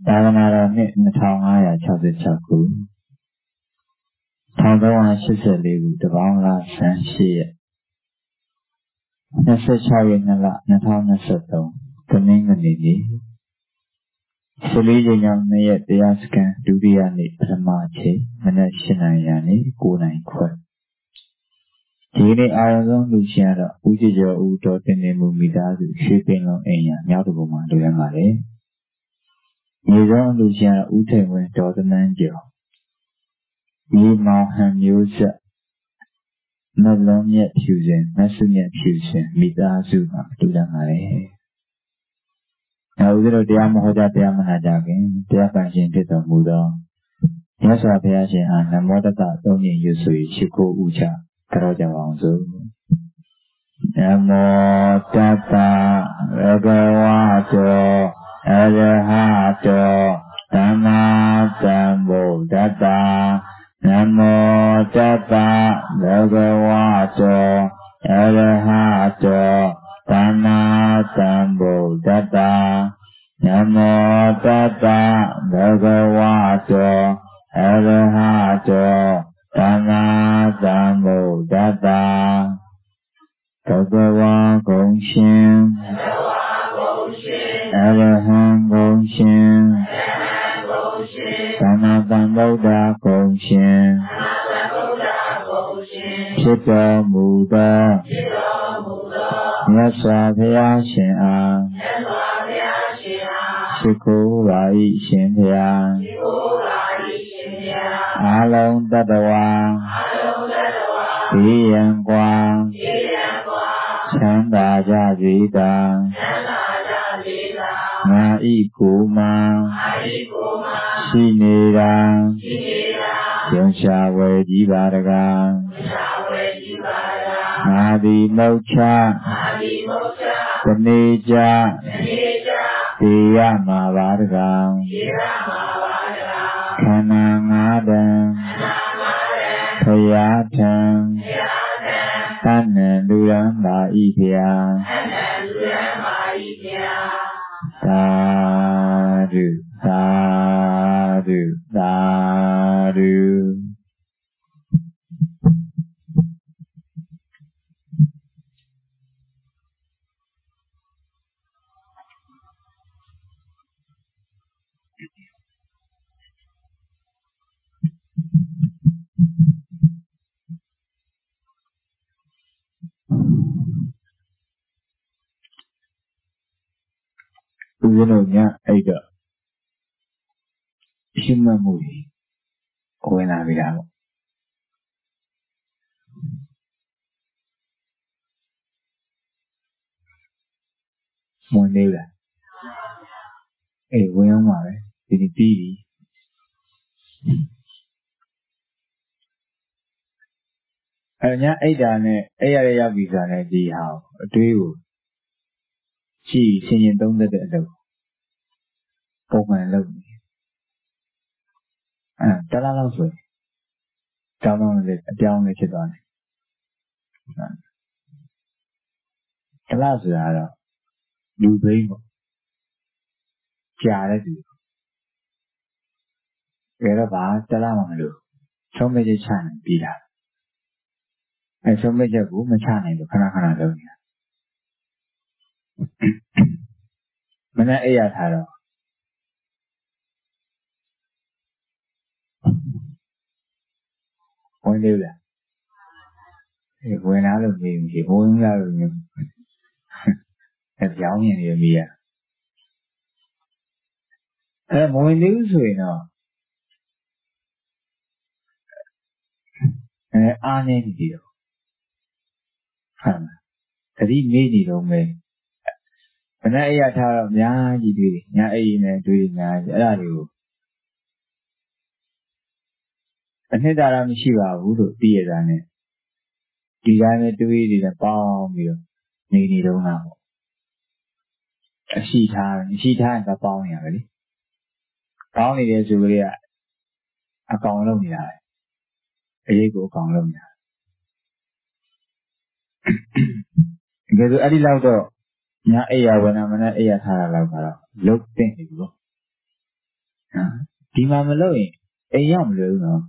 Davanara Nit Natangaya Chaku Tangawa Shizali, the Bangla Sanshi Nasachawi Nala Natana Sato, the Ninganini Salijan Nayat Yaskan, Dudiani, Pramachi, Manashinayani, Gunai Kwa. Tini Arazon Luciana, Ujija Uto Tenemu Midazu, Shipping on Enya, Yatubuma, Duyamare. Nizon Luciana Ute went to the Manjo. Ye Mohan Yusa, not long yet Fusion, Masun yet Fusion, Midazuma, Duyamare. Now, little Diamoda Diamanadagan, Diapanjin to the Muda. Yes, I pay and the Modata Doni Yusui, Chico Ucha, Karajawanzo. Namo Tata Bhagavato Arahato Sama Sambuddhassa. Namo Tata Bhagavato Arahato Sama Sambuddhassa. Namo Tata Bhagavato Arahato Sama Sambuddhassa. Bhagava Goshin Araham Goshin Sanatana Buddha Goshin Chitta Buddha Yasa Vyashin Shikho Rai Shin Thaya Along Tatawa Diyan Kwang Chanda Jadita Nai Kuma Shinira Yonsha Vajivaraga Nadi Mocha Taneja Tiyama Varga Kanangadam Tayatam Tanan Duran Baipya Sadhu Sadhu Sadhu. Uzononya Aida Shimamuri Koena Vidamo Monela Wilma Dinity Anya Aida Aya Visa Di how do you see singing down the low Open love me Tala down on the children Tala Blue Rainbow Jared Veraba Talamando so many channel be that and so many woman channel to Kanakana Mana Aya Taro one day when I don't mean he won't love him as young in Yamia. And more news we know. And I need you. That he made it on me. When I tell him, ya, you do it, ya, and doing that, you. And then that I'm sure would be it on it. Design to it in a palm, you need it on now. She time a palm already. Only there's a way a column. A go column. Because I love Ya ella when I'm an ella look thing. ဒီမှာမလို့ရင်အိမ်ရောက်မလို့နော်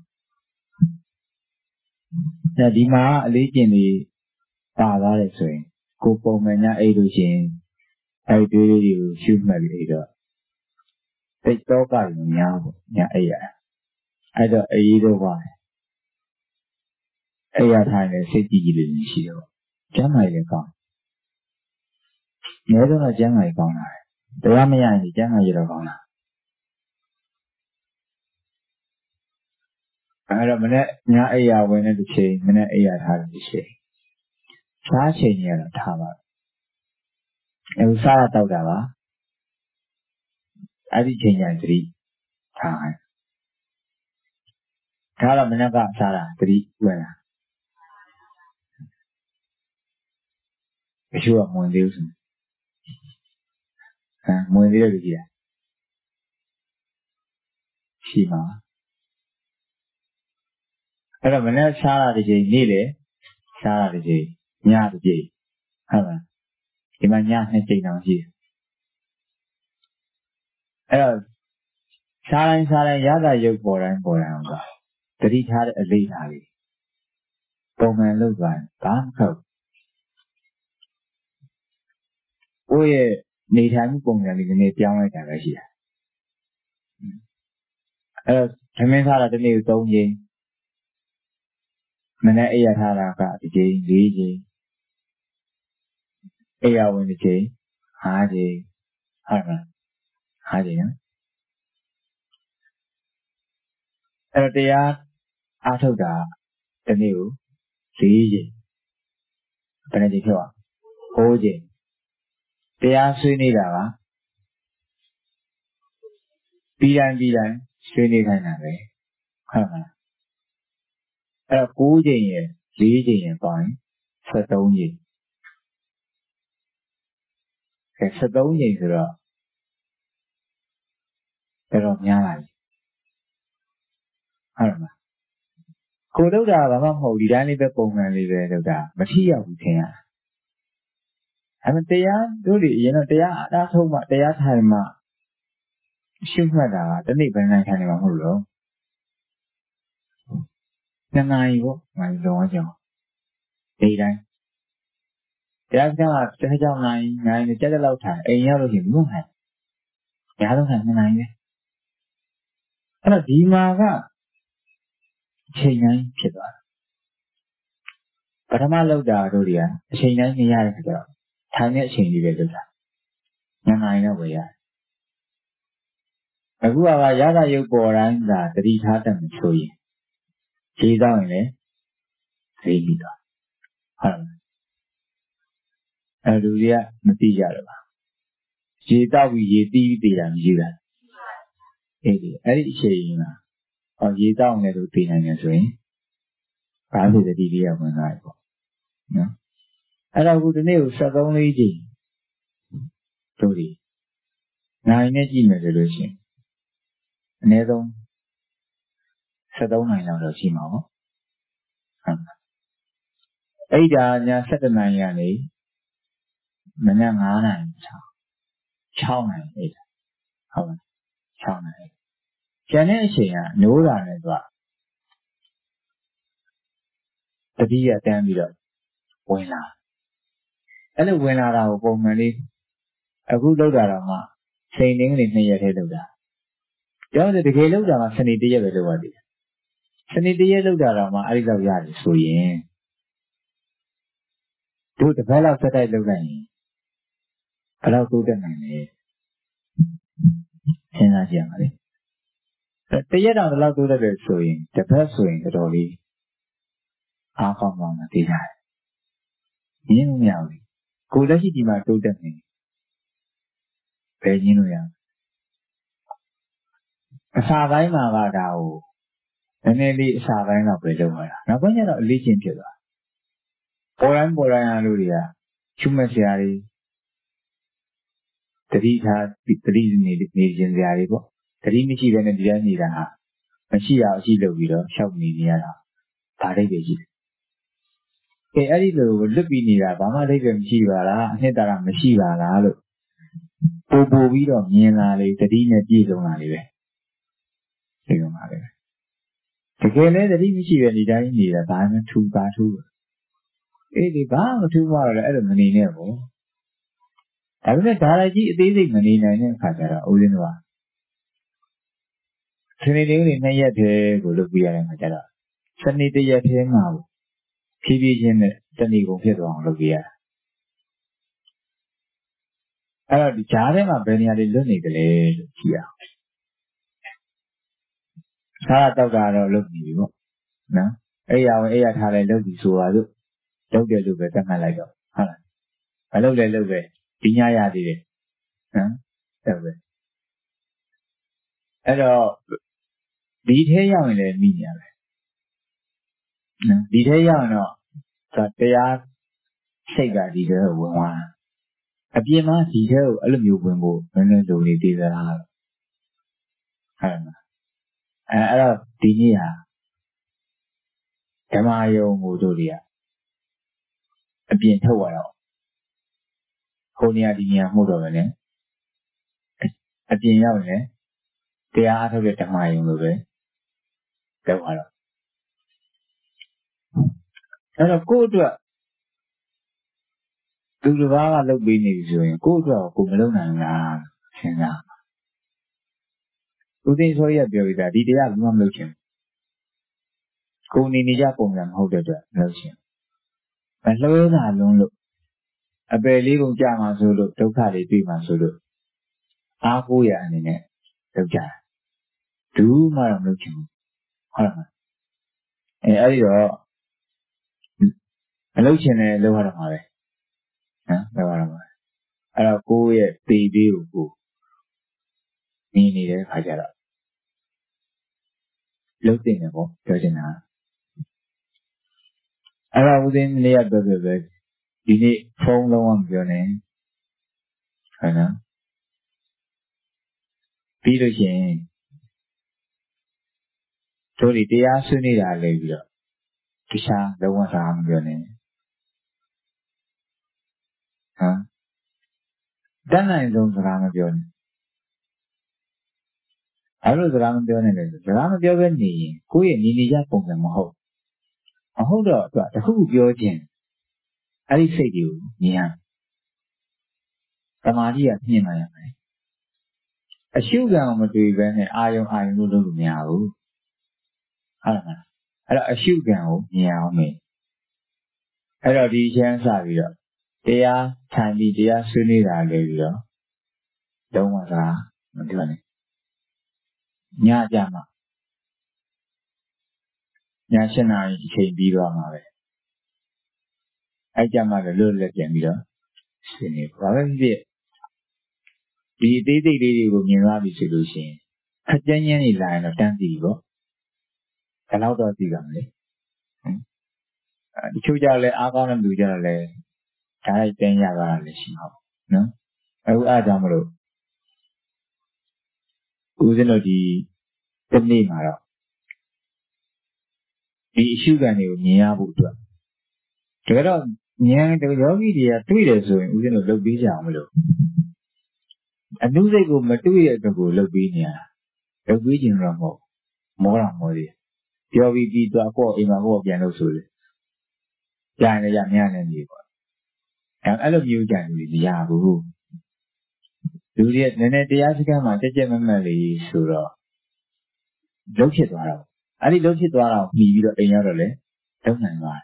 ဒီမှာအလေးကျင့်တွေပါသွားတယ်ဆိုရင်ကိုပုံမှန်ညအိတ်လို့ရှိရင်အဲ့ဒီတွေးတွေကိုရှုမှတ်ပြီးတော့တိတ်တော့ကရင်များပေါ့ညအိတ်ရအဲ့တော့အေးတော့ပါအဲ့ရထိုင်နေစိတ်ကြည်ကြည်လေးရှိတော့ကျမ်းမာရေးကောင်းအများဆုံးတော့ကျမ်းမာရေးကောင်းတာတရားမရရင်ကျမ်းမာရေးတော့ကောင်းတာအဲ့တော့မနေ့ညအိတ်ရဝင်တဲ့တစ်ချိန်မနေ့အိတ်ရထားတဲ့တစ်ချိန်စားချိန်ကြီးကတော့ထားပါအဲ့စားရတော့တာပါအဲ့ဒီချိန်ကျရင်သတိထားဒါတော့မနေ့ကစားတာသတိဝင်လာအချို့ကမဝင်သေးဘူးဆိုမဝင်သေးတဲ့လူကြီးရှိမှာအဲ့တော့မနေ့စားတာတစ်ချိန်နေ့လေစားတာတစ်ချိန်ညတစ်ချိန်ဟုတ်လားဒီမှာည2ချိန်တောင်ရှိတယ်အဲ့တော့စားတိုင်းရတာရုပ်ပေါ်တိုင်းအောင်ကတတိထားတဲ့အလေးထားလေးပုံမှန်လုပ်သွားရင်ဘာမှမဟုတ်ကိုယ့်ရဲ့နေထိုင်မှုပုံစံလေးနည်းနည်းပြောင်းလိုက်တာပဲရှိတာအဲ့တော့သမင်းစားတာတစ်နေ့ကို3ချိန်မနေ့အိပ်ရထားတာကတစ်ချိန်4ချိန်အိပ်ရဝင်တစ်ချိန်5ချိန်ဟုတ်လား5ချိန်နော်အဲ့တော့တရားအားထုတ်တာတစ်နေ့ကို4ချိန်ဘယ်နှချိန်ဖြုတ်อ่ะ6ချိန်တရားဆွေးနေတာကပြီးတိုင်းဆွေးနေခိုင်းတာပဲဟုတ်လားအဲ့တော့9ချိန်ရယ်4ချိန်ရယ်ပေါင်းရင်73ချိန်73ချိန်ဆိုတော့တော်တော်များလာပြီဟုတ်လားကိုလုပ်တာဘာမှမဟုတ်ဒီတိုင်းလေးပဲပုံမှန်လေးပဲလုပ်တာမထီရောက်ဘူးထင်ရအဲ့မဲ့တရားတို့တွေအရင်တော့တရားအားထုတ်မှတရားထိုင်မှရှုမှတ်တာကတနေ့ဘယ်နိုင်ထိုင်နေမှာမဟုတ်လို့2နာရီပေါ့ငါလုံးဝကြောင်ဒီတိုင်းတရားစကားတစ်ကြောင်နိုင်ကြက်လောက်ထိုင်အိမ်ရောက်လို့ရှိရင်မဟုတ်ဟဲ့ညာတော့ထိုင်2နာရီပဲအဲ့တော့ဒီမှာကချိန်တိုင်းဖြစ်သွားတယ်ပထမလောက်တာတို့တွေကအချိန်တိုင်းမရတဲ့ခါကျတော့ထိုင်တဲ့အချိန်လေးပဲလုပ်တာ2နာရီတော့ပဲရတယ်အခုကရတာရုပ်ပေါ်တိုင်းသာတတိထားတတ်မှဆိုရင်ခြေတောင်းရင်လည်းသိပြီးတော့ဟုတ်လားအဲ့လူတွေကမသိကြတော့ပါခြေတောက်ပြီးရေတီးပြီးတည်တာမရှိတာအဲ့ဒီအချိန်မှာရေတောက်နေလို့တည်နိုင်တယ်ဆိုရင်ဘာလို့တတိလေးရဝင်လာပေါ့နော်အဲ့တော့အခုဒီနေ့ကို73လေးချိန်တို့ဒီနိုင်နဲ့ကြည့်မယ်ဆိုလို့ရှိရင်အနည်းဆုံး73နိုင်လောက်တော့ရှိမှာပေါ့ဟုတ်အဲ့ဒါည7နိုင်ရနေမနက်9နိုင်6နိုင်အဲ့ဒါဟုတ်လား6နိုင်ကျန်တဲ့အချိန်ကနိုးတာနဲ့သူကတတိယတန်းပြီးတော့ဝင်လာအဲ့လိုဝင်လာတာကိုပုံမှန်လေးအခုလောက်တာတော့မှစိန်တင်းကလေး2ရက်ထဲလောက်တာကျောင်းတကယ်လောက်တာမှစနေ1ရက်ပဲလောက်ပါတယ်စနေ1ရက်လောက်တာတော့မှအဲ့ဒီလောက်ရတယ်ဆိုရင်တို့တစ်ပတ်လောက်ဆက်တိုက်လောက်နိုင်ရင်ဘယ်လောက်တိုးတက်နိုင်လဲစဉ်းစားကြည့်ရမှာလေတရက်တော့ဘယ်လောက်တိုးတက်တယ်ဆိုရင်တစ်ပတ်ဆိုရင်တော်တော်လေးအားကောင်းမှသိကြတယ်ညင်းလို့မရဘူးကိုလက်ရှိဒီမှာတိုးတက်နေဘယ်ညင်းလို့ရအစာပိုင်းမှာကဒါကိုနည်းနည်းလေးအစာပိုင်းတော့ပဲလုပ်ရတာနောက်ပိုင်းကျတော့အလေးချင်းဖြစ်သွားပေါ်တိုင်းအားလို့တွေကချွတ်မဲ့စရာတွေတတိထားတတိနေခြင်းစရာတွေပေါ့တတိမရှိဘဲနဲ့ဒီတိုင်းနေတာဟာမရှိအောင်အရှိလုပ်ပြီးတော့ရှောက်နေရတာဒါလေးတွေရှိတယ်အဲ့ဒီလိုလွတ်ပြီးနေတာဘာမှအဓိပ္ပာယ်မရှိပါလားအနှစ်သာရမရှိပါလားလို့ပို့ပြီးတော့မြင်လာလေတတိနဲ့ပြည့်စုံလာလေပဲဒီလိုပါပဲတကယ်လဲတတိမရှိပဲဒီတိုင်းနေတာဘာမှထူပါထူအေးဒီဘာမှထူပါတော့အဲ့လိုမနေနဲ့ပေါ့ဒါပေမဲ့ဒါလည်းကြီးအသေးစိတ်မနေနိုင်တဲ့အခါကျတော့ဦးဇင်းတို့ကစနေနေ့နေ့2ရက်တည်းကိုလုပ်ပြရတဲ့အခါကျတော့စနေ1ရက်တည်းမှာဖြည်းဖြည်းချင်းနဲ့တဏီကုန်ဖြစ်သွားအောင်လုပ်ပြရအဲ့တော့ဒီကြားထဲမှာဘယ်နေရာတွေလွတ်နေကြလဲလို့ကြည့်ရအောင်စားတော့တာတော့လုပ်နေပြီပေါ့နော်အဲ့ရအောင်အဲ့ရထားလိုက်လုပ်ပြီးဆိုပါစို့လုပ်တယ်လို့ပဲသတ်မှတ်လိုက်တော့ဟုတ်လားမလုပ်လဲလုပ်ပဲဒီညရသေးတယ်နော်အဲ့ပဲအဲ့တော့ဒီထဲရောက်ရင်လည်းမိညာပဲနော်ဒီထဲရောက်ရင်တော့တရားစိတ်ကဒီထဲကိုဝင်သွားအပြင်မှာဒီထဲကိုအဲ့လိုမျိုးဝင်ဖို့နည်းနည်းလိုနေသေးသလားဟုတ်လားအဲ့တော့ဒီနေ့ဟာဓမ္မယုံကိုတို့တွေကအပြင်ထုတ်ရတော့ဟိုနေရာဒီနေရာမှုတော့ပဲနဲ့အပြင်ရောက်ရင်တရားအားထုတ်တဲ့ဓမ္မယုံလိုပဲလုပ်ရတော့အဲ့တော့ကိုယ့်အတွက်သူတစ်ပါးကလုပ်ပေးနေပြီဆိုရင်ကိုယ့်အတွက်ကိုမလုပ်နိုင်လားစဉ်းစားဦးသိန်းစောရပြောပြီးသားဒီတရားဘယ်မှမလုပ်ချင်ကိုနေနေကြပုံစံမဟုတ်တဲ့အတွက်မလုပ်ချင်မလှုပ်တာလုံးလို့အပယ်လေးကုန်ကြမှာဆိုလို့ဒုက္ခတွေတွေ့မှာဆိုလို့အားကိုးရအနေနဲ့လုပ်ကြတာဘူးမှတော့မလုပ်ချင်ဘူးဟုတ်လားအဲ့ဒီတော့မလုပ်ချင်တယ်လုပ်ရတော့မှာပဲနော်လုပ်ရတော့မှာအဲ့တော့ကိုယ့်ရဲ့ပေပေးကိုနေနေတဲ့အခါကျတော့လုပ်တင်တယ်ပေါ့ပြောချင်တာအဲ့တော့ဦးသိန်းလေးရပြောပြပဲဒီနေ့ဖုန်းလုံးဝမပြောနဲ့ဟုတ်နော်ပြီးလို့ရှိရင်တို့ဒီတရားဆွေးနွေးတာလည်းပြီးတော့တခြားလုံးဝစားမပြောနဲ့တတ်နိုင်ဆုံးစကားမပြောနဲ့အဲ့လိုစကားမပြောနဲ့လေစကားမပြောဘဲနေရင်ကိုယ့်ရဲ့နေနေကြပုံစံမဟုတ်တော့သူကတခုခုပြောခြင်းအဲ့ဒီစိတ်တွေကိုမြင်ရသမာဓိကမြင်မှရမယ်အရှုခံကိုမတွေ့ဘဲနဲ့အာယုံလို့လုပ်လို့မရဘူးဟုတ်လားအဲ့တော့အရှုခံကိုမြင်အောင်မေးအဲ့တော့ဒီချမ်းစပြီးတော့တရားထိုင်ပြီးတရားဆွေးနွေးတာလည်းပြီးတော့လုံးဝသာမပြောနဲ့ညကြမှာည7 နာရီအချိန်ပြီးသွားမှာပဲအဲ့ကြမှာလည်းလွတ်လပ်ပြန်ပြီးတော့ဆွေးနွေးဘာပဲဖြစ်ဒီအသေးစိတ်လေးတွေကိုမြင်သွားပြီဆိုလို့ရှိရင်ခက်ကြမ်းကြမ်းနေလာရင်တော့တန်းစီပြီပေါ့ဘယ်တော့တော့သိကြမလဲတချို့ကြလည်းအားကောင်းတဲ့လူကြတော့လည်းဒါလိုက်တင်းရသွားတာလည်းရှိမှာပေါ့နော်အခုအားကြောင့်မလို့ဦးဇင်းတို့ဒီတစ်နေ့မှာတော့ဒီအရှုခံတွေကိုမြင်ရဖို့အတွက်တကယ်တော့ဉာဏ်ယောဂီတွေကတွေ့တယ်ဆိုရင်ဦးဇင်းတို့လုပ်ပြီးကြအောင်မလို့အနုစိတ်ကိုမတွေ့ရတဲ့ကိုလုပ်ပြီးနေရတာလုပ်ပြီးခြင်းတော့မဟုတ်မောတာမောသေးပြောပြီးတော့ကိုယ့်အိမ်မှာကိုယ့်ပြန်လို့ဆိုလေကြရင်လည်းရမြနဲ့နေပေါ့အဲ့လိုမျိုးကြံလို့မရဘူးလူတွေနည်းနည်းတရားစခန်းမှာကြက်ကြက်မက်မက်လေးဆိုတော့လုံးဖြစ်သွားတော့အဲ့ဒီလုံးဖြစ်သွားတော့ပြီးပြီးတော့အိမ်ရောက်တော့လေလုံးနိုင်သွား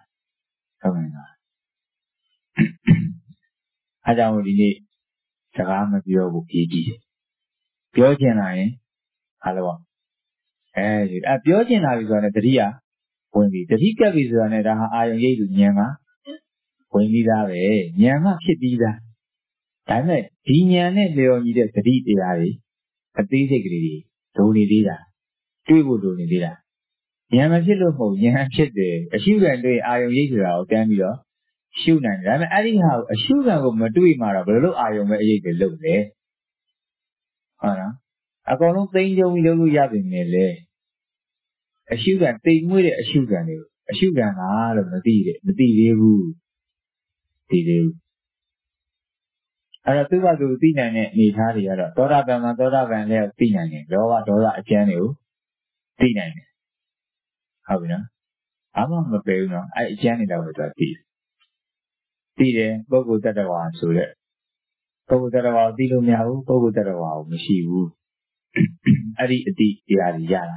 အားကြောင့်ဒီနေ့စကားမပြောဘူးကြည်ကြည်ပြောချင်လာရင်အားလုံးပြောချင်လာပြီဆိုတော့တတိယဝင်ပြီတတိကပ်ပြီဆိုတော့လည်းဒါဟာအာယုံရိပ်လူဉာဏ်ကဝင်ပြီးသားပဲဉာဏ်ကဖြစ်ပြီးသားဒါပေမဲ့ဒီဉာဏ်နဲ့လျော်ညီတဲ့တတိတရားတွေအသေးစိတ်ကလေးတွေဒုံနေသေးတာတွေ့ဖို့ဒုံနေသေးတာဉာဏ်မဖြစ်လို့မဟုတ်ဉာဏ်ဖြစ်တယ်အရှုခံတွေ့အာယုံရိပ်ဆိုတာကိုတန်းပြီးတော့ရှုနိုင်တယ်ဒါပေမဲ့အဲ့ဒီဟာကိုအရှုခံကိုမတွေ့မှတော့ဘယ်လိုလုပ်အာယုံပဲအရေးတွေလုပ်လဲဟုတ်လားအကုန်လုံးသိမ့်ကြုံပြီးလုပ်လို့ရပြီနဲ့လေအရှုခံတိမ်မွေးတဲ့အရှုခံတွေကိုအရှုခံကလို့မသိသေးဘူးသိသေးဘူးအဲ့တော့သူ့ဘာသူသိနိုင်တဲ့အနေအထားတွေကတော့သောတာပန်လည်းသိနိုင်တယ်လောဘဒေါသအကျဉ်းတွေကိုသိနိုင်တယ်ဟုတ်ပြီနော်ဘာမှမပယ်ဘူးနော်အဲ့အကျမ်းနေတော့ပဲသူသိတယ်ပုဂ္ဂိုလ်တ attva ဆိုတဲ့ပုဂ္ဂိုလ်တ attva ကိုသိလို့မရဘူးပုဂ္ဂိုလ်တ attva ကိုမရှိဘူးအဲ့ဒီအတိတရားကြီးရတာ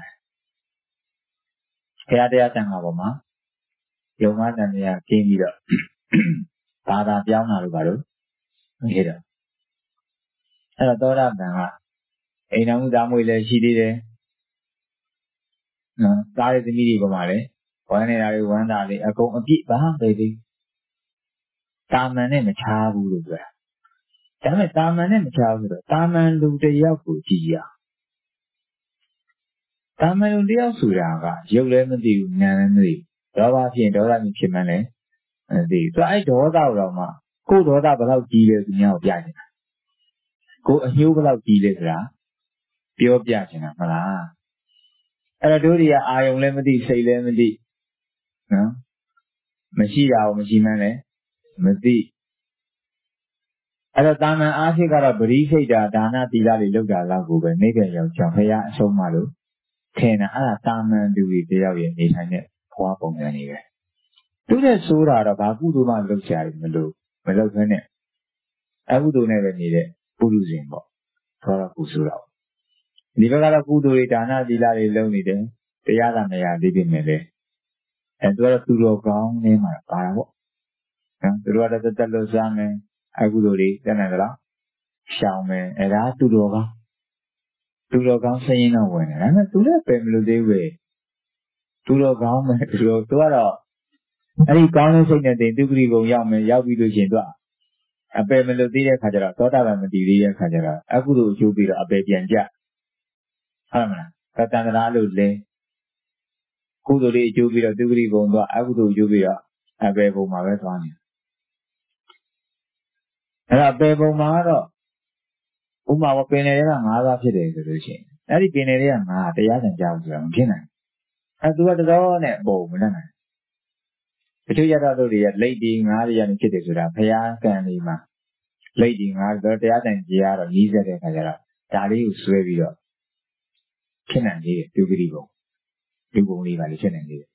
ဘုရားတရားတန်ခါပေါ်မှာယုံမှန်တရားကျင်းပြီးတော့ဘာသာပြောင်းတာလို့ပါလို့ဖြစ်တော့အဲ့တော့သောတာပန်ကအိမ်တော်မူသားမွေလည်းရှိသေးတယ်နော်သားရဲ့သမီးတွေပေါ်မှာလည်းဝမ်းနေတာတွေဝမ်းတာတွေအကုန်အပြည့်ဘာမှပဲသေးတာမန်နဲ့မချားဘူးလို့ပြောတာဒါပေမဲ့တာမန်နဲ့မချားဘူးဆိုတော့တာမန်လူတယောက်ကိုကြည့်ရတာမန်လူတယောက်ဆိုတာကရုပ်လည်းမသိဘူးနာမ်လည်းမသိဘူးဒေါသဖြစ်ရင်ဒေါသမျိုးဖြစ်မှန်းလည်းမသိဘူးသူအဲ့ဒေါသကိုတော့မှကိုယ်ဒေါသဘယ်လောက်ကြီးလဲသူများကိုပြနေတာကိုယ်အညှိုးဘယ်လောက်ကြီးလဲဆိုတာပြောပြချင်တာမလားအဲ့တော့တို့တွေကအာယုံလည်းမသိစိတ်လည်းမသိနော်မရှိတာကိုမရှိမှန်းလည်းမသိအဲ့တော့တာမန်အားဖြင့်ကတော့ပရိစိတ်တာဒါနသီလတွေလောက်တာလောက်ကိုပဲနိဗ္ဗာန်ရောက်ကြောင်းဘုရားအဆုံးအမလို့ထင်တာအဲ့ဒါတာမန်လူတွေတယောက်ရဲ့နေထိုင်တဲ့ဘဝပုံစံတွေပဲသူတဲ့ဆိုတာတော့ဘာကုသိုလ်မှလုပ်ကြရမလို့မလုပ်ခင်းနဲ့အကုသိုလ်နဲ့ပဲနေတဲ့ပုရုဇဉ်ပေါ့ဆိုတော့ကုဆိုတော့ဒီဘက်ကတော့ကုသိုလ်တွေဒါနသီလတွေလုပ်နေတယ်တရားသာမရသေးပေမဲ့လည်းသူကတော့သူတော်ကောင်းနေမှာပါတာပေါ့နော်သူတို့ကတော့တက်လို့စားမယ်အကုသိုလ်တွေတက်နေကြလားရှောင်မယ်အဲ့ဒါသူတော်ကောင်းစရင်တော့ဝင်တယ်ဒါပေမဲ့သူလည်းပဲမလို့သေးဘူးသူတော်ကောင်းမယ်သူကတော့အဲ့ဒီကောင်းတဲ့စိတ်နဲ့တင်သူဂရိဘုံရောက်မယ်ရောက်ပြီးလို့ရှိရင်သူကအပယ်မလို့သေးတဲ့ခါကျတော့သောတာပန်မတည်သေးတဲ့ခါကျတော့အကုသိုလ်အကျိုးပြီးတော့အပယ်ပြန်ကြဟုတ်မလားတန်ត្រာလို့လဲကုသိုလ်လေးအကျိုးပြီးတော့သူဂရိဘုံတော့အကုသိုလ်အကျိုးပြီးတော့အပယ်ဘုံမှာပဲသွားနေအဲ့တော့အပယ်ဘုံမှာတော့ဥမာပင်နယ်တွေက၅ပါးဖြစ်တယ်ဆိုလို့ရှိရင်အဲ့ဒီပင်နယ်တွေက၅တရားစံကြောက်ဆိုတာမဖြစ်နိုင်အဲ့သူကတော်နဲ့ပုံမနဲ့နိုင်တချို့ရတော့တို့တွေကလိတ်ဒီ၅တွေရနေဖြစ်တယ်ဆိုတာဘုရားကံလေးမှာလိတ်ဒီ၅တော့တရားစံကြီးကတော့နီးစက်တဲ့ခါကျတော့ဒါလေးကိုဆွဲပြီးတော့ဖြစ်နိုင်သေးတယ်သူဂတိဘုံလူဘုံလေးပါလေဖြစ်နိုင်သေးတယ်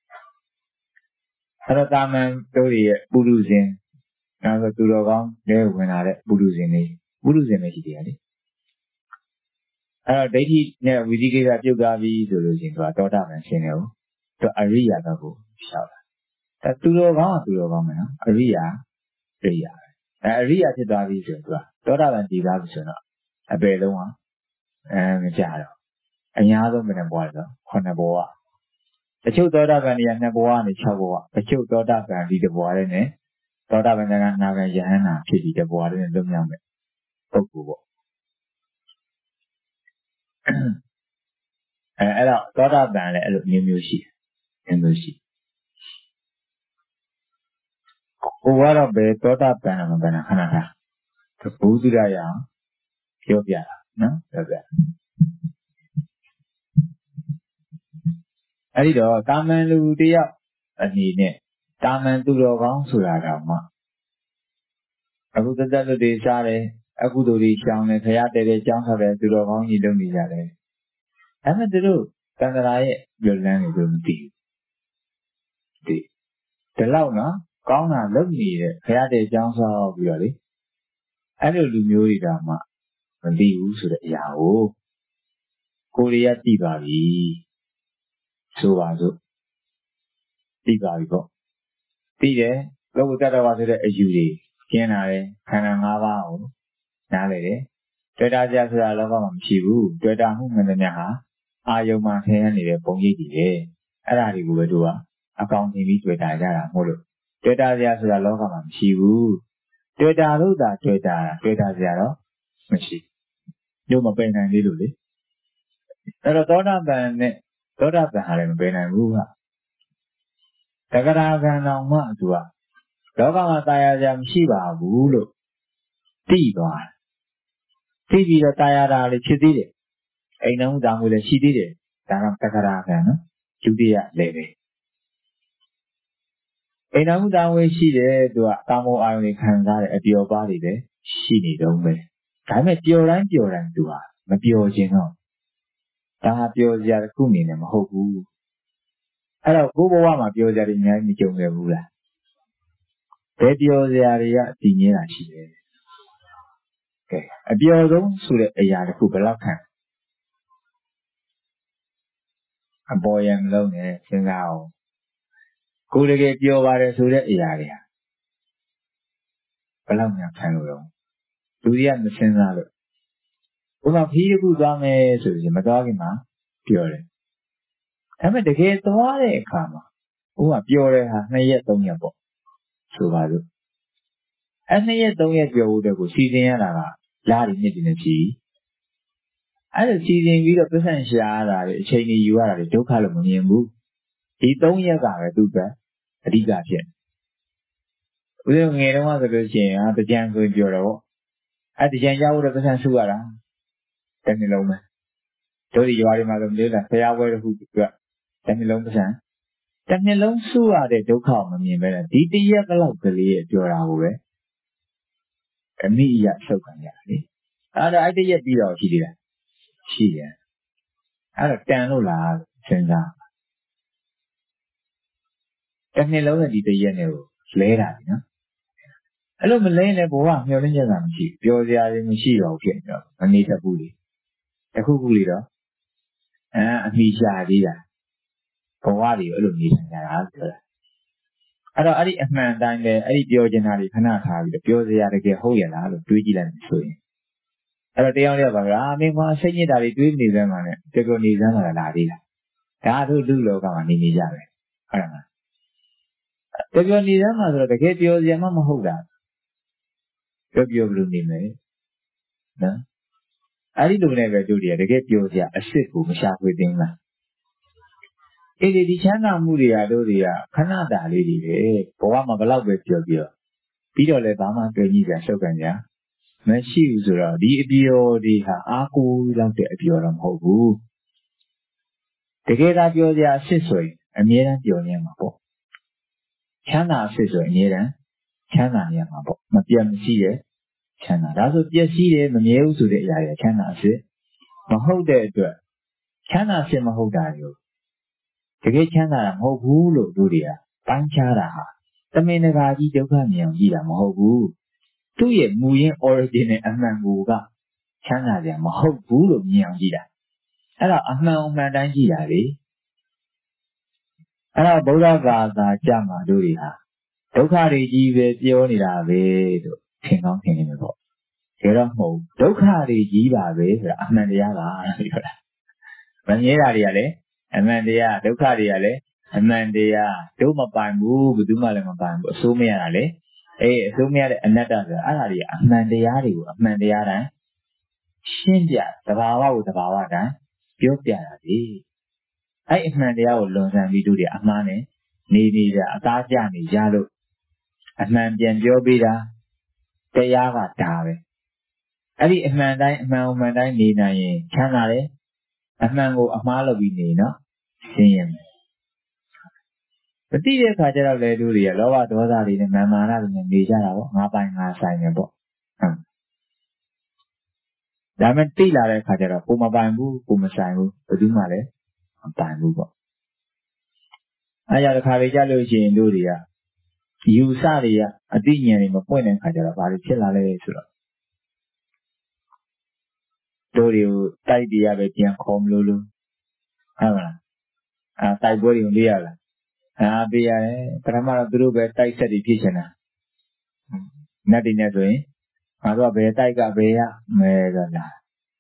အဲ့တော့တာမန်တို့ရဲ့ပုရုဇဉ်နောက်ဆိုသူတော်ကောင်းလဲဝင်လာတဲ့ပုရုဇဉ်ပဲရှိသေးတယ်လေအဲ့တော့ဒိဋ္ဌိနဲ့ဝိသိကိစ္စပြုတ်သွားပြီဆိုလို့ရှိရင်သူကသောတာပန်ရှင်တယ်ဟုတ်သူအရိယာတော့ကိုရှောက်တာအဲသူတော်ကောင်းကသူတော်ကောင်းမယ်နော်အရိယာပဲအရိယာဖြစ်သွားပြီဆိုရင်သူကသောတာပန်တည်သွားပြီဆိုတော့အပယ်လုံးကမကြတော့အများဆုံးဘယ်နှဘဝလဲဆို9ဘဝတချို့သောတာပန်တွေက2ဘဝနဲ့6ဘဝတချို့သောတာပန်ဒီ1ဘဝနဲ့သောတာပန်ကနာဂယဟန္တာဖြစ်ပြီး1ဘဝနဲ့လွတ်မြောက်မယ်ပုဂ္ဂိုလ်ပေါ့အဲ့တော့သောတာပန်လည်းအဲ့လိုမျိုးရှိတယ်ကိုကတော့ဘယ်သောတာပန်မှာဘယ်နှခဏထားဘုဒ္ဓရရအောင်ပြောပြတာနော်ပြောပြအဲ့ဒီတော့တာမန်လူတယောက်အနေနဲ့တာမန်သူတော်ကောင်းဆိုတာတော့မှအခုသက်သက်တွေစားတယ်အကုသိုလ်တွေရှောင်တယ်ခရတဲ့တဲ့ကြောင်းဆောက်တယ်သူတော်ကောင်းကြီးလုပ်နေကြတယ်ဒါပေမဲ့သူတို့တန်ត្រာရဲ့လွတ်လန်းနေလို့မသိဘူးဒီလောက်နော်ကောင်းတာလုပ်နေတဲ့ခရတဲ့ကြောင်းဆောက်ပြီးတော့လေအဲ့လိုလူမျိုးတွေတော့မှမသိဘူးဆိုတဲ့အရာကိုရီးယားသိပါပြီဆိုပါစို့သိပါပြီပေါ့သိတယ်လောကုတ္တရဝါဆိုတဲ့အယူတွေကျင်းလာတယ်ခန္ဓာ၅ပါးကိုနားလည်တယ်တွေ့တာကြဆိုတာလောကမှာမရှိဘူးတွေ့တာမှုမှန်တယ်များဟာအာယုံမှာဆင်းရဲနေတဲ့ပုံရိပ်တွေလေအဲ့ဒါတွေကိုပဲတို့ကအကောင်ထင်ပြီးတွေ့တာကြတာမဟုတ်လို့တွေ့တာကြဆိုတာလောကမှာမရှိဘူးတွေ့တာလို့သာတွေ့တာကြတော့မရှိတို့မပင်နိုင်သေးလို့လေအဲ့တော့သောတာပန်ဟာလည်းမပင်နိုင်ဘူးဟာတဂရဂံတော်မှသူကလောကမှာตายရကြမရှိပါဘူးလို့သိသွားသိပြီးတော့ตายရတာလည်းဖြစ်သေးတယ်အိမ်တော်သားမွေလည်းရှိသေးတယ်ဒါတော့တဂရဂံနော်ဒုတိယလည်းပဲအိမ်တော်သားမွေရှိတယ်သူကကာမောအာယုန်တွေခံစားတယ်အပျော်ပါးတွေပဲရှိနေတော့ပဲဒါပေမဲ့ပျော်တိုင်းသူကမပျော်ခြင်းတော့ဒါပြောစရာတစ်ခုအနေနဲ့မဟုတ်ဘူးအဲ့တော့ကိုဘဝမှာပြောစရာတွေအများကြီးမကြုံခဲ့ဘူးလားဘယ်ပြောစရာတွေကတည်ငြင်းတာရှိတယ်ကဲအပြောဆုံးဆိုတဲ့အရာတစ်ခုဘယ်လောက်ခံအပေါ်ရံမလုံးနဲ့စဉ်းစားအောင်ကိုယ်တကယ်ပြောပါတယ်ဆိုတဲ့အရာတွေဟာဘယ်လောက်များခံလို့ရောလူတွေကမစဉ်းစားလို့ဘုရားခီးတစ်ခုသွားမယ်ဆိုရင်မသွားခင်မှာပြောတယ်ဒါပေမဲ့တကယ်သွားတဲ့အခါမှာဘုရားပြောတဲ့ဟာ2ရက်3ရက်ပေါ့ဆိုပါစို့2ရက်3ရက်ပြောဖို့အတွက်ကိုစီစဉ်ရတာကလားဒီနှစ်ဒီနေ့ပြီအဲ့ဒါစီစဉ်ပြီးတော့ပတ်စံရှာရတာတွေအချိန်ကြီးယူရတာတွေဒုက္ခလို့မမြင်ဘူးဒီ3ရက်ကပဲသူ့အတွက်အဓိကဖြစ်ဦးဇင်းငယ်တုန်းကဆိုလို့ရှိရင်တကြံဆိုပြောတော့အဲ့တကြံကြောက်လို့ပတ်စံစုရတာတစ်နှစ်လုံးပဲတို့ဒီရွာတွေမှာဆိုမလို့လားဖျားပွဲတစ်ခုကတစ်နှစ်လုံးပတ်စံတစ်နှစ်လုံးစုရတဲ့ဒုက္ခကိုမမြင်ပဲနဲ့ဒီတရက်ကလောက်ကလေးပြောတာကိုပဲအမိအယဆုတ်ခံကြတာလေအဲ့တရက်ပြီးတော့ရှိသေးလားရှိတယ်အဲ့တော့တန်လို့လားစဉ်းစားတစ်နှစ်လုံးနဲ့ဒီတရက်နဲ့ကိုလဲတာပြီနော်အဲ့လိုမလဲနဲ့ဘဝမျောလင်းချက်ကမရှိပြောစရာတွေမရှိတော့ဖြစ်နေတော့မနေတတ်ဘူးလေတစ်ခုခုလေးတော့အမိရှာသေးတာဘဝတွေအဲ့လိုနေထိုင်ကြတာပြောတာအဲ့တော့အဲ့ဒီအမှန်တိုင်းပဲအဲ့ဒီပြောချင်တာတွေခဏထားပြီးတော့ပြောစရာတကယ်ဟုတ်ရလားလို့တွေးကြည့်လိုက်ဆိုရင်အဲ့တော့တရားလေးပါဗျာမင်းကစိတ်ညစ်တာတွေတွေးနေစမ်းပါနဲ့တကယ်နေစမ်းပါလားလာသေးလားဒါတို့လူလောကမှာနေကြပဲဟုတ်လားတကယ်နေစမ်းပါဆိုတော့တကယ်ပြောစရာမှမဟုတ်တာပြောဘလို့နေမယ်နော်အဲ့ဒီလိုနဲ့ပဲတို့တွေကတကယ်ပြောစရာအစ်စ်ကိုမရှာဖွေသင့်လားအဲ့ဒီချမ်းသာမှုတွေကတို့တွေကခဏတာလေးတွေပဲဘဝမှာဘလောက်ပဲပြောပြီးတော့လည်းဘာမှတွေ့ကြည့်ကြရှုပ်ကန်ကြမရှိဘူးဆိုတော့ဒီအပြောတွေဟာအားကိုးလောက်တဲ့အပြောတော့မဟုတ်ဘူးတကယ်သာပြောစရာအစ်စ်ဆိုရင်အမြဲတမ်းပြောနေမှာပေါ့ချမ်းသာအစ်စ်ဆိုရင်အမြဲတမ်းချမ်းသာနေရမှာပေါ့မပြတ်မရှိရဲ့ချမ်းသာဒါဆိုပျက်စီးတယ်မမြဲဘူးဆိုတဲ့အရာတွေချမ်းသာအစ်စ်မဟုတ်တဲ့အတွက်ချမ်းသာအစ်စ်မဟုတ်တာတွေကိုတကယ်ချမ်းသာတာမဟုတ်ဘူးလို့တို့တွေကပိုင်းခြားတာဟာတမင်တကာကြီးဒုက္ခမြင်အောင်ကြည့်တာမဟုတ်ဘူးသူ့ရဲ့မူရင်း origin နဲ့အမှန်ကိုကချမ်းသာကြမဟုတ်ဘူးလို့မြင်အောင်ကြည့်တာအဲ့တော့အမှန်တိုင်းကြည့်တာလေအဲ့တော့ဗုဒ္ဓဘာသာကြမှာတို့တွေဟာဒုက္ခတွေကြီးပဲပြောနေတာပဲလို့ထင်ကောင်းထင်နေမှာပေါ့ဒါတော့မဟုတ်ဒုက္ခတွေကြီးပါပဲဆိုတာအမှန်တရားပါပြောတာမမြဲတာတွေကလည်းအမှန်တရားဒုက္ခတွေကလည်းအမှန်တရားတို့မပိုင်ဘူးဘယ်သူမှလည်းမပိုင်ဘူးအစိုးမရတာလေအစိုးမရတဲ့အနတ္တဆိုတာအဲ့ဒါတွေအမှန်တရားတွေကိုအမှန်တရားတိုင်းရှင်းပြသဘာဝကိုသဘာဝတိုင်းပြောပြတာလေအဲ့အမှန်တရားကိုလွန်ဆန်ပြီးတို့တွေအမှားနဲ့နေကြအသားကျနေကြလို့အမှန်ပြန်ပြောပေးတာတရားကဒါပဲအဲ့ဒီအမှန်တိုင်းနေနိုင်ရင်ချမ်းသာတယ်အမှန်ကိုအမှားလုပ်ပြီးနေနော်ရှင်းရင်မသိတဲ့အခါကျတော့လေတို့တွေကလောဘဒေါသတွေနဲ့မာနတွေနဲ့နေကြတာပေါ့ငါပိုင်ငါဆိုင်တယ်ပေါ့ဒါမှသိလာတဲ့အခါကျတော့ကိုမပိုင်ဘူးကိုမဆိုင်ဘူးဘယ်သူမှလည်းမပိုင်ဘူးပေါ့အဲ့ရတဲ့ခါလေးကြလို့ရှိရင်တို့တွေကယူဆတွေကအသိဉာဏ်တွေမပွင့်တဲ့အခါကျတော့ဘာလို့ဖြစ်လာလဲဆိုတော့တို့တွေကိုတိုက်တရားပဲပြန်ခေါ်မလို့ဟုတ်မလားတိုက်ပွဲတွေကိုလေ့ရလားပေးရတယ်ပထမတော့သူတို့ပဲတိုက်ဆက်ပြီးဖြစ်ချင်တာနတ်တွေနဲ့ဆိုရင်ငါတို့ကဘယ်တိုက်ကဘယ်ရမယ်ဆိုလား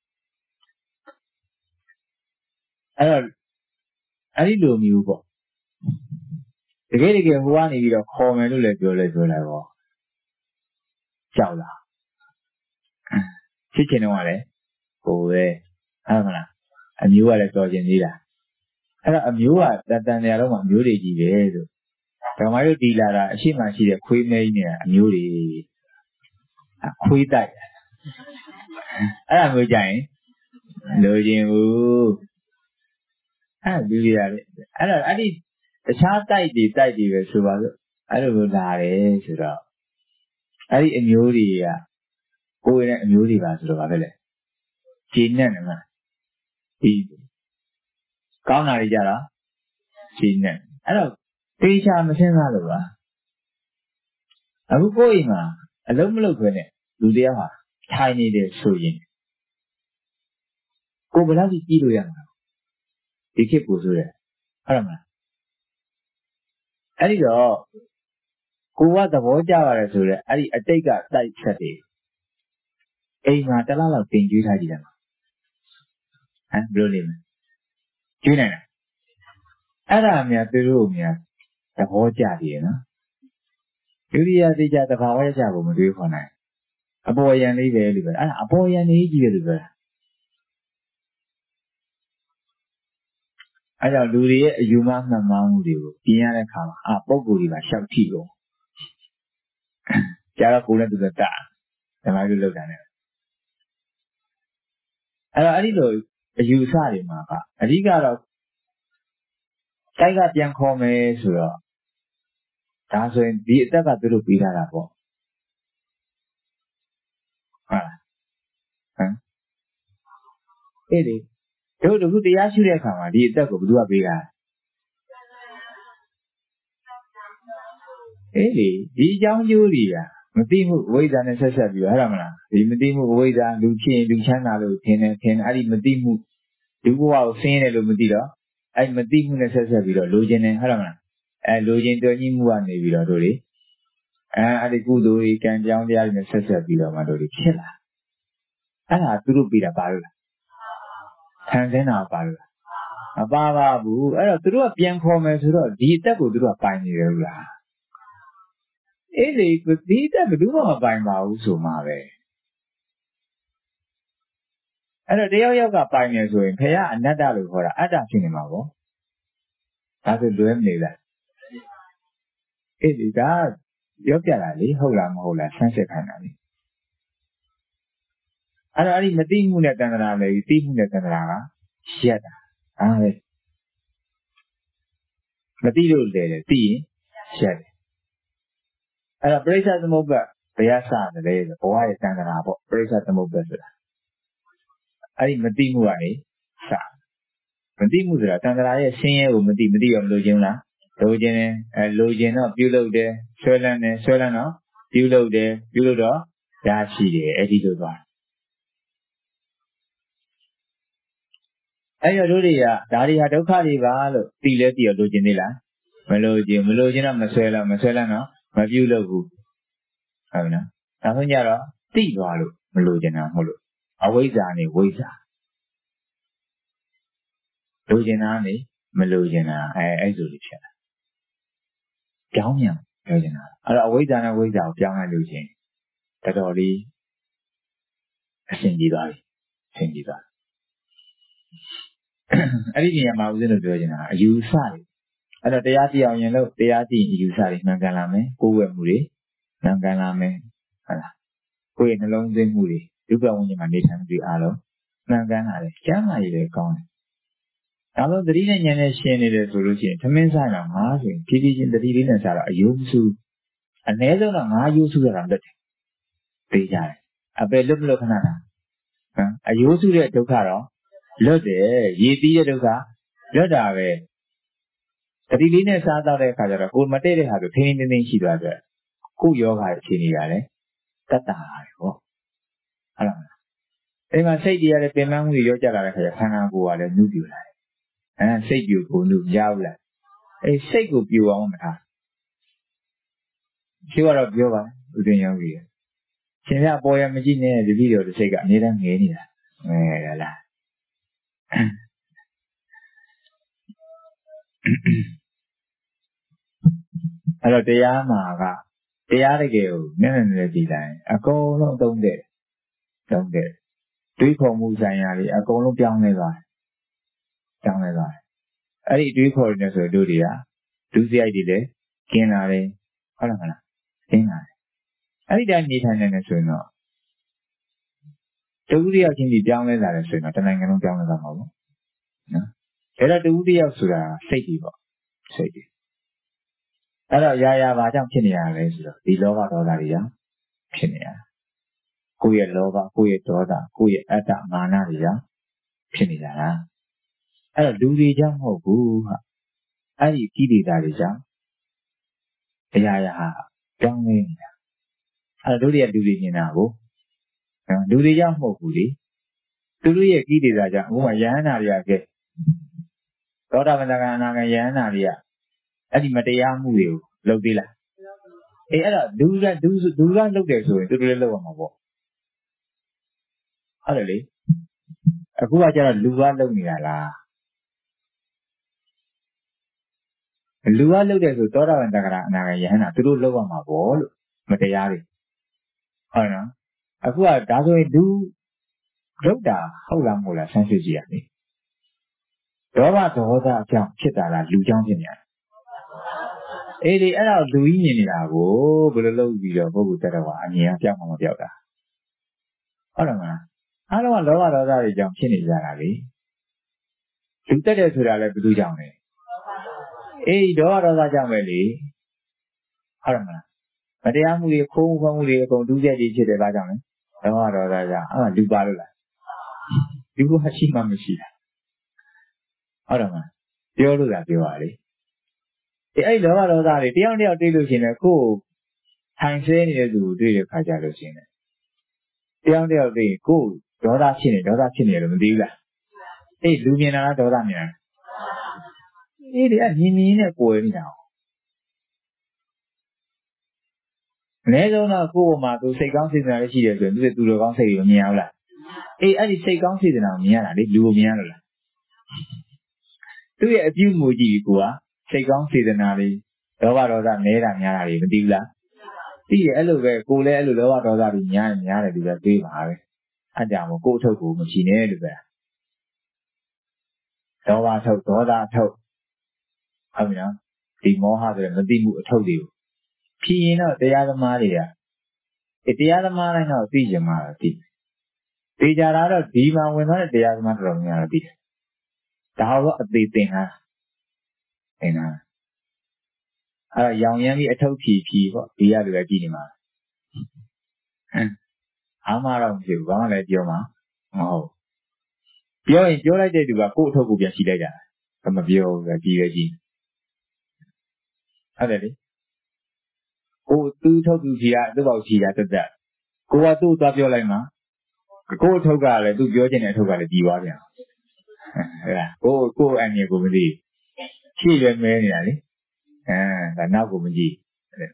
အဲ့တော့အဲ့ဒီလိုမျိုးပေါ့တကယ်ဟိုကနေပြီးတော့ခေါ်မယ်လို့လည်းပြောလိုက်ပေါ့ကြောက်လားဖြစ်ချင်တော့လည်းဟိုပဲဟုတ်မလားအမျိုးကလည်းတော်ကျင်သေးတာအဲ့တော့အမျိုးကတန်တရားလုံးမှာအမျိုးတွေကြီးတယ်ဆိုဓမ္မရုပ်တီလာတာအရှိမှရှိတဲ့ခွေးမဲကြီးနဲ့အမျိုးတွေခွေးတိုက်အဲ့ဒါမျိုးကြရင်လိုချင်ဘူးအဲ့လူတွေကလေအဲ့တော့အဲ့ဒီတခြားတိုက်တွေပဲဆိုပါစို့အဲ့လိုလာတယ်ဆိုတော့အဲ့ဒီအမျိုးတွေကကိုယ်ရဲ့အမျိုးတွေပါဆိုတော့ဗာပဲလေဂျင်းနဲ့နော်ဒီကောင်းတာတွေကြတာရှင်းနေအဲ့တော့တေချာမစင်းစားလို့ပါအခုကိုယ့်အိမ်မှာအလုံးမလုပ်ခွင့်နဲ့လူတယောက်ဟာထိုင်နေတယ်ဆိုရင်ကိုယ်ဘယ်လောက်ကြီးလို့ရမှာဒီခေတ်ကိုဆိုရဲဟုတ်မလားအဲ့ဒီတော့ကိုကသဘောကျပါတယ်ဆိုရဲအဲ့ဒီအတိတ်ကတိုက်ချက်တွေအိမ်မှာတစ်လားလောက်တင်ကျွေးထားကြည့်တယ်ဟမ်ဘယ်လိုလဲကျွေးနိုင်လားအဲ့ဒါများသူတို့များသဘောကျတယ်နော်ဒုတိယတိကျသဘာဝရကြကိုမတွေးခေါ်နိုင်အပေါ်ယံလေးပဲလို့ပဲအဲ့ဒါအပေါ်ယံလေးကြီးပဲလို့ပဲအဲ့တော့လူတွေရဲ့အယူမှမှန်မှန်မှုတွေကိုပြင်ရတဲ့အခါမှာပုံကိုယ်တွေပါရှောက်ထိကုန်ကြာတော့ကိုယ်နဲ့သူကတာဓမ္မပြုလောက်တာနဲ့အဲ့တော့အဲ့ဒီလိုအယူဆတွေမှာကအဓိကတော့တိုက်ကပြန်ခေါ်မယ်ဆိုတော့ဒါဆိုရင်ဒီအသက်ကသူတို့ပြီးထားတာပေါ့ဟုတ်လားဟမ်အေးလေတို့ခုတရားရှိတဲ့အခါမှာဒီအသက်ကိုဘယ်သူကပေးတာအေးလေဒီအကြောင်းကျိုးတွေကမသိမှုအဝိဇ္ဇာနဲ့ဆက်ဆက်ပြီးဟုတ်မလားဒီမသိမှုအဝိဇ္ဇာလူဖြစ်ရင်လူချမ်းသာလို့ထင်တယ်အဲ့ဒီမသိမှုလူဘဝကိုဆင်းရဲတယ်လို့မသိတော့အဲ့မသိမှုနဲ့ဆက်ဆက်ပြီးတော့လိုချင်တယ်ဟုတ်မလားလိုချင်တော်ကြီးမှုကနေပြီးတော့တို့လေအဲ့ဒီကုသိုလ်ကြီးကံကြောင်းတရားတွေနဲ့ဆက်ဆက်ပြီးတော့မှတို့လေဖြစ်လာအဲ့ဒါသူတို့ပြီးတာပါလို့လားခံစင်းတာပါလို့လားမပါပါဘူးအဲ့တော့သူတို့ကပြန်ခေါ်မယ်ဆိုတော့ဒီအသက်ကိုသူတို့ကပိုင်နေတယ်လို့လားအေးလေဒီအသက်ဘယ်သူမှမပိုင်ပါဘူးဆိုမှပဲအဲ့တော့တယောက်ယောက်ကပိုင်နေဆိုရင်ဖခင်အနတ္တလို့ခေါ်တာအတ္တဖြစ်နေမှာပေါ့ဒါဆိုလွဲမနေလားအေးဒီကပြောပြတာလေဟုတ်လားမဟုတ်လားဆန်းစစ်ခိုင်းတာလေအဲ့တော့အဲ့ဒီမသိမှုနဲ့တဏှာလေသိမှုနဲ့တဏှာကရက်တာအားပဲမသိလို့လေသိရင်ရက်တယ်အဲ့တော့ပရိစ္ဆေသမုပ္ပါဘယ်ရစတယ်လဲဆိုဘဝရဲ့တဏှာပေါ့ပရိစ္ဆေသမုပ္ပါဆိုတာအဲ့ဒီမသိမှုကနေစမသိမှုဆိုတာတဏှာရဲ့ဆင်းရဲကိုမသိရောမလို့ခြင်းလားလိုချင်တယ်လိုချင်တော့ပြုလုပ်တယ်ဆွဲလန်းတယ်ဆွဲလန်းတော့ပြုလုပ်တယ်ပြုလုပ်တော့ရရှိတယ်အဲ့ဒီလိုသွားအဲ့တော့တို့တွေကဒါတွေဟာဒုက္ခတွေပါလို့သိလဲသိရလိုချင်သေးလားမလိုချင်တော့မဆွဲလန်းတော့မပြုလုပ်ဘူးဟုတ်နော်နောက်ဆုံးကြတော့သိသွားလို့မလိုချင်တာမဟုတ်လို့အဝိဇ္ဇာနဲ့ဝိဇ္ဇာလိုချင်တာနဲ့မလိုချင်တာအဲ့ဆိုလို့ဖြစ်တာပြောင်းပြန်ပြောချင်တာအဲ့တော့အဝိဇ္ဇာနဲ့ဝိဇ္ဇာကိုပြောင်းလိုက်လို့ချင်းတော်တော်လေးအဆင်ပြေသွားပြီအဆင်ပြေသွားအဲ့ဒီနေရာမှာဦးဇင်းတို့ပြောချင်တာအယူဆတွေအဲ့တော့တရားကြည့်အောင်ရင်လို့တရားကြည့်အယူဆတွေမှန်ကန်လာမယ်ကိုယ်ဝယ်မှုတွေမှန်ကန်လာမယ်ဟုတ်လားကိုယ့်ရဲ့နှလုံးသွင်းမှုတွေဒုက္ခဝိညာဉ်မှာနေထိုင်မှုတွေအားလုံးမှန်ကန်လာတယ်ကျမ်းမာရေးလည်းကောင်းတယ်ဒါလို့သတိနဲ့ဉာဏ်နဲ့ရှင်းနေတယ်ဆိုလို့ရှိရင်သမင်းဆိုင်တော့ငါးဆိုရင်ဖြည်းဖြည်းချင်းသတိလေးနဲ့စားတော့အယုံစုအနည်းဆုံးတော့ငါးယုံစုရတာလွတ်တယ်သိကြတယ်အပယ်လွတ်မလို့ခဏတာအယုံစုတဲ့ဒုက္ခတော့လွတ်တယ်ရည်သီးတဲ့ဒုက္ခလွတ်တာပဲသတိလေးနဲ့စားတော့တဲ့အခါကျတော့ကိုယ်မတည့်တဲ့ဟာဆိုထင်းထင်းထင်းရှိသွားတယ်ကိုယ်ယောဂရဲ့အခြေအနေရတယ်တတ်တာရတယ်ဟောဟုတ်လားအဲ့မှာစိတ်တွေကလည်းပင်ပန်းမှုတွေရောကြလာတဲ့အခါကျခန္ဓာကိုယ်ကလည်းနုပြူလာတယ်စိတ်ပြူကိုနုကြားဘူးလားစိတ်ကိုပြူအောင်မထားရှိတော့ပြောပါဦးဇင်းယောဂီရှင်ပြပေါ်ရမကြည့်နဲ့တပည့်တော်တစ်စိတ်ကအမြဲတမ်းငဲနေတာလားအဲ့တော့တရားမှာကတရားတကယ်ကိုနည်းနည်းကြည့်တိုင်းအကုန်လုံးသုံးတဲ့တွေးခေါ်မှုဆိုင်ရာတွေအကုန်လုံးပြောင်းလဲသွားတယ်အဲ့ဒီတွေးခေါ်နေဆိုတို့တွေကဒုစရိုက်တွေလည်းကျင်းလာတယ်ဟုတ်လားမလားကျင်းလာတယ်အဲ့ဒီတိုင်းနေထိုင်နေတယ်ဆိုရင်တော့တဝိရိယချင်းကြီးပြောင်းလဲလာတယ်ဆိုရင်တော့တနိုင်ငံလုံးပြောင်းလဲသွားမှာပေါ့နော်ဒါတော့တဝိရိယဆိုတာစိတ်တွေပေါ့စိတ်တွေအဲ့တော့ရာဘာကြောင့်ဖြစ်နေရလဲဆိုတော့ဒီလောဘဒေါသတွေကြောင့်ဖြစ်နေရကိုယ့်ရဲ့လောဘကိုယ့်ရဲ့ဒေါသကိုယ့်ရဲ့အတ္တမာနတွေကြောင့်ဖြစ်နေတာလားလူတွေကြောင့်မဟုတ်ဘူးဟာအဲ့ဒီကိလေသာတွေကြောင့်အရာရာဟာကြောင်းနေနေတာတို့တွေကလူတွေမြင်တာကိုလူတွေကြောင့်မဟုတ်ဘူးလေသူတို့ရဲ့ကိလေသာကြောင့်ဥပမာယဟန္တာတွေကကဲသောတာပန်သဂအနာဂံယဟန္တာတွေကအဲ့ဒီမတရားမှုတွေကိုလုပ်သေးလားအဲ့တော့လူကလုပ်တယ်ဆိုရင်သူတို့လည်းလုပ်ရမှာပေါ့ဟုတ်တယ်လေအခုကကျတော့လူကလုပ်နေတာလားလူကလုပ်တယ်ဆိုသောတာပန်သဂရအနာဂံယဟန္တာသူတို့လုပ်ရမှာပေါ့လို့မတရားတွေဟုတ်နော်အခုကဒါဆိုရင်လူလုပ်တာဟုတ်လားမဟုတ်လားဆန်းစစ်ကြည့်ရမယ်ဒေါသဒေါသအကြောင်းဖြစ်တာလားလူကြောင့်ဖြစ်နေတာဒီအဲ့တော့လူကြီးမြင်နေတာကိုဘယ်လိုလုပ်ပြီးတော့ပုဂ္ဂိုလ်တက်တော့အမြင်ကပြောက်မှမပြောက်တာဟုတ်တယ်မလားအားလုံးကလောဘဒေါသတွေကြောင့်ဖြစ်နေကြတာလေလူတက်တယ်ဆိုတာလည်းဘယ်သူကြောင့်လဲဒေါသဒေါသကြောင့်ပဲလေဟုတ်တယ်မလားမတရားမှုတွေခိုးမှုမှုတွေအကုန်ဒုစရိုက်တွေဖြစ်တယ်ဘာကြောင့်လဲဒေါသဒေါသကြောင့်လူပါလို့လားလူကရှိမှမရှိတာဟုတ်တယ်မလားပြောလို့လားပြောပါလေအဲ့လောဘဒေါသတွေတယောက်တယောက်တွေ့လို့ရှိရင်ကိုယ်ထိုင်ဆဲနေတဲ့သူကိုတွေ့တဲ့ခါကြလို့ရှိရင်တယောက်တယောက်တွေ့ရင်ကိုယ်ဒေါသဖြစ်နေလို့မသိဘူးလားလူမြင်တာလားဒေါသမြင်တာဒီကမြင်နဲ့ကိုယ်နေတာအနည်းဆုံးတော့ကိုယ့်ဘဝမှာသူစိတ်ကောင်းစေတနာလည်းရှိတယ်ဆိုရင်သူတော်ကောင်းစိတ်ကိုမြင်အောင်လားအဲ့ဒီစိတ်ကောင်းစေတနာကိုမြင်ရတာလေလူကိုမြင်ရလို့လားသူ့ရဲ့အပြုအမူကြည့်ပြီးကိုကစိတ်ကောင်းစေတနာလေးဒေါသဒေါသနဲတာများတာတွေမသိဘူးလားသိရအဲ့လိုပဲကိုလည်းအဲ့လိုဒေါသဒေါသတွေများတယ်သူကတွေးပါပဲအဲ့ကြောင့်မို့ကိုယ့်အထုပ်ကိုမကြည့်နဲ့လို့ပဲဒေါသထုတ်ဒေါသထုတ်ဟုတ်ပြီနော်ဒီမောဟဆိုတဲ့မသိမှုအထုပ်တွေကိုဖြီးရင်တော့တရားသမားတွေကတရားသမားတိုင်းတော့သိကြမှာသိသိကြတာတော့ဒီမှာဝင်သွားတဲ့တရားသမားတော်တော်များများသိတယ်ဒါတော့အသေးသင်တာအဲ့ရောင်ရမ်းပြီးအထုပ်ဖြီးပေါ့ဒီရလူပဲကြည့်နေမှာအားမတော့မဖြစ်ဘူးဘာမှလည်းပြောမှာမဟုတ်ပြောရင်ပြောလိုက်တဲ့သူကကိုယ့်အထုပ်ကိုပြန်ရှိလိုက်တာမပြောဘူးကြည့်ပဲကြည့်ဟုတ်တယ်လေကိုသူ့ထုတ်သူကြီးကသူ့ပေါက်ကြီးတာတက်ကိုကသူ့သွားပြောလိုက်မှာကိုအထုပ်ကလည်းသူပြောချင်တဲ့အထုပ်ကလည်းကြီးသွားပြန်ဟုတ်လားကိုအန်ရကိုမသိဖြည့်ရွယ်မဲနေတာလေဒါနောက်ကိုမကြည့်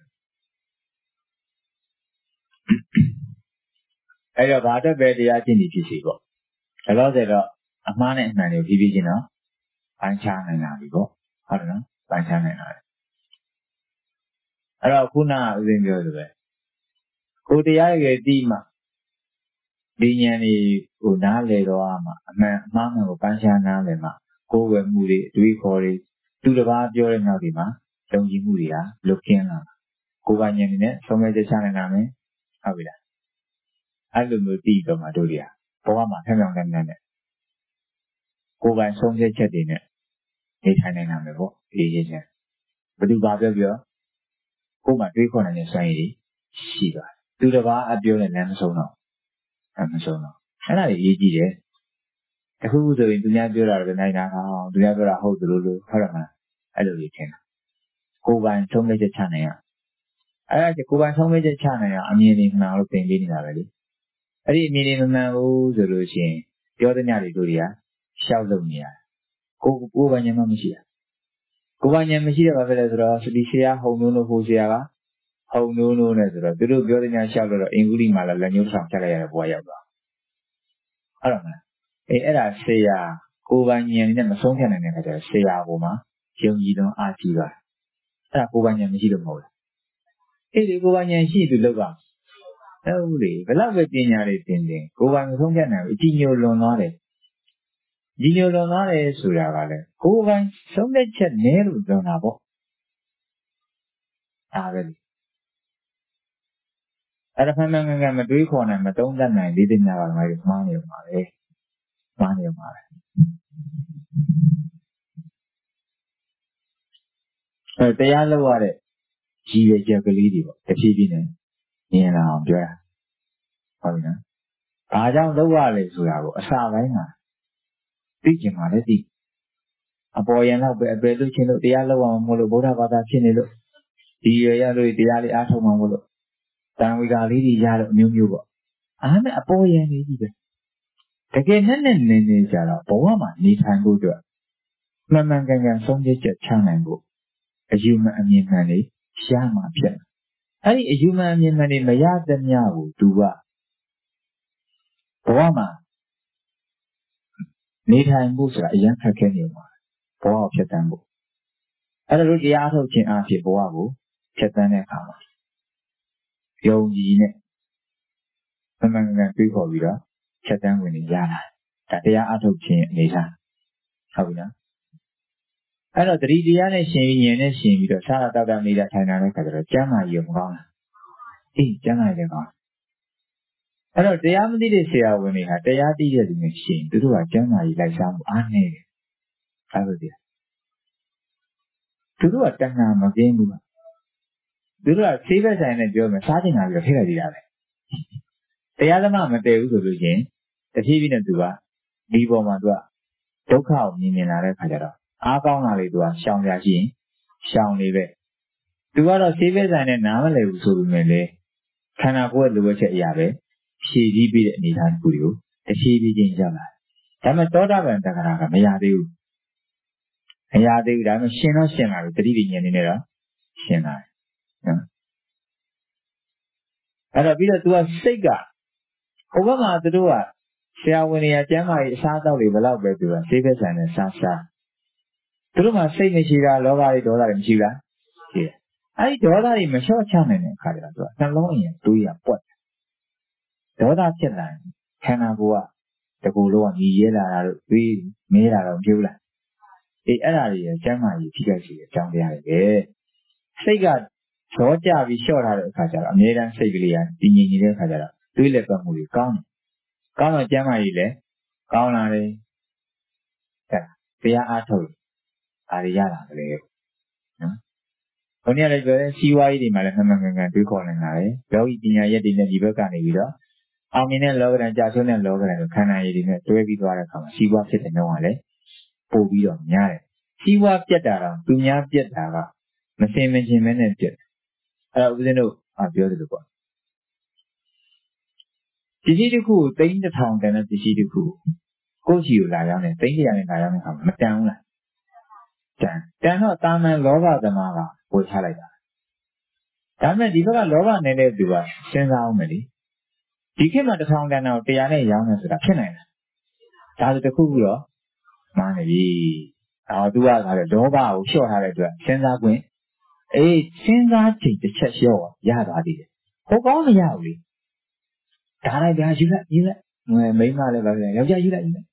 အဲ့တော့ဘာအတွက်ပဲတရားကျင့်နေဖြစ်စီပေါ့ဒါတော့ဆိုတော့အမှားနဲ့အမှန်တွေကိုဖြည်းဖြည်းချင်းတော့ပိုင်းခြားနိုင်လာပြီပေါ့ဟုတ်တယ်နော်ပိုင်းခြားနိုင်လာတယ်အဲ့တော့ခုနကဦးဇင်းပြောသလိုပဲကိုတရားရဲ့တိမှဒီဉာဏ်ကိုနားလည်တော့မှအမှန်အမှားမှန်ကိုပိုင်းခြားနားလည်မှကိုယ်ဝယ်မှုတွေအတွေးခေါ်တွေသူတစ်ပါးပြောတဲ့နောက်ဒီမှာယုံကြည်မှုတွေဟာလွတ်ကင်းလာကိုယ်ကဉာဏ်နဲ့ဆုံးဖြတ်ချက်ချနိုင်တာမယ်ဟုတ်ပြီလားအဲ့လိုမျိုးသိတော့မှတို့တွေကဘဝမှာဖြောင်းဖြောင်းတန်းတန်းနဲ့ကိုယ်ပိုင်ဆုံးဖြတ်ချက်တွေနဲ့နေထိုင်နိုင်တာမယ်ပေါ့ဒီရေးချင်းဘယ်သူပါပြောကိုယ်မှတွေးခေါ်နိုင်တဲ့စွမ်းရည်တွေရှိသွားတယ်သူတစ်ပါးအပြောနဲ့လည်းမဆုံးတော့အဲ့ဒါကြီးရေးကြည့်တယ်အခုဆိုရင်သူများပြောတာလည်းနိုင်တာအောင်သူများပြောတာဟုတ်သလိုလိုဟုတ်တယ်မလားအဲ့လိုကြီးထင်တာကိုယ်ပိုင်ဆုံးဖြတ်ချက်ချနိုင်ရအဲ့ဒါကိုယ်ပိုင်ဆုံးဖြတ်ချက်ချနိုင်ရအမြင်တွေမှန်လို့သင်ပေးနေတာပဲလေအဲ့ဒီအမြင်တွေမမှန်ဘူးဆိုလို့ရှိရင်ပြောတဲ့ညတွေတို့တွေကရှောက်လုံနေရကိုယ်ပိုင်ဉာဏ်မှမရှိတာကိုယ်ပိုင်ဉာဏ်မရှိတဲ့ဘာဖြစ်လဲဆိုတော့ဒီဆရာဟုံနိုးလို့ဟိုဆရာကဟုံနိုးနဲ့ဆိုတော့သူတို့ပြောတဲ့ညရှောက်လို့တော့အင်္ဂုလိမာလာလက်ညှိုးဆောင်ချက်လိုက်ရတဲ့ဘဝရောက်သွားဟုတ်တယ်မလားအဲ့ဒါဆရာကိုယ်ပိုင်ဉာဏ်နဲ့မဆုံးဖြတ်နိုင်တဲ့အခါကျတော့ဆရာပေါ်မှာယုံကြည်တော့အားကြီးသွားအဲ့ဒါကိုယ်ပိုင်ဉာဏ်မရှိလို့မဟုတ်လားဒီကိုယ်ပိုင်ဉာဏ်ရှိသူလောက်ကဟုတ်လေဘယ်တော့ပဲပညာတွေသင်ကိုယ်ပိုင်မဆုံးဖြတ်နိုင်ဘူးအကြည်ညိုလွန်သွားတယ်ကြီးညိုလွန်သွားတယ်ဆိုတာကလည်းကိုယ်ပိုင်ဆုံးဖြတ်ချက်နည်းလို့ပြောတာပေါ့ဒါပဲလေအဲ့ဒါမှန်မတွေးခေါ်နိုင်မသုံးသပ်နိုင်ဒီတင်ညာပါမယ်မှားနေမှာပဲတရားလို့ရတဲ့ရည်ရွယ်ချက်ကလေးတွေပေါ့တဖြည်းဖြည်းနဲ့မြင်လာအောင်ပြောတာဟုတ်ပြီနော်ဘာကြောင့်လို့ရလဲဆိုတာကိုအစာပိုင်းမှာသိကျင်ပါလေသိအပေါ်ယံလောက်ပဲအပေလို့ချင်းလို့တရားလောက်အောင်မလို့ဗုဒ္ဓဘာသာဖြစ်နေလို့ဒီရရလို့တရားလေးအားထုတ်မှမလို့တန်ဝေကလေးတွေရတော့အမျိုးမျိုးပေါ့အားနဲ့အပေါ်ယံနေကြီးပဲတကယ်နဲ့နေကြတော့ဘဝမှာနေထိုင်ဖို့အတွက်မှန်မှန်ကန်ကန်ဆုံးဖြတ်ချက်ချနိုင်ဖို့အယူမှန်အမြင်မှန်လေးရှားမှဖြစ်တယ်အဲ့ဒီအယူမှန်အမြင်မှန်လေးမရသမျှကိုသူကဘဝမှာနေထိုင်ဖို့ဆိုတာအရင်ခက်ခဲနေမှာဘဝကိုဖြတ်တန်းဖို့အဲ့ဒါလို့တရားထုတ်ခြင်းအဖြစ်ဘဝကိုဖြတ်တန်းတဲ့အခါမှာယုံကြည်နဲ့မှန်မှန်ကန်ကန်တွေးခေါ်ပြီးတော့ဖြတ်တန်းဝင်နေရတာဒါတရားအထုတ်ခြင်းအနေထားဟုတ်ပြီနော်အဲ့တော့တတိတရားနဲ့ရှင်ပြီးဉာဏ်နဲ့ရှင်ပြီးတော့သာတောက်တာနေတာထိုင်တာတဲ့ခါကျတော့ကျမ်းမာကြီးမကောင်းလားအေးကျမ်းမာကြီးကောင်းအဲ့တော့တရားမသိတဲ့ဆရာဝန်တွေဟာတရားသိတဲ့သူတွေရှင်သူတို့ကကျမ်းမာကြီးလိုက်စားမှုအားနည်းတယ်အဲ့လိုတည်းသူတို့ကတဏှာမကင်းဘူးသူတို့ကဆေးဘက်ဆိုင်နဲ့ပြောမယ်စားချင်တာပြီးတော့ထိလိုက်ကြတာပဲတရားသမားမတည်ဘူးဆိုလို့ချင်းတဖြည်းဖြည်းနဲ့သူကဒီပေါ်မှာသူကဒုက္ခကိုမြင်လာတဲ့ခါကျတော့အားကောင်းလာလေသူကရှောင်ကြရှိရင်ရှောင်နေပဲသူကတော့ဆေးဘက်ဆိုင်နဲ့နားမလည်ဘူးဆိုပေမဲ့လေခန္ဓာကိုယ်ရဲ့လိုအပ်ချက်အရာပဲဖြည့်ဆည်းပြီးတဲ့အနေအထားတစ်ခုကိုတဖြည်းဖြည်းချင်းရောက်လာဒါပေမဲ့သောတာပန်တက္ကရာကမရသေးဘူးမရသေးဘူးဒါပေမဲ့ရှင်တော့ရှင်လာပြီတတိပညာနေနဲ့တော့ရှင်လာတယ်နော်အဲ့တော့ပြီးတော့သူကစိတ်ကဟိုဘက်မှာသူတို့ကဆရာဝန်တွေကကျမ်းမာရေးအစားအသောက်တွေဘယ်လောက်ပဲသူကဆေးဘက်ဆိုင်နဲ့စားသူတို့မှာစိတ်မရှိတာလောဘတွေဒေါသတွေမရှိလားရှိတယ်အဲ့ဒီဒေါသတွေမလျှော့ချနိုင်တဲ့အခါကျတော့သူကနှလုံးအရင်တွေးရပွက်ဒေါသဖြစ်လာရင်ခန္ဓာကိုယ်ကတကူလုံးကညီရဲလာတာတို့တွေးမဲလာတော့ပြုတ်လာအေးအဲ့ဒါတွေကျမ်းမာရေးထိခိုက်စေတဲ့အကြောင်းတရားတွေပဲစိတ်ကကြောကြပြီးလျှော့ထားတဲ့အခါကျတော့အမြဲတမ်းစိတ်ကလေးကတည်ငြိမ်နေတဲ့အခါကျတော့တွေးလက်ပတ်မှုတွေကောင်းတယ်ကောင်းတော့ကျမ်းမာရေးလည်းကောင်းလာတယ်တရားအားထုတ်အားရရတာကလေးနော်ဘုန်းကြီးလည်းပြောတယ်စီးပွားရေးတွေမှာလည်းမှန်မှန်ကန်ကန်တွေးခေါ်နေတာလေယောဂီပညာရက်တွေနဲ့ဒီဘက်ကနေပြီးတော့အောင်မြင်တဲ့လောကဓာတ်ကြာဆုံးတဲ့လောကဓာတ်ကိုခန္ဓာရည်တွေနဲ့တွဲပြီးသွားတဲ့အခါမှာစီးပွားဖြစ်တဲ့နှုန်းကလည်းပို့ပြီးတော့များတယ်စီးပွားပြတ်တာတော့သူများပြတ်တာကမစင်မချင်းမဲနဲ့ပြတ်အဲ့တော့ဦးဇင်းတို့ပြောသလိုပေါ့ပစ္စည်းတစ်ခုကိုသိန်း 1000 တန်တဲ့ပစ္စည်းတစ်ခုကိုယ့်ချီကိုလာရောက်နေသိန်း 100 နဲ့လာရောက်နေခါမတန်ဘူးလားတန်တော့တာမန်လောဘသမားကဝယ်ချလိုက်တာဒါပေမဲ့ဒီဘက်ကလောဘနေတဲ့သူကစဉ်းစားအောင်မယ်လေဒီခေတ်မှာ 1000 တန်တော့100နဲ့ရောင်းနေဆိုတာဖြစ်နိုင်လားဒါဆိုတစ်ခုခုတော့မှန်းနေပြီသူကလည်းလောဘကိုလျှော့ထားတဲ့အတွက်စဉ်းစားခွင့်စဉ်းစားချိန်တစ်ချက်လျှော့ရသွားသေးတယ်ဟိုကောင်းမရဘူးလေဒါလိုက်ဒါယူလိုက်မိန်းမလည်းပါပဲယောက်ျားယူလိုက်ဟာ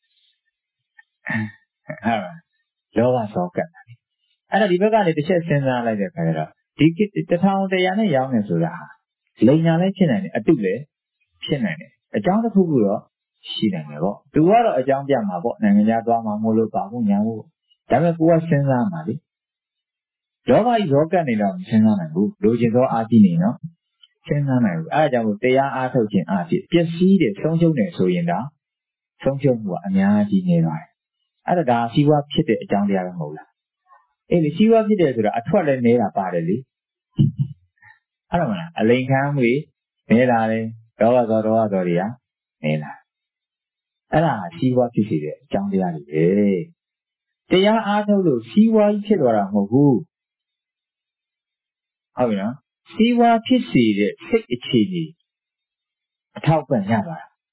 လောဘစောကတ်အဲ့တော့ဒီဘက်ကနေတစ်ချက်စဉ်းစားလိုက်တဲ့အခါကျတော့ဒီ1100နဲ့ရောင်းနေဆိုတာလိန်ညာလည်းဖြစ်နိုင်တယ်အတုလည်းဖြစ်နိုင်တယ်အကြောင်းတစ်ခုခုတော့ရှိနိုင်တယ်ပေါ့သူကတော့အကြောင်းပြမှာပေါ့နိုင်ငံခြားသွားမှာမို့လို့ပါဖို့ညာဖို့ဒါပေမဲ့ကိုကစဉ်းစားမှာလေလောဘကြီးဇောကတ်နေတော့စဉ်းစားနိုင်ဘူးလိုချင်သောအားကြီးနေနော်စဉ်းစားနိုင်ဘူးအဲဒါကြောင့်မို့တရားအားထုတ်ခြင်းအဖြစ်ပျက်စီးတဲ့ဆုံးရှုံးတယ်ဆိုရင်တော့ဆုံးရှုံးမှုကအများကြီးနေပါတယ်အဲ့ဒါစီးပွားဖြစ်တဲ့အကြောင်းတရားပဲမဟုတ်လားလေစီးပွားဖြစ်တယ်ဆိုတာအထွက်လည်းနေတာပါတယ်လေအဲ့တော့မလားအလိန်ခံမှုနေလာတယ်ဒေါသတွေကနေလာအဲ့ဒါစီးပွားဖြစ်စေတဲ့အကြောင်းတရားတွေပဲတရားအားထုတ်လို့စီးပွားကြီးဖြစ်သွားတာမဟုတ်ဘူးဟုတ်ပြီနော်စီးပွားဖြစ်စေတဲ့စိတ်အခြေအနေအထောက်ပံ့ရပါလား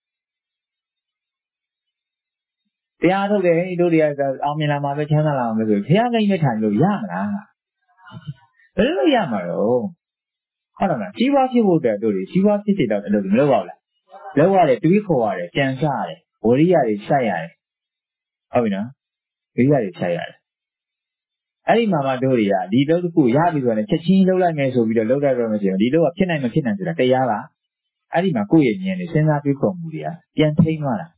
တရားထုတ်တယ်တို့တွေကအောင်မြင်လာမှာပဲချမ်းသာလာမှာပဲဆိုဘုရားကိန်းနဲ့ထိုင်လို့ရမလားဘယ်လိုရမှာတော့ဟုတ်တယ်မလားစီးပွားဖြစ်ဖို့အတွက်တို့တွေစီးပွားဖြစ်စေတော့အဲ့လိုမလုပ်ပါဘူးလားလုပ်ရတယ်တွေးခေါ်ရတယ်ကြံစရတယ်ဝရိယတွေစိုက်ရတယ်ဟုတ်ပြီနော်ဝိရိယတွေစိုက်ရတယ်အဲ့ဒီမှာတို့တွေကဒီလုပ်တစ်ခုရပြီဆိုတော့ချက်ချင်းလုပ်လိုက်မယ်ဆိုပြီးတော့လုပ်လိုက်တော့မှရှိရင်ဒီလုပ်ကဖြစ်နိုင်မဖြစ်နိုင်ဆိုတာတရားကအဲ့ဒီမှာကိုယ့်ရဲ့ဉာဏ်နဲ့စဉ်းစားတွေးခေါ်မှုတွေကပြန်ထိန်းသွားတာ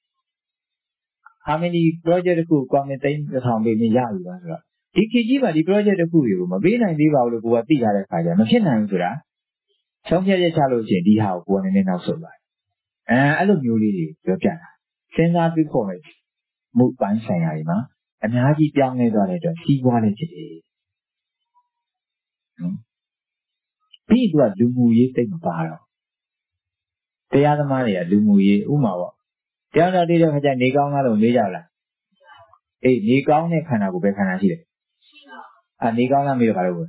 မင်းဒီ project တစ်ခုကွာမင်းသိန်း 1000 ပေးပြီးရပြီပါဆိုတော့ဒီခေတ်ကြီးမှာဒီ project တစ်ခုကိုမပေးနိုင်သေးပါဘူးလို့ကိုကသိထားတဲ့ခါကျမဖြစ်နိုင်ဘူးဆိုတာဆုံးဖြတ်ချက်ချလို့ရှိရင်ဒီဟာကိုကိုယ်ကနေနောက်ဆုတ်သွားအဲ့လိုမျိုးလေးတွေပြောပြတာစဉ်းစားတွေးခေါ်မယ်မှုပိုင်းဆိုင်ရာတွေမှာအများကြီးပြောင်းလဲသွားတဲ့အတွက်စီးပွားလည်းဖြစ်တယ်နော်ပြီးတော့လူမှုရေးသိမ့်မပါတော့တရားသမားတွေကလူမှုရေးဥမာပေါ့တရားတော်တည်တဲ့ခါကျနေကောင်းလားလို့မေးကြလားအေးနေကောင်းတဲ့ခန္ဓာကိုပဲခန္ဓာရှိတယ်နေကောင်းလားမေးတော့ဘာလို့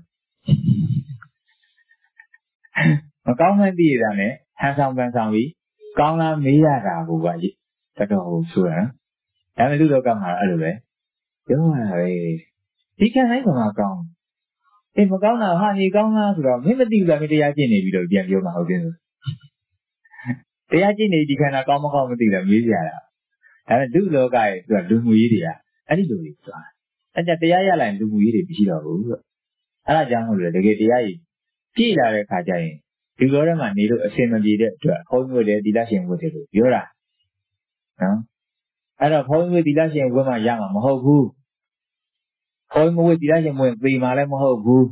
မကောင်းမှန်းသိရတာနဲ့ဟန်ဆောင်ပန်ဆောင်ပြီးကောင်းလားမေးရတာကိုကတော်တော်ဆိုတာနော်ဒါပေမဲ့လူလောကမှာအဲ့လိုပဲပြောရတာပဲဒီခန္ဓာကမှကောင်းမကောင်းတာဟာနေကောင်းလားဆိုတော့မင်းမသိဘူးလားမင်းတရားကျင့်နေပြီလို့ပြန်ပြောမှာဟုတ်တယ်ဆိုတရားကျင့်နေဒီခန္ဓာကောင်းမကောင်းမသိလားမေးကြတာဒါပေမဲ့လူလောကရဲ့သူကလူမှုရေးတွေကအဲ့ဒီလိုတွေသွားအဲ့ကြတရားရလိုက်လူမှုရေးတွေမရှိတော့ဘူးဆိုအဲ့ဒါကြောင့်မို့လို့တကယ်တရားကြီးပြည့်လာတဲ့ခါကျရင်ဒီလိုထဲမှာနေလို့အစင်မပြေတဲ့အတွက်ဘုန်းကြီးတို့လည်းသီလရှင်ဝတ်တယ်လို့ပြောတာနော်အဲ့တော့ဘုန်းကြီးတို့သီလရှင်ဝတ်မှရမှာမဟုတ်ဘူးဘုန်းကြီးမဝတ်သီလရှင်ဝတ်သေမှာလည်းမဟုတ်ဘူး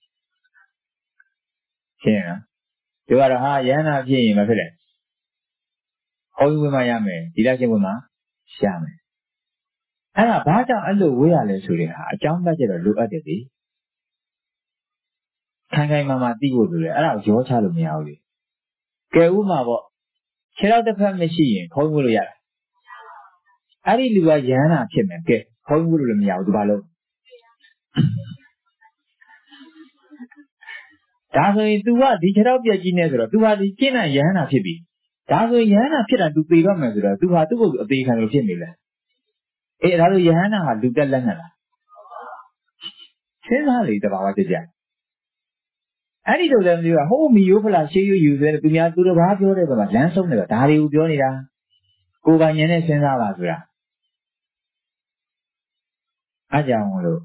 ရှင်းနော်ဒီကတော့ဟာယန္တာဖြစ်ရင်မဖြစ်တယ်ဘုန်းကြီးဝတ်မှရမယ်သီလရှင်ဝတ်မှရမယ်အဲ့ဒါဘာကြောင့်အဲ့လိုဝေးရလဲဆိုတဲ့ဟာအကြောင်းပြချက်တော့လိုအပ်တယ်လေခိုင်ခိုင်မာမာသိဖို့လိုတယ်အဲ့ဒါကိုရောချလို့မရဘူးလေကဲဥမာပေါ့ခြေထောက်တစ်ဖက်မရှိရင်ဘုန်းကြီးဝတ်လို့ရတယ်အဲ့ဒီလူကယန္တာဖြစ်မယ်ကဲဘုန်းကြီးဝတ်လို့လည်းမရဘူးသူဘာလို့ဒါဆိုရင် तू ကဒီခြေထောက်ပြက်ကြီးနေဆိုတော့ तू ဟာဒီကျင့်တဲ့ယန္တာဖြစ်ပြီဒါဆိုရင်ယန္တာဖြစ်တာ तू သိတော့မယ်ဆိုတော့ तू ဟာသူ့ကိုအသေးခံလို့ဖြစ်နေလဲဒါဆိုယန္တာဟာလူတက်လက်နဲ့လားစဉ်းစားလေတဘာဝကြကြအဲ့ဒီလိုလည်းမပြောဟိုးမီယိုးဖလားရှေးယူဆိုတဲ့သူများသူတစ်ပါးပြောတဲ့ဘက်မှာလမ်းဆုံးနေတော့ဒါတွေကိုပြောနေတာကိုယ်ပိုင်ဉာဏ်နဲ့စဉ်းစားပါဆိုတာအားကြောင့်လို့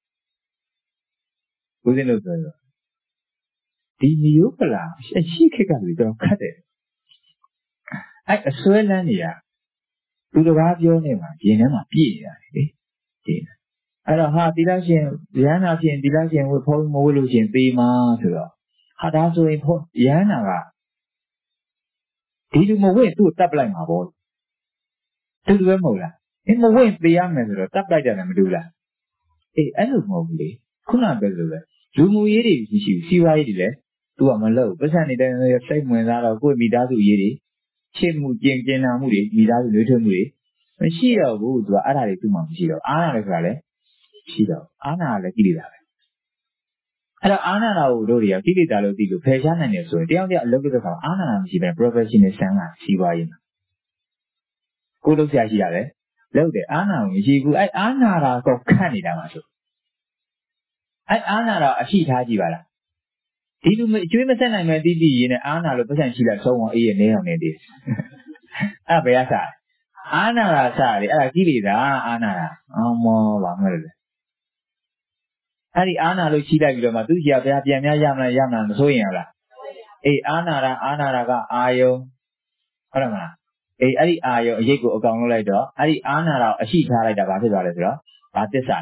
ဦးဇင်းတို့ပြောတော့ဒီမီယိုးဖလားရှိခက်ကလူတော့ခတ်တယ်အဲ့အစွဲလန်းနေတာသူတစ်ပါးပြောနေမှာရင်ထဲမှာပြည့်နေတာလေဒီအဲ့တော့ဟာသီလရှင်ယန္တာဖြင့်သီလရှင်ဝတ်ဖုံးမဝတ်လို့ရှင်သေမှာဆိုတော့ဟာဒါဆိုရင်ယန္တာကဒီလူမဝတ်သူ့ကိုတတ်ပလိုက်မှာပေါ့တူတူပဲမဟုတ်လားမဝတ်သေရမယ်ဆိုတော့တတ်ပလိုက်တယ်မတူလားအဲ့လိုမဟုတ်ဘူးလေခုနပြောလို့ပဲလူမှုရေးတွေရှိရှိစီးပွားရေးတွေလည်းသူကမလုပ်ပတ်စံနေတဲ့စိတ်ဝင်စားတော့ကိုယ့်မိသားစုရေးတွေချစ်မှုကျင်နာမှုတွေမိသားစုနှွေးထွေးမှုတွေမရှိတော့ဘူးသူကအဲ့ဒါတွေသူ့မှာမရှိတော့အားနာတယ်ဆိုတာလည်းရှိတော့အားနာလည်းကိလေသာပဲအဲ့တော့အားနာတာကိုတို့တွေကကိလေသာလို့သိလို့ဖယ်ရှားနိုင်တယ်ဆိုရင်တယောက်တယောက်အလုပ်လုပ်တဲ့အခါအားနာတာမရှိဘဲ professional ဆန်းကစီးပွားရေးမှာကိုလုပ်ဆရာရှိရတယ်လုပ်တယ်အားနာမရှိဘူးအဲ့အားနာတာကောခတ်နေတာမှာဆိုအဲ့အားနာတာအရှိထားကြည့်ပါလားဒီလူအကျွေးမဆက်နိုင်မဲ့တိတိရေးနဲ့အားနာလို့ပတ်စံရှိလိုက်ဆုံးအောင်အေးရနေအောင်နေသေးအဲ့ဘယ်ရစားအားနာတာစားလေအဲ့ဒါကိလေသာအားနာတာမောပါမလို့လေအဲ့ဒီအားနာလို့ရှိလိုက်ပြီးတော့မှသူကြီးကဘယ်ပြန်များရမလားမစိုးရင်ဟုတ်လားအားနာတာကအာယုံဟုတ်တယ်မလားအဲ့ဒီအာယုံအရေးကိုအကောင်လုပ်လိုက်တော့အဲ့ဒီအားနာတာကိုအရှိထားလိုက်တာဘာဖြစ်သွားလဲဆိုတော့ဘာသစ္စာ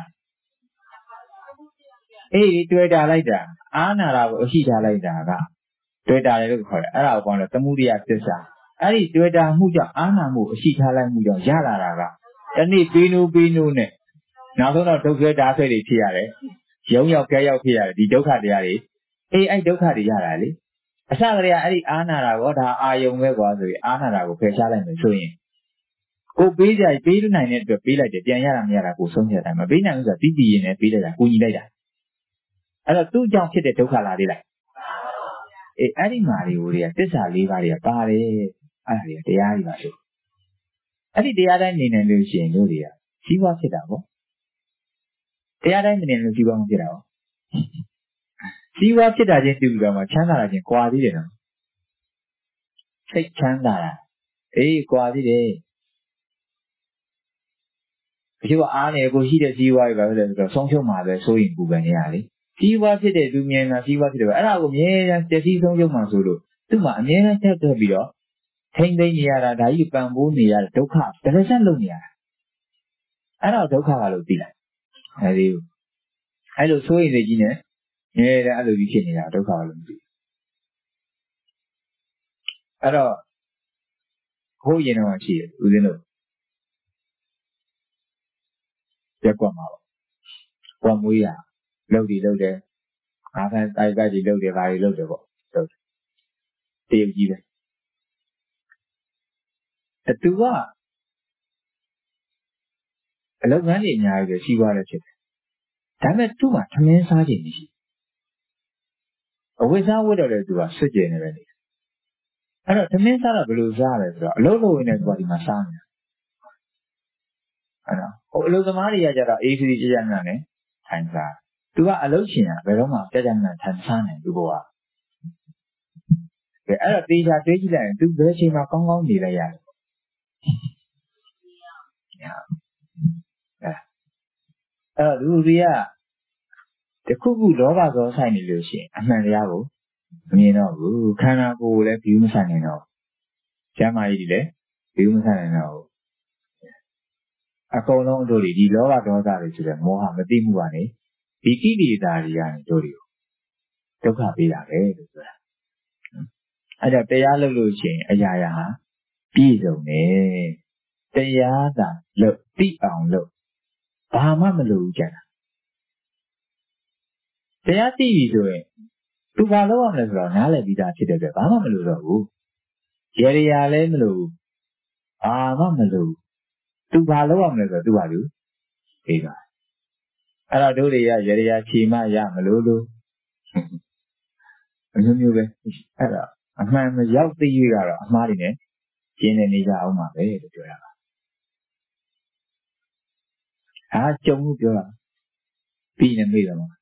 တွေ့တာလိုက်တာအားနာတာကိုအရှိထားလိုက်တာကတွေ့တာလေလို့ခေါ်တယ်အဲ့ဒါကိုပြောလို့သမုဒိယသစ္စာအဲ့ဒီတွေ့တာမှုကြောင့်အားနာမှုအရှိထားလိုက်မှုကြောင့်ရလာတာကတနေ့ပေးနိုးနဲ့နောက်ဆုံးတော့ဒုက္ခဓာတ်ဆွဲတွေဖြစ်ရတယ်ရုံရောက်ကြဲရောက်ဖြစ်ရတယ်ဒီဒုက္ခတရားတွေအဲ့ဒုက္ခတွေရတာလေအစကတည်းကအဲ့ဒီအားနာတာကောဒါအာယုံပဲကွာဆိုပြီးအားနာတာကိုဖယ်ရှားလိုက်မယ်ဆိုရင်ကိုပေးကြပေးလို့နိုင်တဲ့အတွက်ပေးလိုက်တယ်ပြန်ရတာမရတာကိုဆုံးဖြတ်တယ်မပေးနိုင်ဘူးဆိုတာတိတိရင်နဲ့ပေးလိုက်တာကိုညီလိုက်တာအဲ့တော့သူ့ကြောင့်ဖြစ်တဲ့ဒုက္ခလာသေးလားအဲ့ဒီမှာတွေကသစ္စာ၄ပါးတွေကပါတယ်အဲ့ဒါတွေကတရားတွေပါဆိုအဲ့ဒီတရားတိုင်းနေနိုင်လို့ရှိရင်တို့တွေကကြီးပွားဖြစ်တာပေါ့တရားတိုင်းမနေလို့ကြီးပွားမဖြစ်တာပေါ့ကြီးပွားဖြစ်တာချင်းတူတူတော့မှချမ်းသာတာချင်းကွာသေးတယ်နော်စိတ်ချမ်းသာတာကွာသေးတယ်ဒီကအားနေကိုရှိတဲ့ကြီးပွားတွေပါလို့ဆိုတော့ဆုံးရှုံးမှာပဲစိုးရင်ပူပန်နေရလေကြီးပွားဖြစ်တဲ့သူမြင်တာကြီးပွားဖြစ်တယ်အဲ့ဒါကိုအမြဲတမ်းတည်ဆုံးရှုံးမှာဆိုလို့သူ့မှာအမြဲတမ်းထပ်ထပ်ပြီးတော့ထိမ့်သိမ့်နေရတာဒါကြီးပံပိုးနေရဒုက္ခတရစက်လုံးနေရတာအဲ့တော့ဒုက္ခကလို့သိလားအဲဒီအဲ့လိုစိုးရိမ်စိတ်ကြီးနဲ့ငယ်တဲ့အဲ့လိုကြီးဖြစ်နေတာဒုက္ခကလို့မသိအဲ့တော့ဟိုးရင်တော့ရှိတယ်ဦးဇင်းတို့ရက်ကွက်မှာပေါ့မွေးရလုပ်တယ်အားခံတိုက်ကြကြီးလုပ်တယ်ဘာတွေလုပ်တယ်ပေါ့လုပ်တယ်တရုတ်ကြီးပဲသူကအလုပ်ငန်းတွေအများကြီးပဲရှိသွားတယ်ဖြစ်တယ်ဒါပေမဲ့သူ့မှာထမင်းစားခြင်းမရှိအဝိဇ္ဇဝတ်တော်တဲ့သူကစွတ်ကျင်နေပဲနေအဲ့တော့ထမင်းစားတော့ဘယ်လိုစားလဲဆိုတော့အလုပ်လုပ်ရင်းနဲ့သူကဒီမှာစားနေတာအဲ့တော့အလုပ်သမားတွေကကြတော့အေးစီကြကြနာနဲ့ထိုင်စားသူကအလုပ်ရှင်ကဘယ်တော့မှကြကြနာထိုင်စားနိုင်သူကအဲ့တော့တေချာတွေးကြည့်လိုက်ရင်သူဘယ်ချိန်မှာကောင်းကောင်းနေလိုက်ရတယ်အဲ့တော့လူတွေကတခုခုလောဘဇောဆိုင်နေလို့ရှိရင်အမှန်တရားကိုမမြင်တော့ဘူးခန္ဓာကိုယ်ကိုလည်းဘီးမဆိုင်နိုင်တော့ကျမ်းမာကြီးတွေလည်းဘီးမဆိုင်နိုင်တော့အကုန်လုံးတို့ဒီလောဘဒေါသတွေဆိုတဲ့မောဟမသိမှုကနေဒီကိလေသာတွေကနေတို့တွေကိုဒုက္ခပေးတာပဲလို့ဆိုတာအဲ့တော့တရားလုပ်လို့ရှိရင်အရာရာဟာပြည့်စုံတယ်တရားသာလုပ်သိအောင်လုပ်ဘာမှမလုပ်ကြတာတရားသိပြီဆိုရင်သူဘာလုပ်ရမလဲဆိုတော့နားလည်ပြီးသားဖြစ်တဲ့အတွက်ဘာမှမလုပ်တော့ဘူးရေရာလည်းမလုပ်ဘူးဘာမှမလုပ်ဘူးသူဘာလုပ်ရမလဲဆိုတော့သူဟာသူသိတာအဲ့တော့တို့တွေကရေရာချီမရမလို့အမျိုးပဲအဲ့တော့အမှန်မရောက်သိရကတော့အမှားတွေနဲ့ကျင်းနေကြအောင်ပါပဲလို့ပြောတာပါကြုံလို့ပြောတာပြီးနေမိတယ်မှာ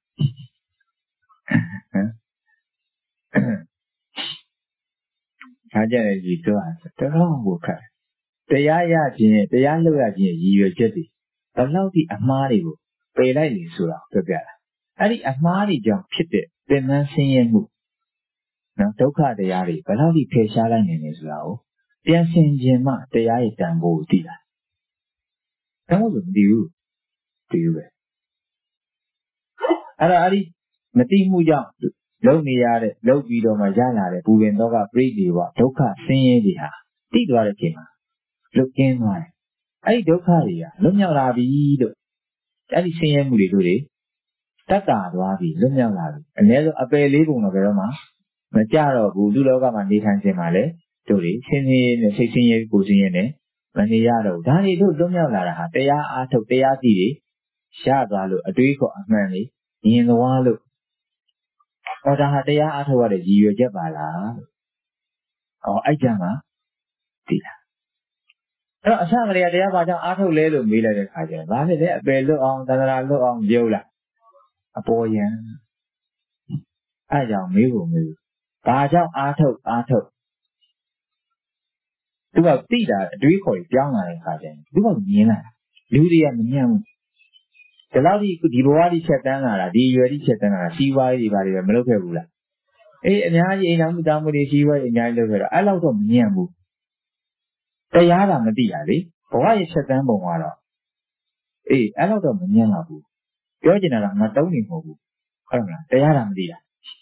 ကြတယ်ဒီတော့တော်တော်ကိုခက်တရားရခြင်းတရားလုပ်ရခြင်းရည်ရွယ်ချက်တွေဘယ်လောက်ထိအမှားတွေကိုပယ်လိုက်လေဆိုတာပြောပြတာအဲ့ဒီအမှားတွေကြောင့်ဖြစ်တဲ့သင်္นานဆင်းရဲမှုနော်ဒုက္ခတရားတွေဘယ်လောက်ထိဖယ်ရှားလိုက်နိုင်လဲဆိုတာကိုပြန်ဆင်ခြင်းမှတရားရဲ့တန်ဖိုးကိုသိတာဒါမှမဟုတ်မသိဘူးပဲအဲ့တော့အဲ့ဒီမသိမှုကြောင့်လုံနေရတဲ့လုံပြီးတော့မှရလာတဲ့ပူပင်တော့ကပြိတိဝဒုက္ခဆင်းရဲတွေဟာတိသွားတဲ့ချိန်မှာလွတ်ကင်းသွားတယ်အဲ့ဒီဒုက္ခတွေကလွတ်မြောက်လာပြီလို့အဲ့ဒီဆင်းရဲမှုတွေတို့တွေတတ်တာသွားပြီလွတ်မြောက်လာပြီအနည်းဆုံးအပယ်လေးပုံတော့ဘယ်တော့မှမကြတော့ဘူးလူလောကမှာနေထိုင်ခြင်းမှာလေတို့တွေဆင်းရဲနဲ့စိတ်ဆင်းရဲကိုယ်ဆင်းရဲနဲ့မနေရတော့ဘူးဒါတွေတို့လွတ်မြောက်လာတာဟာတရားအားထုတ်တရားသိတွေရသွားလို့အတွေးခေါ်အမှန်လေးမြင်သွားလို့ဒါဟာတရားအားထုတ်ရတဲ့ရည်ရွယ်ချက်ပါလားလို့အဲ့ကြမှာသိတာအဲ့တော့အစကတည်းကတရားဘာကြောင့်အားထုတ်လဲလို့မေးလိုက်တဲ့ခါကျရင်ဘာဖြစ်လဲအပယ်လွတ်အောင်သန္တရာလွတ်အောင်ပြောလားအပေါ်ယံအဲ့ကြောင့်မေးဖို့မေးဘူးဘာကြောင့်အားထုတ်သူကသိတာအတွေးခေါ်ကြီးပြောင်းလာတဲ့ခါကျရင်သူကမြင်လာလူတွေကမမြင်ဘူးဒီလောက်ဒီဘဝကြီးချက်တန်းလာတာဒီရွယ်ကြီးချက်တန်းလာတာစီးပွားရေးတွေဘာတွေပဲမလုပ်ခဲ့ဘူးလားအများကြီးအိမ်တော်မှုတောင်းမှုတွေစီးပွားရေးအများကြီးလုပ်ခဲ့တော့အဲ့လောက်တော့မမြင်ဘူးတရားကမသိတာလေဘဝရဲ့ချက်တန်းပုံကတော့အဲ့လောက်တော့မမြင်တော့ဘူးပြောချင်တာကငါတုံးနေမဟုတ်ဘူးဟုတ်လားတရားကမသိတာ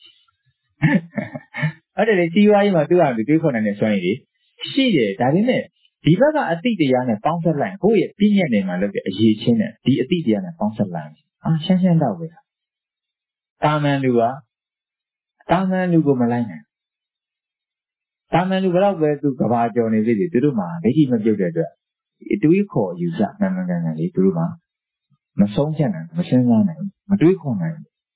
အဲ့ဒါလေစီးပွားရေးမှာသူ့ဟာသူတွေးခေါ်နေတဲ့စွမ်းရည်တွေရှိတယ်ဒါပေမဲ့ဒီဘက်ကအတိတရားနဲ့ပေါင်းဆက်လိုက်ကိုယ့်ရဲ့ပြည့်ညက်နေမှာလုပ်တဲ့အရေးချင်းနဲ့ဒီအတိတရားနဲ့ပေါင်းဆက်လိုက်ရှင်းတော့ပဲတာမန်လူကိုမလိုက်နိုင်တာမန်လူဘယ်တော့ပဲသူကဘာကြော်နေပြီသူတို့မှာဒိဋ္ဌိမပြုတ်တဲ့အတွက်အတွေးခေါ်ယူဆမှန်မှန်ကန်ကန်လေးသူတို့မှာမဆုံးဖြတ်နိုင်မစဉ်းစားနိုင်မတွေးခေါ်နိုင်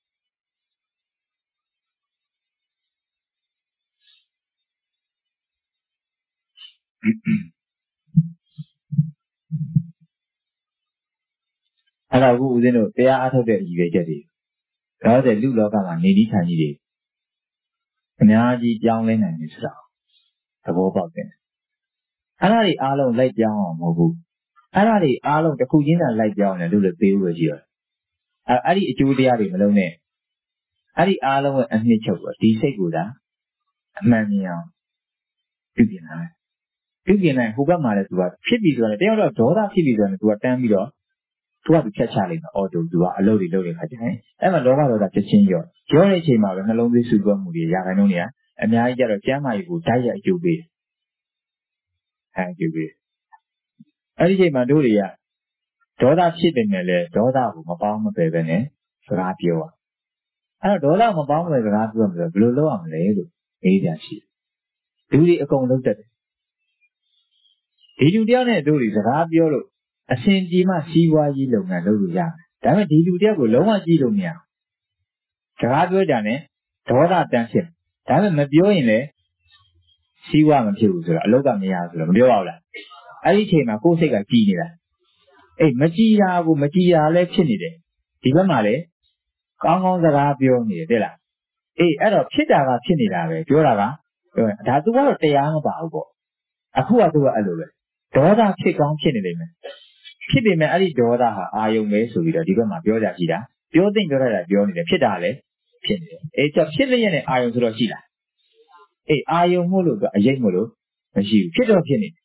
အဲ့တော့အခုဦးဇင်းတို့တရားအားထုတ်တဲ့ရည်ရွယ်ချက်တွေဒါဆိုလူလောကမှာနေဒီခံကြီးတွေအများကြီးပြောင်းလဲနိုင်ပြီဆိုတာသဘောပေါက်တယ်အဲ့ဒါတွေအားလုံးလိုက်ပြောင်းအောင်မဟုတ်ဘူးအဲ့ဒါတွေအားလုံးတစ်ခုချင်းသာလိုက်ပြောင်းတယ်လို့လည်းသိဖို့ပဲရှိရတယ်အဲ့ဒီအကျိုးတရားတွေမလုံးနဲ့အဲ့ဒီအားလုံးရဲ့အနှစ်ချုပ်တော့ဒီစိတ်ကိုသာအမှန်မြင်အောင်ပြုပြင်လာပြုပြင်နိုင်ဟိုဘက်မှာလည်းသူကဖြစ်ပြီးဆိုတော့တယောက်တော့ဒေါသဖြစ်ပြီးဆိုတော့သူကတန်းပြီးတော့သူကဖြတ်ချလိုက်မှာသူကအလုပ်တွေလုပ်တဲ့ခါကျရင်အဲ့မှာလောဘဒေါသချက်ချင်းရောတဲ့အချိန်မှာပဲနှလုံးသွေးစုပွက်မှုတွေရာခိုင်နှုန်းတွေကအများကြီးကြတော့ကျမ်းမာရေးကိုဓာတ်ရိုက်အကျိုးပေးအကျိုးပေးအဲ့ဒီအချိန်မှာတို့တွေကဒေါသဖြစ်ပေမဲ့လည်းဒေါသကိုမပေါင်းမပယ်ပဲနဲ့စကားပြောအဲ့တော့ဒေါသမပေါင်းမပယ်စကားပြောမှာဘယ်လိုလုပ်ရမလဲလို့မေးကြရှိလူတွေအကုန်လုံးတက်တယ်ဒီလူတယောက်နဲ့တို့တွေစကားပြောလို့အစဉ်ပြေမှစီးပွားရေးလုပ်ငန်းလုပ်လို့ရတယ်ဒါပေမဲ့ဒီလူတယောက်ကိုလုံးဝကြည့်လို့မရစကားပြောကြတယ်ဒေါသတန်းဖြစ်ဒါပေမဲ့မပြောရင်လည်းစီးပွားမဖြစ်ဘူးဆိုတော့အလုပ်ကမရဆိုတော့မပြောပါဘူးလားအဲ့ဒီအချိန်မှာကိုယ်စိတ်ကကြည်နေတာအေးမကြည်တာကိုမကြည်တာလည်းဖြစ်နေတယ်ဒီဘက်မှာလည်းကောင်းကောင်းစကားပြောနေတယ်တဲ့လားအေးအဲ့တော့ဖြစ်တာကဖြစ်နေတာပဲပြောတာကပြောရင်ဒါ तू ကတော့တရားမပါဘူးပေါ့အခုက तू ကအဲ့လိုပဲဒေါသဖြစ်ကောင်းဖြစ်နေလိမ့်မယ်ဖြစ်ပေမဲ့အဲ့ဒီဒေါသဟာအာယုံပဲဆိုပြီးတော့ဒီဘက်မှာပြောကြရှိတာပြောသိမ့်ပြောရတာပြောနေတယ်ဖြစ်တာလည်းဖြစ်နေတယ်အေးကျဖြစ်လျက်နဲ့အာယုံဆိုတော့ရှိလားအေးအာယုံမို့လို့ကအရေးမို့လို့မရှိဘူးဖြစ်တော့ဖြစ်နေတယ်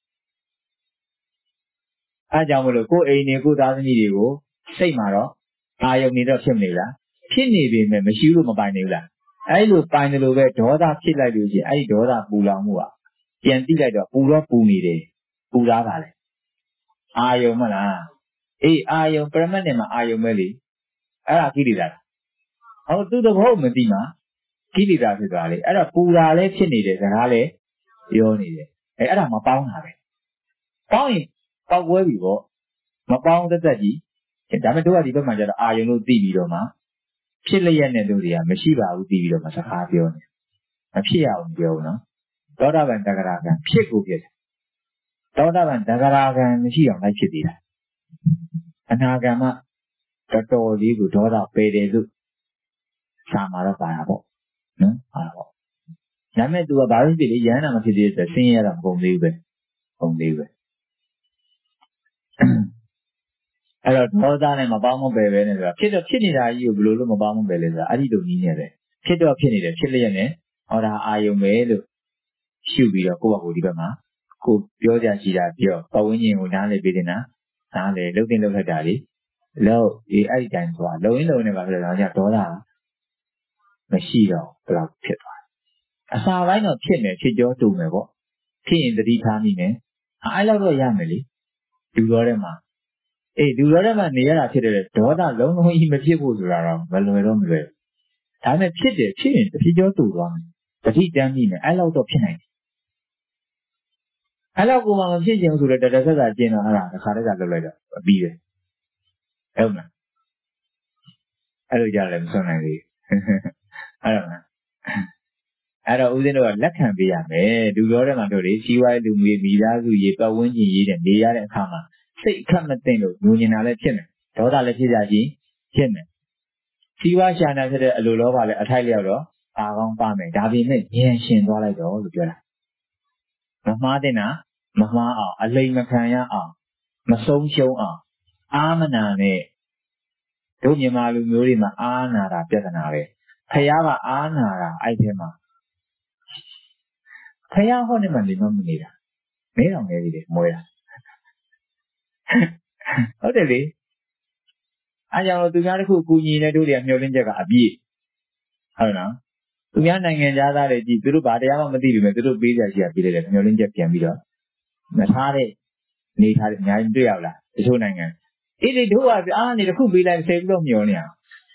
အဲကြောင့်မလို့ကိုယ်အိမ်တွေကိုသားသမီးတွေကိုစိတ်မှာတော့အာယုံနေတော့ဖြစ်မနေလားဖြစ်နေပေမဲ့မရှိလို့မပိုင်နေဘူးလားအဲ့လိုပိုင်တယ်လို့ပဲဒေါသဖြစ်လိုက်လို့ရှိရင်အဲ့ဒီဒေါသပူလောင်မှုကပြန်တိလိုက်တော့ပူတော့ပူနေတယ်ပူသားပါလေအာယုံမလားအေးအာယုံပရမတ်နဲ့မှာအာယုံပဲလေအဲ့ဒါကိလေသာဟောသူတဘောမသိမှာကိလေသာဖြစ်သွားလေအဲ့တော့ပူတာလည်းဖြစ်နေတယ်စကားလည်းပြောနေတယ်အဲ့ဒါမပေါင်းတာပဲပေါင်းရင်ပေါက်ပွဲပြီပေါ့မပေါင်းသက်ကြီးဒါပေမဲ့တို့ကဒီဘက်မှာကျတော့အာယုံလို့သိပြီးတော့မှဖြစ်လျက်နဲ့တို့တွေကမရှိပါဘူးသိပြီးတော့မှစကားပြောနေမဖြစ်ရအောင်ပြောဘူးနော်သောတာပန်တဂရကံဖြစ်ကိုဖြစ်တယ်သောတာပန်တဂရကံမရှိအောင်လိုက်ဖြစ်သေးတာအနာဂံမှာတော်တော်လေးကိုဒေါသပယ်တယ်လို့စာမှာတော့ပါတာပေါ့နော်ပါတော့ဒါပေမဲ့ तू ကဘာလို့ဖြစ်လဲရဟန္တာမဖြစ်သေးတဲ့ဆင်းရဲတာမကုန်သေးဘူးပဲကုန်သေးပဲအဲ့တော့ဒေါသနဲ့မပေါင်းမပယ်ပဲနဲ့ဆိုတာဖြစ်တော့ဖြစ်နေတာကြီးကိုဘယ်လိုလုပ်မပေါင်းမပယ်လဲဆိုတာအဲ့ဒီလိုကြီးနေပဲဖြစ်တော့ဖြစ်နေတယ်ဖြစ်လျက်နဲ့ဟောဒါအာယုံပဲလို့ရှုပြီးတော့ကိုယ့်ဘာကိုဒီဘက်မှာကိုပြောကြရှိတာပြောပတ်ဝန်းကျင်ကိုနားလည်ပေးနေတာနားလည်လှုပ်တင်လှုပ်ထက်တာလေလို့ဒီအဲ့ဒီတိုင်းဆိုတာလုံရင်းလုံနေပါဆိုတော့ညဒေါသမရှိတော့ဘယ်လောက်ဖြစ်သွားအစာပိုင်းတော့ဖြစ်မယ်ဖြစ်ကြောတူမယ်ပေါ့ဖြစ်ရင်တတိထားမိမယ်အဲ့လောက်တော့ရမယ်လေလူတော်ထဲမှာအေးလူတော်ထဲမှာနေရတာဖြစ်တယ်ဒေါသလုံးလုံးကြီးမဖြစ်ဖို့ဆိုတာတော့မလွယ်တော့မလွယ်ဒါပေမဲ့ဖြစ်တယ်ဖြစ်ရင်တတိကြောတူသွားမယ်တတိတန်းမိမယ်အဲ့လောက်တော့ဖြစ်နိုင်တယ်အဲ့လောက်ကိုမှမဖြစ်ချင်ဘူးဆိုတော့တတဆက်စာကျင်းတော့အဲ့ဒါတစ်ခါတည်းကလွတ်လိုက်တော့ပြီးတယ်ဟုတ်မလားအဲ့လိုကြလည်းမဆုံးနိုင်သေးဘူးအဲ့တော့အဲ့တော့ဦးဇင်းတို့ကလက်ခံပေးရမယ်လူတော်ထဲမှာတို့လေစီးပွားရေးလူမျိုးမိသားစုရေးပတ်ဝန်းကျင်ရေးတဲ့နေရတဲ့အခါမှာစိတ်အခက်မသိလို့ညှို့ညင်တာလည်းဖြစ်မယ်ဒေါသလည်းဖြစ်ကြရှိဖြစ်မယ်စီးပွားရှာနေဖြစ်တဲ့အလိုလောဘလည်းအထိုက်လျောက်တော့ပါကောင်းပါမယ်ဒါပေမဲ့ဉာဏ်ရှင်သွားလိုက်တော့လို့ပြောတာမမှားတဲ့နာမမှားအောင်အလိမ်မခံရအောင်မဆုံးရှုံးအောင်အာမနာနဲ့တို့မြန်မာလူမျိုးတွေမှာအာနာတာပြဿနာပဲဖယားကအာနာတာအဲ့ထဲမှာဖယားဟောနေမှနေမနေတာမဲတော်ငယ်ကြီးတွေမွေးတာဟုတ်တယ်လေအားကြောင့်သူများတစ်ခုကူညီနေတို့တွေကမျှော်လင့်ချက်ကအပြည့်ဟုတ်နော်သူများနိုင်ငံသားတွေကြည့်သူတို့ဘာတရားမှမသိဘူးမဲ့သူတို့ပေးကြရှိရပေးတယ်မျှော်လင့်ချက်ပြန်ပြီးတော့မထားတဲ့နေထားတဲ့အများကြီးတွေ့ရလားတချို့နိုင်ငံအေးလေတို့ကအားနေတစ်ခုပေးလိုက်10ခုတော့မျှော်နေအောင်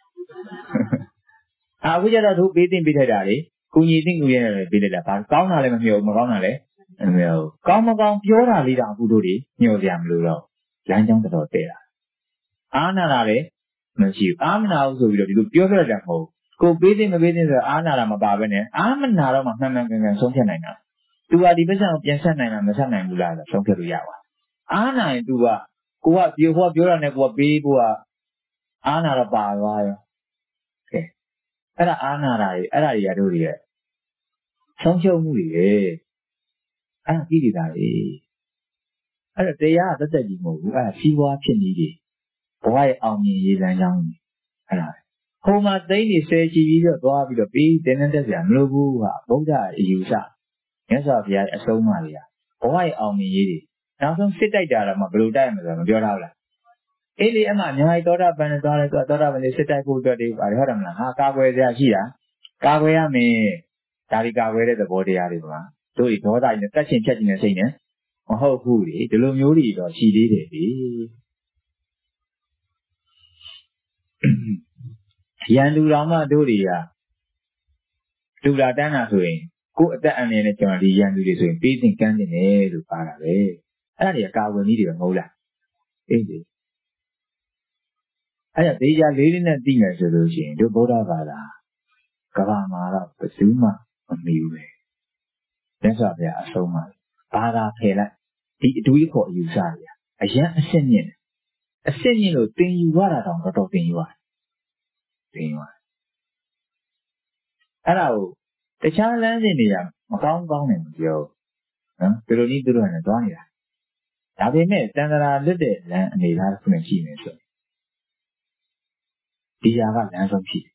အခုကျတော့တို့ပေးတင်ပေးထိုက်တာလေကူညီတင်ကူရတယ်ပေးလိုက်တာဘာကောင်းတာလည်းမမျှော်ဘူးမကောင်းတာလည်းမမျှော်ဘူးကောင်းမကောင်းပြောတာလေးတောင်အခုတို့တွေမျှော်ကြမလို့တော့လမ်းကြောင်းတော်တဲ့တာအာနာတာလည်းမရှိဘူးအာမနာဘူးဆိုပြီးတော့ဒီလိုပြောပြလိုက်တာမဟုတ်ကိုပေးတင်မပေးတင်ဆိုအာနာတာမပါဘဲနဲ့အာမနာတော့မှမှန်မှန်ကန်ကန်ဆုံးဖြတ်နိုင်တာသူကဒီပစ္စံကိုပြန်ဆက်နိုင်မှာမဆက်နိုင်ဘူးလားဆိုဆုံးဖြတ်လို့ရပါအာနာရင်သူကကိုကပြေဟောပြောတာနဲ့ကိုကပေးဖို့ကအာနာတော့ပါသွားရောကဲအဲ့ဒါအာနာတာကြီးအဲ့ဒါကြီးရတို့တွေရဲ့ဆုံးရှုံးမှုတွေရဲ့အဲ့ဒါပြီးပြီသားလေအဲ့ဒါတရားကသက်သက်ကြီးမဟုတ်ဘူးအဲ့ဒါစီးပွားဖြစ်နေတယ်ဘဝရဲ့အောင်မြင်ရေးလမ်းကြောင်းကြီးအဲ့ဒါဟိုမှာသိနေဆဲချီပြီးတော့သွားပြီးတော့ပြီးတင်းတင်းတက်စရာမလိုဘူးဟာဗုဒ္ဓအယူဆမြတ်စွာဘုရားအဆုံးအမတွေကဘဝရဲ့အောင်မြင်ရေးတွေနောက်ဆုံးစစ်တိုက်တာတော့မှဘယ်လိုတိုက်ရမလဲဆိုတော့မပြောထားဘူးလားအေးလေအမှအများကြီးသောတာပန်နဲ့သွားတယ်ဆိုတော့သောတာပန်လေးစစ်တိုက်ဖို့အတွက်တွေပါတယ်ဟုတ်တယ်မလားဟာကာကွယ်စရာရှိတာကာကွယ်ရမယ်ဒါဒီကာကွယ်တဲ့သဘောတရားတွေပါတို့ဒီဒေါသကြီးနဲ့တက်ချင်ဖြတ်ချင်တဲ့စိတ်နဲ့မဟုတ်ဘူးလေဒီလိုမျိုးတွေတော့ရှိသေးတယ်လေ Yan do Rama do the Dana doing. Go at the end of the Yan do this in beating candidate to Parade. And the car will need a mola. Is it? I have the leading a dinner solution to Boda Vada. Kavamara, Pasuma, and Miwe. That's what they are so much. Pada Pela. Do we call you Saria? A young Assyrian. A Assyrian thing you are on the top thing you are. Hello. The child landed in the Macau Bound Joe. They don't need to run a donny. Now they met Sandra Liddy and they have to achieve it. These are lands of sheep.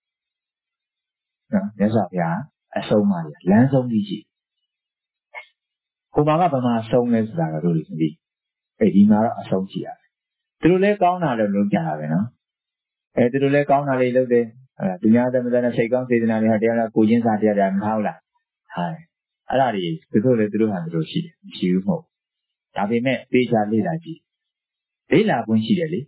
That's what they are. A so much lands of the sheep. Kumagabama song is like a rule. A dinner a song here. Through Lake Ghana, the look Javana. Through Lake Ghana, they look there. Do not have a second season and had their Kujin Satia and Paula. Hi. Alari, because they do have to see you more. Tabi met Pecha Lilaji. They laugh when she did it.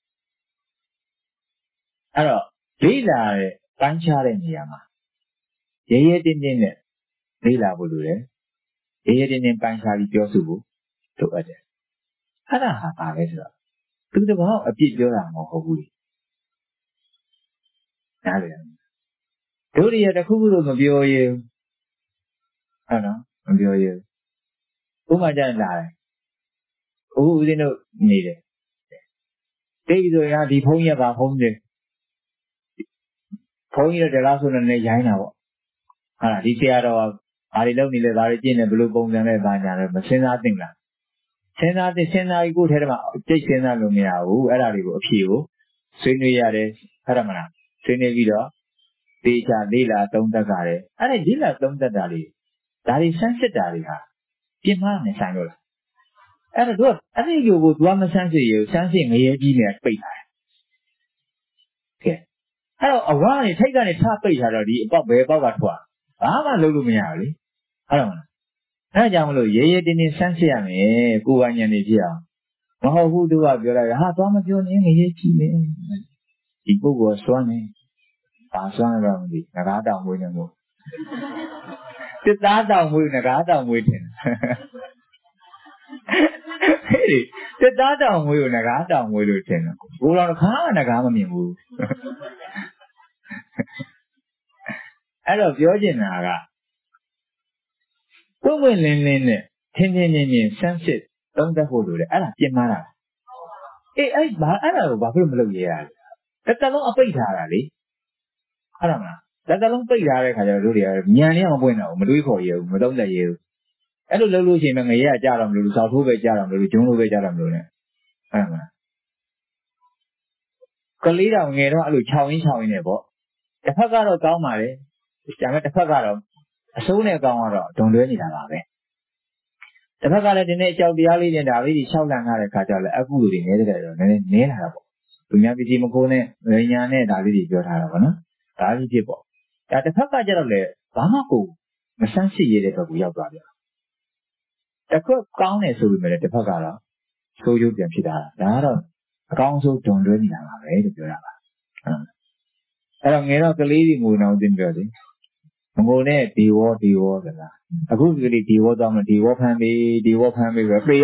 Hello, Lila Pancha and Yama. Ye didn't it. Lila would do it. Ye didn't Pancha Yosubu to other. Hana Hapa. To the wall a bit your arm of Hobui. Do you have a cool of you? I know, of you. Oh, my dad lie. Oh, they don't need it. They are the pony about home there. Pony the last one and they know. This year, I don't need a large in a blue bone and a banana, but send nothing. Send out the send I go ahead about taking a lumia, who are a few. Soon we are a Paramana. Soon we are. Pecha Lila Tonda and I did not Tonda Dali. That is sensitive. Jim Man is angle. And a dog, I think you would want to sense you, sensing a year at Peter. Okay. Hello, a while you take on a top page already, Bob Baba. I'm a little meally. I don't know. I don't know, ye didn't sense me, go on your idea. Oh, who do I get a half of your name? Ye, people were swanning. I swung around the Nagada with him. The Dada with Nagada with him. Hey, the Dada with Nagada with him. Go on a car and a gamma move. Hello, Georgian Naga. When we lean in, 10 sunset, don't the whole do it. I like Yamara. I don't know what I'm here. That's a long pay, Harry. I don't know. That's a long pay, Harry. I do here. Yana bueno, Madu for you, Madame you. I don't lose him and a year jaram, South Hove jaram, Jungle jaram. I don't know. Kalida, we don't look chowing chowing a boat. The Pagaro Gaumare, Stammet the Pagaro. Soon a Gaumara, don't do anything about it. The Pagara the nature of the alley and the alley shall not have a cattle, a good in the near Harabo. To Yabiti Mokone, Rayane, Davidi, your Haravana, Davi people. That the Pagajale, Bamako, Masansi, the Yabrada. The cook count is so we made the Pagara, so you can see that. A council don't do anything about it. I don't get the lady moon out in building. Mone, Diwo, a good lady, Diwo, Diwo, Hammy, were free.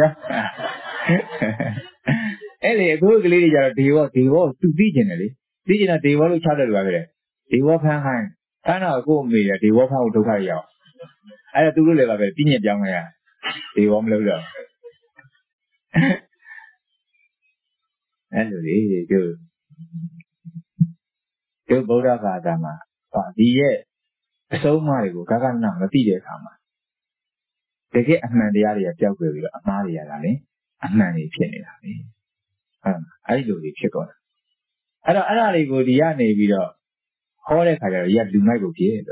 A good lady, Diwo, to regionally. Regional Diwo, Charter, Diwo, Ham, Kana, go me, Diwo, how to carry out. I have to live a senior young man. Diwo, Lola. Anyway, good. Good Boda Vadama. The so Mario, Gagana, Matia Kama. They get a man the area dealt with a Maria Lani, a man is penny. I do the chicken. I don't go the Yanni without Hore Kaya, yet do not go here.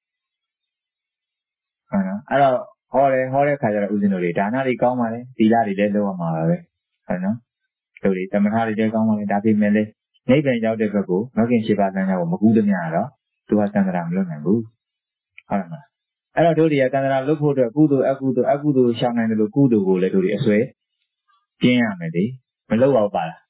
I don't Hore Kaya Uzinori, Danari Gomari, the Ladi Dedo Amare. I know. So the Tamahari de Gomari, Dabi Mele, Neighbor out the Gago, Nokin Shibana, Magudaniara, to a Tanram Lunabu. I don't know. I don't do the Atana look for the Agudu, Shang and the Kudu, let to the Asway. Piamedy, Meloa Bala.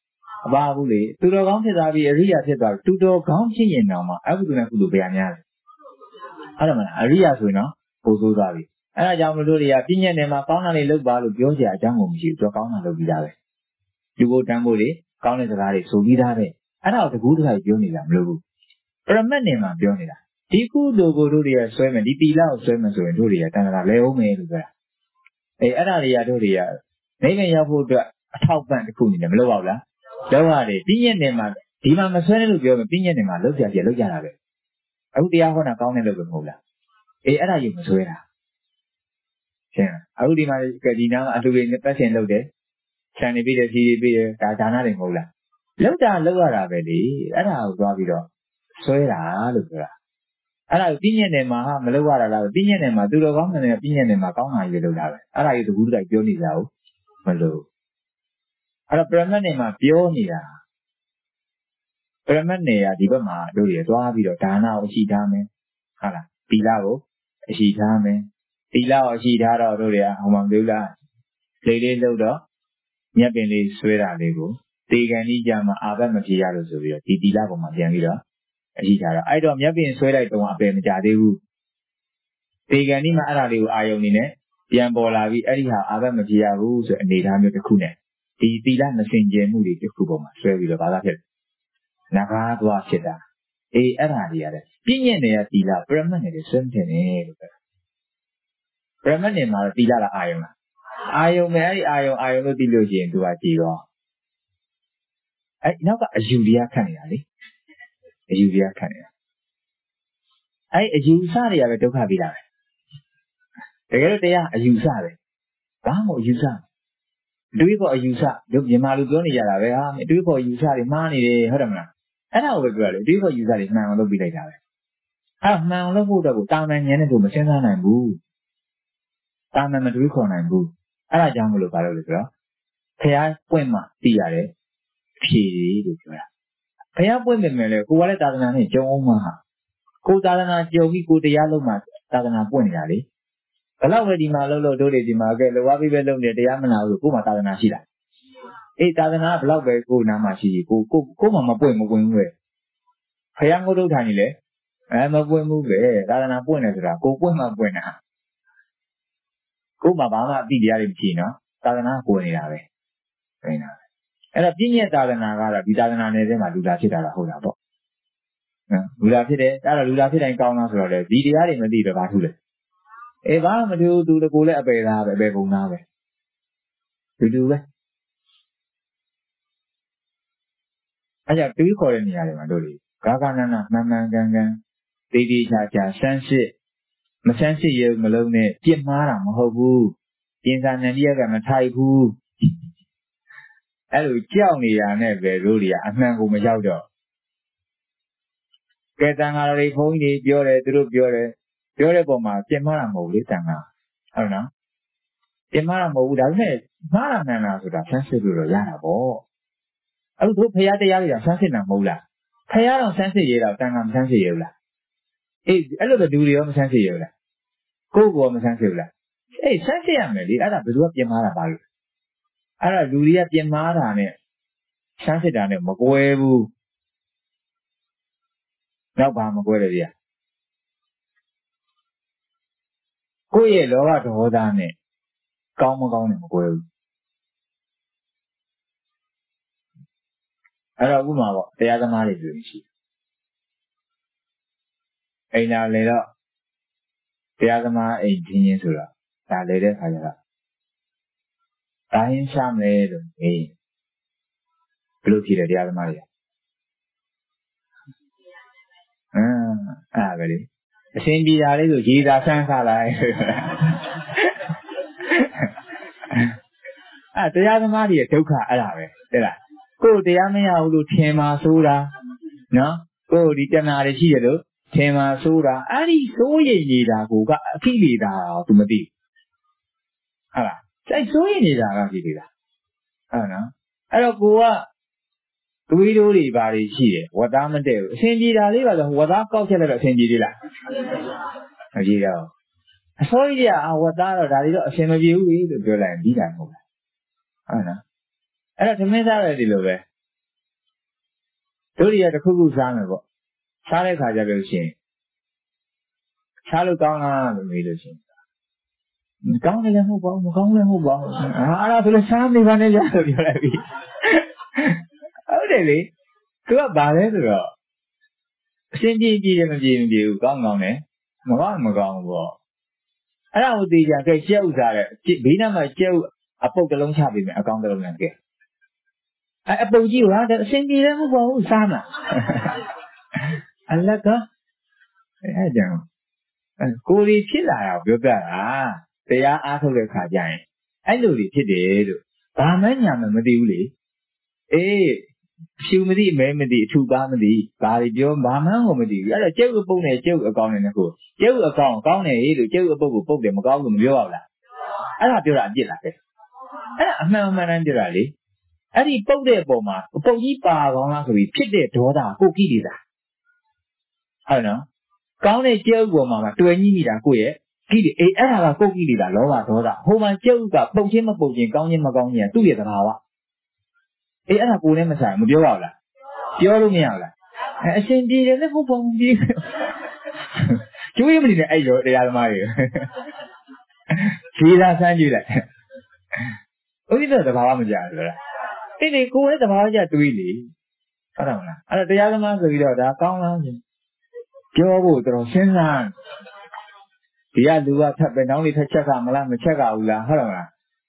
ဘာဘူးလေသူတော်ကောင်းဖြစ်သွားပြီးအရိယာဖြစ်သွားပြီသူတော်ကောင်းဖြစ်ရင်တော့မှအကုသိုလ်နဲ့ကုသိုလ်ပဲများတယ်ဟုတ်တယ်မလားအရိယာဆိုရင်တော့ပို့ဆိုးသွားပြီအဲ့ဒါကြောင့်မလို့တွေကပြည့်ညက်နေမှာကောင်းတာလေးလုပ်ပါလို့ပြောကြအကြောင်းကိုမရှိဘူးသူကောင်းတာလုပ်ပြီးသားပဲလူကိုတန်းဖို့တွေကောင်းတဲ့စကားတွေဆိုပြီးသားပဲအဲ့ဒါကိုတကူးတခါပြောနေတာမလို့ဘူးပရမတ်နေမှာပြောနေတာဒီကုသိုလ်ကိုတို့တွေကဆွဲမယ်ဒီတီလာကိုဆွဲမယ်ဆိုရင်တို့တွေကတန်ခါလဲအောင်မယ်လို့ပြောတာအဲ့ဒါတွေကတို့တွေကနေနဲ့ရောက်ဖို့အတွက်အထောက်ပံ့တစ်ခုနေတယ်မလုပ်အောင်လားလောက်ရတယ်ပြည့်ညက်နေမှာဒီမှာမဆွဲနဲ့လို့ပြောမယ်ပြည့်ညက်နေမှာလောက်ကြကြလောက်ကြတာပဲအခုတရားဟောတာကောင်းတဲ့လို့ပဲမဟုတ်လားအဲ့ဒါယူမဆွဲတာရှင်းအခုဒီမှာဒီနားအလှူတွေပတ်စင်လုပ်တယ်ခြံနေပြီးတယ်ဖြည်းဖြည်းပြီးတယ်ဒါနတွေမဟုတ်လားလောက်တာလောက်ရတာပဲလေအဲ့ဒါကိုသွားပြီးတော့ဆွဲတာလို့ပြောတာအဲ့ဒါကိုပြည့်ညက်နေမှာမလောက်ရတာလားပြည့်ညက်နေမှာသူတော်ကောင်းနေတယ်ပြည့်ညက်နေမှာကောင်းတာကြီးလောက်တာပဲအဲ့ဒါကြီးတကူးတိုက်ပြောနေကြအောင်မလို့အဲ့တော့ပရမတ်နေမှာပြောနေတာပရမတ်နေရဒီဘက်မှာတို့ရသွားပြီးတော့ဒါနကိုအရှိထားမယ်ဟုတ်လားသီလကိုအရှိထားမယ်သီလကိုအရှိထားတော့တို့တွေကဟောမှာမလို့လားလေးလေးလို့တော့မြတ်ပင်လေးဆွဲတာလေးကိုတေကန်ကြီးကြမှာအာဘတ်မပြေရလို့ဆိုပြီးတော့ဒီသီလပေါ်မှာပြန်ပြီးတော့အရှိထားတော့အဲ့တော့မြတ်ပင်ဆွဲလိုက်တော့အပယ်မကြသေးဘူးတေကန်ကြီးမှာအဲ့ဒါလေးကိုအာယုံနေနဲ့ပြန်ပေါ်လာပြီးအဲ့ဒီဟာအာဘတ်မပြေရဘူးဆိုအနေထားမျိုးတစ်ခုနဲ့ဒီသီလမစင်ကြယ်မှုတွေတစ်ခုပေါ်မှာဆွဲပြီးတော့ဘာသာဖြစ်နဂါးသွားဖြစ်တာအဲ့ဒါတွေရတယ်ပြည့်ညက်နေတဲ့သီလပရမတ်နေတဲ့ဆွဲတင်တယ်လို့ပြောပရမတ်နေမှာသီလလားအာယုံလားအာယုံပဲအဲ့ဒီအာယုံလို့သိလို့ရှိရင်သူကကြည်တော့အဲ့နောက်ကအယူတရားခတ်နေတာလေအယူတရားခတ်နေတာအဲ့အယူစတွေကပဲဒုက္ခပြီးတာပဲတကယ်လို့တရားအယူစပဲဘာမှမအယူစအတွေးပေါ်အယူစတို့မြန်မာလူပြောနေကြတာပဲဟာအတွေးပေါ်အယူစတွေမှားနေတယ်ဟုတ်တယ်မလားအဲ့ဒါကိုပဲပြောရတယ်အတွေးပေါ်အယူစတွေမှန်အောင်လုပ်ပြီးလိုက်တာပဲအဲ့မှန်အောင်လုပ်ဖို့အတွက်ကိုတာမန်ဉာဏ်နဲ့တို့မစဉ်းစားနိုင်ဘူးတာမန်မတွေးခေါ်နိုင်ဘူးအဲ့ဒါကြောင့်မလို့ဘာလို့လဲဆိုတော့ဖျားပွင့်မှသိရတယ်ဖြေလို့ပြောတာဖျားပွင့်ပေမဲ့လေကိုကလည်းသာသနာနဲ့ကြုံအောင်မှာကိုသာသနာကြုံပြီးကိုတရားလုံးမှာသာသနာပွင့်နေတာလေဘယ်တော့ပဲဒီမှာလှုပ်လို့တို့တွေဒီမှာကဲလောဝါပြီးပဲလုပ်နေတရားမနာဘူးကို့မှာသာသနာရှိလားသာသနာကဘယ်တော့ပဲကို့နာမှာရှိကို့မှာမပွင့်ဘူးပဲဖျားငုတ်ထုတ်ထိုင်နေလေမပွင့်ဘူးပဲသာသနာပွင့်တယ်ဆိုတာကိုပွင့်မှပွင့်တာကို့မှာဘာမှအတိတရားတွေမရှိနော်သာသနာပွင့်နေတာပဲဟုတ်လားအဲ့တော့ပြည့်ညက်သာသနာကတော့ဒီသာသနာနယ်ထဲမှာလူလာဖြစ်တာလားဟုတ်တာပေါ့လူလာဖြစ်တယ်အဲ့တော့လူလာဖြစ်တိုင်းကောင်းလားဆိုတော့လေဒီတရားတွေမသိတော့ဘာထူးလဲဘာမှမထူးသူတကူလည်းအပေသားပဲအပေပုံသားပဲတူပဲအဲ့ကြောင့်တွေးခေါ်တဲ့နေရာတွေမှာတို့လေဂါဂနနာမှန်မှန်ကန်ကန်တေးသေးချာချာစမ်းစစ်မစမ်းစစ်ရုံမလုံးနဲ့ပြစ်မှားတာမဟုတ်ဘူးပြင်စာဉာဏ်ကြီးကမထိုက်ဘူးအဲ့လိုကြောက်နေတာနဲ့ပဲတို့တွေကအမှန်ကိုမရောက်တော့ကဲတန်ဃာတွေဘုန်းကြီးတွေပြောတယ်သူတို့ပြောတဲ့ပုံမှာပြင်မှားတာမဟုတ်လေတန်ဃာဟုတ်နော်ပြင်မှားတာမဟုတ်ဘူးဒါပေမဲ့မှားတာမှန်တာဆိုတာစမ်းစစ်လို့တော့ရတာပေါ့အခုတို့ဖရာတရားတွေကစမ်းစစ်တာမဟုတ်လားဖရာတော့စမ်းစစ်ရတော့တန်ဃာမစမ်းစစ်ရဘူးလားအဲ့လိုပဲလူတွေရောမစမ်းစစ်ရဘူးလားကိုယ်ကောမစမ်းစစ်ဘူးလားစမ်းစစ်ရမယ်လေအဲ့ဒါဘယ်သူကပြင်မှားတာပါလို့အဲ့ဒါလူတွေကပြင်မာတာနဲ့စမ်းစစ်တာနဲ့မကွဲဘူးနောက်ဘာမကွဲတယ်ဗျာကိုယ့်ရဲ့လောဘဒေါသနဲ့ကောင်းမကောင်းနဲ့မကွဲဘူးအဲ့တော့ဥပမာပေါ့တရားသမားတွေဆိုရင်ရှိအိမ်လာလေတော့တရားသမားအိမ်ချင်းချင်းဆိုတော့ဒါလေတဲ့ခါကျတော့ဒါရင်းရှာမယ်လို့ဘယ်လိုဖြစ်လဲတရားသမားတွေအဲ့ဒါပဲလေအရှင်ပြည်သားလေးဆိုရေသာဆန်းခါလိုက်တရားသမားတွေရဲ့ဒုက္ခအဲ့ဒါပဲတဲ့လားကိုယ်တရားမရဘူးလို့ထင်မှာဆိုတာနော်ကိုယ်ဒီတဏှာတွေရှိတယ်လို့ထင်မှာဆိုတာအဲ့ဒီစိုးရိမ်နေတာကအခိလေသာသူမသိဟုတ်လားစိုးရိမ်နေတာကခိလေသာဟုတ်နော်အဲ့တော့ကိုကသွေးတိုးတွေဘာတွေရှိတယ်ဝတ်သားမတည့်ဘူးအရှင်ပြည်သားလေးပါဆိုဝတ်သားကောက်ချက်လိုက်တော့အရှင်ပြည်သေးလားမပြေတော့အစိုးရဝတ်သားတော့ဒါတွေတော့အရှင်မပြေဘူးလို့ပြောလိုက်ရင်ပြီးတာမဟုတ်လားဟုတ်နော်အဲ့တော့သမင်းစားတယ်ဒီလိုပဲတို့ရတခုခုစားမယ်ပေါ့စားတဲ့ခါကျလို့ရှိရင်စားလို့ကောင်းလားလို့မေးလို့ရှိရင်ကောင်းတယ်လည်းမဟုတ်ပါဘူးမကောင်းလည်းမဟုတ်ပါဘူးအဲ့ဒါဆိုလို့စားနေပါနဲ့ကြလို့ပြောလိုက်ပြီဟုတ်တယ်လေသူကဘာလဲဆိုတော့အရှင်းပြေးတယ်မပြေဘူးကောင်းတယ်မကောင်းဘူးပေါ့အဲ့ဒါကိုသိကြကဲကျဲဥစားတဲ့ဘေးနားမှာကျဲဥအပုတ်တစ်လုံးချပေးမယ်အကောင်းတစ်လုံးနဲ့ကဲအဲ့အပုတ်ကြီးကကအရှင်းပြေးလည်းမဟုတ်ပါဘူးစားမှာအလကအဲ့ကြောင့်ကိုယ်ကြီးဖြစ်လာတာပြောပြတာတရားအားထုတ်တဲ့ခါကျရင်အဲ့လိုတွေဖြစ်တယ်လို့ဘာမှညာမသိဘူးလေအေးရှူမသိမဲမသိအထူပါမသိဘာတွေပြောဘာမှမသိဘူးအဲ့တော့ကျုပ်အပုတ်နဲ့ကျုပ်အကောင်းနဲ့ကိုကျုပ်အကောင်းကောင်းတယ်လို့ကျုပ်အပုတ်ကိုပုတ်တယ်မကောင်းဘူးမပြောရဘူးလားအဲ့ဒါပြောတာအပြစ်လားပဲအဲ့ဒါအမှန်တမ်းပြောတာလေအဲ့ဒီပုတ်တဲ့အပေါ်မှာပုတ်ကြီးပါကောင်းလားဆိုပြီးဖြစ်တဲ့ဒေါသကိုကိလေသာဟုတ်နော်ကောင်းတဲ့ကျုပ်ပေါ်မှာတွေ့ညှိနေတာကိုရဲ့ကိလေအေးအဲ့ဒါကကိုကိလေသာလောဘဒေါသဟိုမှာကျုပ်ကပုတ်ချင်းမပုတ်ချင်းကောင်းချင်းမကောင်းချင်းသူ့ရဲ့သဘာဝအေးအဲ့ဒါကိုလည်းမဆိုင်မပြောရဘူးလားပြောလို့မရဘူးလားအရှင်ပြေတယ်လည်းဟုတ်ပုံပြေကျိုးရမနေနဲ့အဲ့ရောတရားသမားတွေခြေသာဆန်းကြည့်လိုက်ဥဒိတသဘာဝမကြဘူးလားအဲ့ဒီကိုယ်ရဲ့သဘာဝကြတွေးလေဟုတ်တယ်မလားအဲ့ဒါတရားသမားဆိုပြီးတော့ဒါကောင်းလားပြောဖို့တော်စဉ်းစားဒီကလူကထပ်ပဲနောင်လေးထက်ချက်ကမလားမချက်ကဘူးလားဟုတ်တယ်မလား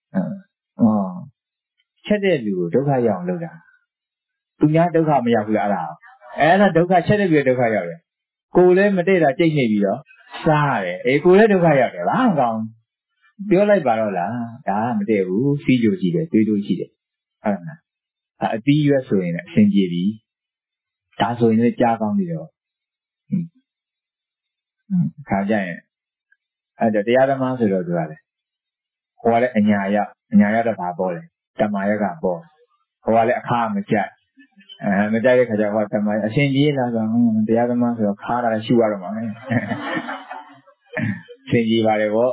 ချက်တဲ့လူကိုဒုက္ခရောက်အောင်လုပ်တာသူများဒုက္ခမရောက်ဘူးလားအဲ့ဒါဒုက္ခချက်တဲ့လူဒုက္ခရောက်တယ်ကိုယ်လည်းမတည့်တာကြိတ်နေပြီးတော့စားရတယ်အေးကိုယ်လည်းဒုက္ခရောက်တယ်ဘာမှမကောင်းပြောလိုက်ပါတော့လားဒါကမတည့်ဘူးစီးကြိုရှိတယ်တွေးကြိုရှိတယ်ဟုတ်လားအတီးရွက်ဆိုရင်လည်းအဆင်ပြေပြီဒါဆိုရင်လည်းကြားကောင်းပြီတော့ခါကြရင်အဲ့ဒါတရားသမားဆိုတော့သူကလည်းဟိုကလည်းအညာရောက်တော့ဘာပေါ်လဲတမာရကပေါ်ဟိုကလည်းအခါမကြက်မကြိုက်တဲ့ခါကျတော့တမာအရှင်ကြီးလာဆိုတရားသမားဆိုတော့ခါတာရှူရတော့မှာပဲရှင်ကြီးပါတယ်ဗော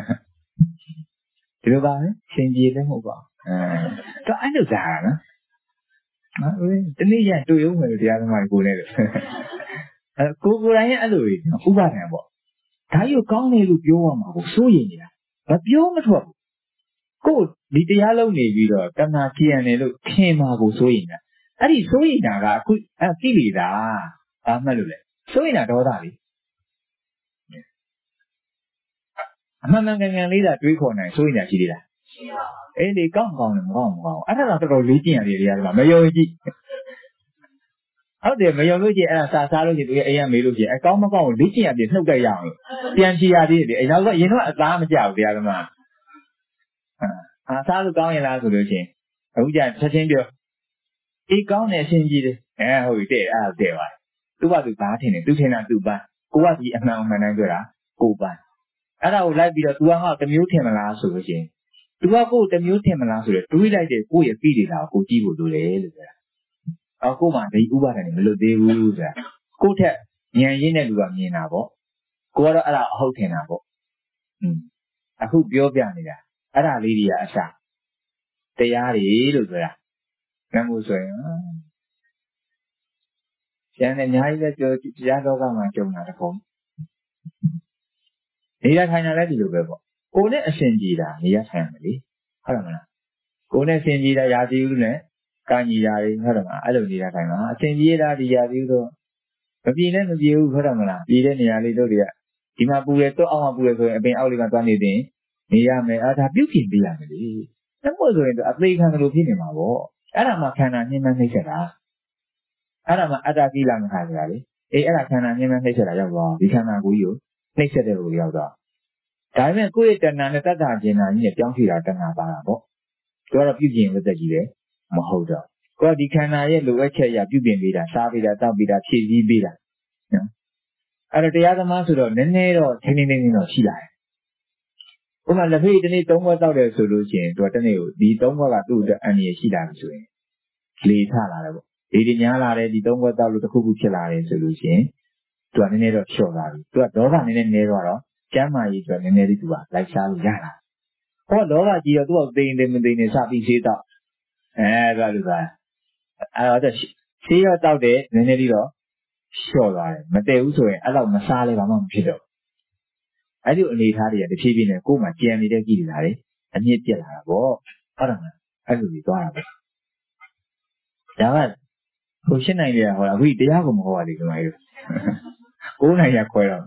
ဒီလိုပါပဲရှင်ကြီးလည်းမဟုတ်ပါဘူးတော့အဲ့လိုစားတာနော်တနည်းရတွေ့ဦးမယ်လို့တရားသမားကိုလည်းလို့ကိုယ်တိုင်ရဲ့အဲ့လိုဥပါဒံပေါ့ဒါကြီးကိုကောင်းတယ်လို့ပြောရမှာကိုစိုးရိမ်နေတာမပြောမထွက်ဘူးကိုယ်ဒီတရားလုံးနေပြီးတော့တဏှာကြည်ရတယ်လို့ထင်မှာကိုစိုးရိမ်တာအဲ့ဒီစိုးရိမ်တာကအခုကိလေသာဘာမှတ်လို့လဲစိုးရိမ်တာဒေါသလေအမှန်ကန်လေးသာတွေးခေါ်နိုင်စိုးရိမ်တာရှိသေးလားရှိပါဘူးအဲ့ဒီကောင်းတယ်မကောင်းအဲ့ဒါတော့တော်တော်လေးကျင့်ရတယ်တရားကမယုံကြည်ဟုတ်တယ်မယုံလို့ကျအဲ့ဒါစားလို့ကျသူရဲ့အိမ်ကမေးလို့ကျအကောင်းမကောင်းကိုလေ့ကျင့်ရပြီးနှုတ်တက်ရအောင်ပြန်ဖြေရသေးတယ်အဲ့နောက်တော့ရင်တော့အသားမကြောက်တရားသမားစားလို့ကောင်းရင်လားဆိုလို့ချင်းအခုကျချက်ချင်းပြောအေးကောင်းတယ်အရှင်ကြီးတယ်ဟုတ်ပြီတဲ့အဲ့ဒါတဲ့ပါသူကသူဘာထင်တယ်သူထင်တာသူပန်းကိုကဒီအမှန်တိုင်းပြောတာကိုပန်းအဲ့ဒါကိုလိုက်ပြီးတော့ तू ကဟောတမျိုးထင်မလားဆိုလို့ချင်း तू ကကိုယ်တမျိုးထင်မလားဆိုတော့တွေးလိုက်တဲ့ကိုယ့်ရဲ့ပြီးနေတာကိုကြည့်ဖို့လိုတယ်လို့ပြောတာကို့မှာဒီဥပါဒဏ်တွေမလွတ်သေးဘူးဆိုတာကိုယ့်ထက်ဉာဏ်ရင်းတဲ့လူကမြင်တာပေါ့ကိုကတော့အဲ့ဒါအဟုတ်ထင်တာပေါ့အခုပြောပြနေတာအဲ့ဒါလေးတွေကအစတရားတွေလို့ဆိုတာနမို့ဆိုရင်ကျန်တဲ့အများကြီးလည်းပြောတရားလောကမှာကြုံတာတခုနေရာထိုင်တာလည်းဒီလိုပဲပေါ့ကိုယ်နဲ့အရှင်ကြီးတာနေရာထိုင်ရမယ်လေဟုတ်တယ်မလားကိုယ်နဲ့အရှင်ကြီးတာရာသီဥတုနဲ့ကံကြီးတာတွေဟုတ်တယ်မလားအဲ့လိုနေရာထိုင်မှာအရှင်ကြီးတာဒီရာသီဥတုမပြေနဲ့မပြေဘူးဟုတ်တယ်မလားပြေတဲ့နေရာလေးတို့တွေကဒီမှာပူတယ်တော့အောက်မှာပူတယ်ဆိုရင်အပင်အောက်လေးမှာသွားနေတင်နေရမယ်ဒါပြုတ်ပြင်ပေးရမယ်လေတမို့ဆိုရင်အသေးခံလို့ဖြစ်နေမှာပေါ့အဲ့ဒါမှခန္ဓာညှင်းနှိမ့်ချက်တာအဲ့ဒါမှအတ္တကိလမခါကြတာလေအေးအဲ့ဒါခန္ဓာညှင်းနှိမ့်ချက်တာရောက်သွားဒီခန္ဓာကိုယ်ကြီးကိုနှိမ့်ချက်တဲ့လိုရောက်သွားဒါပေမဲ့ကိုယ့်ရဲ့တဏှာနဲ့တတ္တကျင်နာကြီးနဲ့ပြောင်းထီတာတဏှာပါတာပေါ့ပြောတော့ပြုပြင်ဝတ္တကြီးပဲမဟုတ်တော့ကိုယ်ဒီခန္ဓာရဲ့လိုအပ်ချက်အရပြုပြင်ပေးတာစားပေးတာတောက်ပေးတာဖြည့်ဆည်းပေးတာနော်အဲ့တော့တရားသမားဆိုတော့နည်းနည်းတော့ထိန်းတော့ရှိလာတယ်ဥပမာလက်ဖေးတစ်နေ့3ဘွက်တောက်တယ်ဆိုလို့ရှိရင်သူကတစ်နေ့ကိုဒီ3ဘွက်ကသူ့အတွက်အန္တရာယ်ရှိလာပြီဆိုရင်လေထလာတယ်ပေါ့ဒီညာလာတယ်ဒီ3ဘွက်တောက်လို့တစ်ခုခုဖြစ်လာတယ်ဆိုလို့ရှိရင်သူကနည်းနည်းတော့လျှော့သွားပြီသူကဒေါသနည်းနည်းနေတော့ကျမ်းမာရေးဆိုနည်းနည်းလေးသူကလိုက်စားလို့ရတာဟောလောဘကြီးတော့သူ့ကိုသိနေမသိနေစပြီးသေးတော့အဲ့ဒါလူကအဲ့တော့ဆေးရောတောက်တယ်နည်းနည်းလေးတော့လျှော့သွားတယ်မတည့်ဘူးဆိုရင်အဲ့လောက်မစားလဲဘာမှမဖြစ်တော့အဲ့ဒီအနေထားတွေကတဖြည်းဖြည်းနဲ့ကိုယ်မှကြံနေတဲ့ကိလေသာတွေအမြင့်ပြက်လာတာပေါ့ဟုတ်တယ်မလားအဲ့လိုကြီးသွားတာပဲဒါကကိုရှင်းနိုင်ကြဟောတာအခုတရားကိုမဟောပါလေဒီမှာကြီး9နိုင်ရခွဲတော့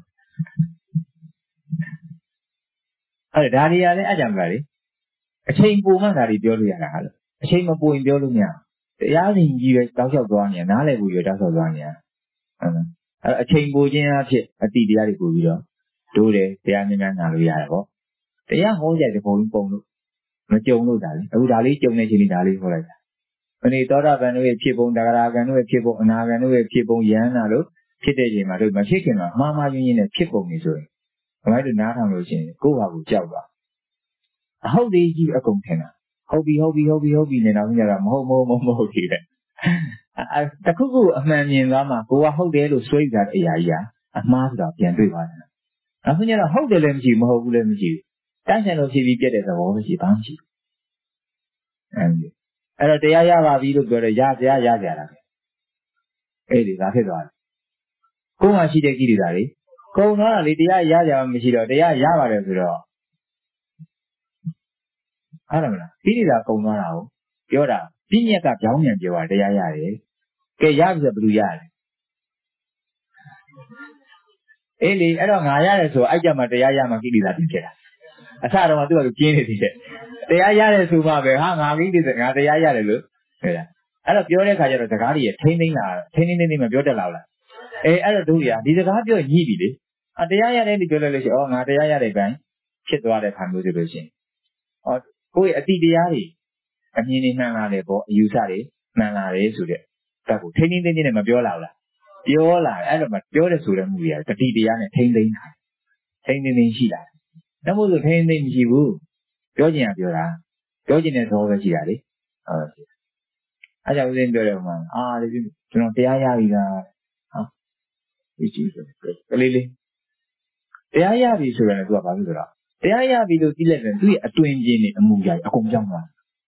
အဲ့ဒါတွေကလည်းအကြံပါလေအချိန်ပိုမှဒါတွေပြောလို့ရတာဟာလို့အချိန်မပိုရင်ပြောလို့မရတရားစဉ်ကြီးပဲတောက်လျှောက်သွားနေတာနားလည်ဖို့ရတောက်လျှောက်သွားနေတာဟုတ်လားအဲ့အချိန်ပိုခြင်းအဖြစ်အတိတရားတွေပို့ပြီးတော့တို့တယ်တရားများများနာလို့ရတယ်ပေါ့တရားဟောကြတဲ့ဘုံကြီးပုံလို့မကြုံလို့ဒါလေအခုဒါလေးကြုံနေချင်းဒီဒါလေးဟောလိုက်တာမနေ့သောတာပန်တို့ရဲ့ဖြစ်ပုံတဂရဂန်တို့ရဲ့ဖြစ်ပုံအနာဂန်တို့ရဲ့ဖြစ်ပုံယန္နာတို့ဖြစ်တဲ့ချိန်မှာတို့မဖြစ်ခင်မှာမှားမှားယွင်းယွင်းနဲ့ဖြစ်ပုံနေဆိုရင်ဘယ်လိုနားထောင်လို့ရှိရင်ကိုယ့်ဟာကိုကြောက်သွားအဟုတ်သေးကြီးအကုန်ထင်တာဟုတ်ပြီနေတော့ညတော့မဟုတ်ကြီးတဲ့တခုခုအမှန်မြင်သွားမှကိုကဟုတ်တယ်လို့စွဲကြတဲ့အရာကြီးကအမှားဆိုတာပြန်တွေ့သွားတယ်နောက်ဆုံးကျတော့ဟုတ်တယ်လည်းမရှိမဟုတ်ဘူးလည်းမရှိဘူးတန်းချင်လို့ဖြစ်ပြီးပြက်တဲ့သဘောမရှိဘာမှမရှိဘူးအဲ့တော့တရားရပါပြီလို့ပြောတော့ရကြလားအဲ့ဒီဒါဖြစ်သွားတယ်ကိုယ်မှရှိတဲ့ကိလေသာတွေကုံသွားတာလေတရားရကြမှမရှိတော့တရားရပါတယ်ဆိုတော့ဟုတ်တယ်မလားကိလေသာကုံသွားတာကိုပြောတာပြည့်ညက်ကကြောင်းမြန်ပြောတာတရားရတယ်ကဲရပြီဆိုဘယ်လိုရတယ်အေးလေအဲ့တော့ငါရတယ်ဆိုအဲ့ကြမှာတရားရမှကိလေသာပြင်ဖြစ်တာအစတော့သူကပြင်းနေသေးတယ်တရားရတယ်ဆိုမှပဲဟာငါကိလေသာငါတရားရတယ်လို့ဟုတ်လားအဲ့တော့ပြောတဲ့ခါကျတော့စကားတွေထိမ့်မပြောတတ်လားအေးအဲ့တော့တို့တွေကဒီစကားပြောညှိပြီလေတရားရတယ်လို့ပြောလိုက်လို့ရှိရင်ငါတရားရတဲ့ပိုင်းဖြစ်သွားတဲ့ခါမျိုးဆိုလို့ရှိရင်ကိုယ့်ရဲ့အတိတရားတွေအမြင်တွေမှန်လာတယ်ပေါ့အယူဆတွေမှန်လာတယ်ဆိုတဲ့ဘက်ကိုထိမ့်နဲ့မပြောလာဘူးလားပြောလာတယ်အဲ့တော့မှပြောတဲ့ဆိုတဲ့မှုတွေကတတိတရားနဲ့ထိမ့်သိမ်းတာထိမ့်ရှိလာတယ်ဒါမို့ဆိုထိမ့်မရှိဘူးပြောချင်တာပြောတာပြောချင်တဲ့သဘောပဲရှိတာလေဟုတ်အဲ့ကြောင့်ဦးဇင်းပြောတယ်ဟိုမှာဒီကျွန်တော်တရားရပြီလားဒီကြည့်ကလေးတရားရပြီဆိုရင်သူကဘာလို့ဆိုတော့တရားရပြီလို့သိလိုက်တယ်သူရဲ့အတွင်ချင်းနေအမှုရာအကုန်ကြောင်းသွား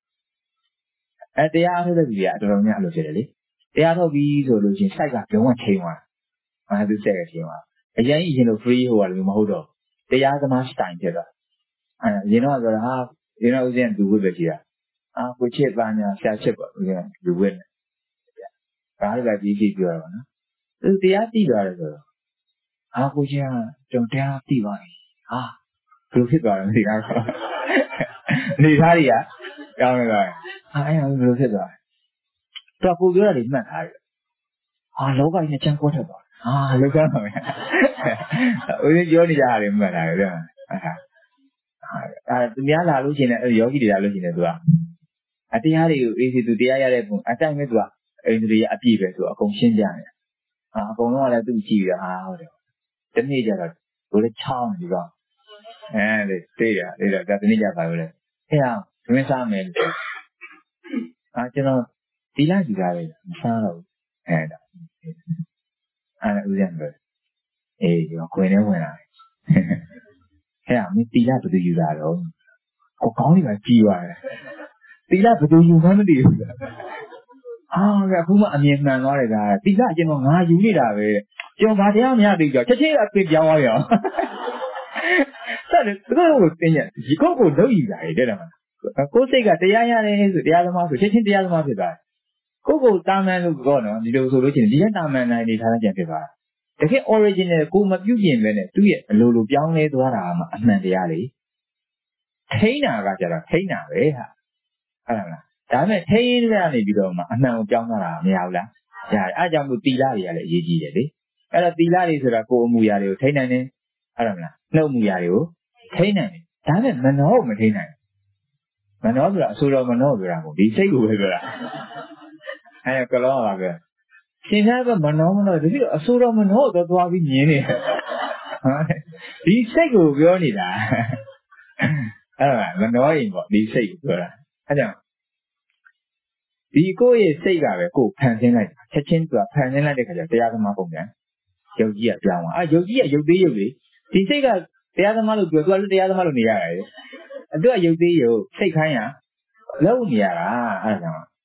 တရားထုတ်တဲ့လူတွေကတော်တော်များအဲ့လိုဖြစ်တယ်လေတရားထုတ်ပြီဆိုလို့ချင်းစိုက်ကဘုံကချိန်သွားသူစက်ကချိန်သွားအရင်ရင်လို့ free ဟိုကလည်းမဟုတ်တော့တရားသမားစတိုင်ဖြစ်သွားရင်တော့ဆိုတော့ရင်တော့ဦးဇင်းလူဝိပဲရှိတာကိုချစ်ပါညာဆရာချစ်ပါဦးဇင်းလူဝိနဲ့ဒါလည်းပဲကြီးပြောတော့နော်သူတရားသိသွားတယ်ဆိုတော့ကိုချင်းကကျွန်တော်တရားသိပါပြီဘယ်လိုဖြစ်သွားလဲမသိဘူးနေသားတွေကကောင်းနေသွားအဲ့ဘယ်လိုဖြစ်သွားလဲသူကကိုပြောတာတွေမှတ်ထားတယ်လောကကြီးနဲ့ချမ်းကွက်ထက်သွားလောကမှာဦးဇင်းပြောနေကြတာတွေမှတ်ထားတယ်ဗျသူများလာလို့ရှိရင်လည်းယောဂီတွေလာလို့ရှိရင်လည်းသူကအတရားတွေကိုအေးစီသူတရားရတဲ့ပုံအတိုင်းပဲသူကအိန္ဒြေအပြည့်ပဲသူအကုန်ရှင်းပြတယ်အကုန်လုံးကလည်းသူ့ကြည့်ပြီးဟုတ်တယ်တနေ့ကျတော့ကိုလည်းချောင်းနေတော့လေတေးရဒါတနေ့ကျပါလို့လေအဲ့ဒါသမင်းစားမယ်ကျွန်တော်တီလာယူထားတယ်မစားတော့ဘူးအဲ့ဒါဦးဇင်းပဲကျွန်တော်ခွင်ထဲဝင်လာတယ်အဲ့ဒါမင်းတီလာဘယ်သူယူတာတော့ကိုကောင်းနေပါကြည်သွားတယ်တီလာဘယ်သူယူမှမသိဘူးအခုမှအမြင်မှန်သွားတယ်ဒါတီလာကျွန်တော်ငါယူနေတာပဲကျွန်တော်ဘာတရားမရသေးကြချက်ချင်းအပြင်ပြောင်းသွားရအောင်ဆက်တယ်သူတို့ကိုတင်းရဒီကိုယ်ကိုလုံးယူတာတဲ့တယ်မလားကိုယ်စိတ်ကတရားရတယ်ဆိုတရားသမားဆိုချက်ချင်းတရားသမားဖြစ်သွားတယ်ကိုယ်ကိုတာမန်လို့ပြောနော်ဒီလိုဆိုလို့ရှိရင်ဒီကတာမန်နိုင်နေထားတဲ့ကြံဖြစ်သွားတာတကယ် original ကိုမပြုတ်ပြင်ပဲနဲ့သူ့ရဲ့အလိုလိုပြောင်းလဲသွားတာမှအမှန်တရားလေထိန်းတာကကြတော့ထိန်းတာပဲဟာဟုတ်လားဒါပေမဲ့ထိန်းရကနေပြီးတော့မှအမှန်ကိုပြောင်းသွားတာမရဘူးလားရတယ်အဲကြောင့်မို့တီလာတွေကလည်းအရေးကြီးတယ်လေအဲ့တော့တီလာတွေဆိုတာကိုယ်အမှုရာတွေကိုထိန်းနိုင်တယ်ဟုတ်လားနှုတ်မှုရာတွေကိုထိန်းနိုင်တယ်ဒါပေမဲ့မနှောကိုမထိန်းနိုင်မနှောဆိုတာအဆိုတော်မနှောပြောတာမဟုတ်ဒီစိတ်ကိုပဲပြောတာကလောပါပဲရှင်သာကမနှောဒီလိုအဆိုတော်မနှောတော့သွားပြီးမြင်နေဒီစိတ်ကိုပြောနေတာအဲ့ဒါမနှောရင်ပေါ့ဒီစိတ်ကိုပြောတာအဲ့ကြောင့်ဒီကိုယ့်ရဲ့စိတ်ကပဲကိုယ်ဖန်ဆင်းလိုက်ချက်ချင်းသူကဖန်ဆင်းလိုက်တဲ့ခါကျတရားသမားပုံစံယုတ်ကြီးကပြောင်းသွားယုတ်ကြီးကယုတ်သေးယုတ်လေဒီစိတ်ကတရားသမားလို့ပြောသူကလည်းတရားသမားလို့နေရတယ်သူကယုတ်သေးယုတ်စိတ်ခိုင်းရလုံးနေရတာအဲ့ဒါကြောင့်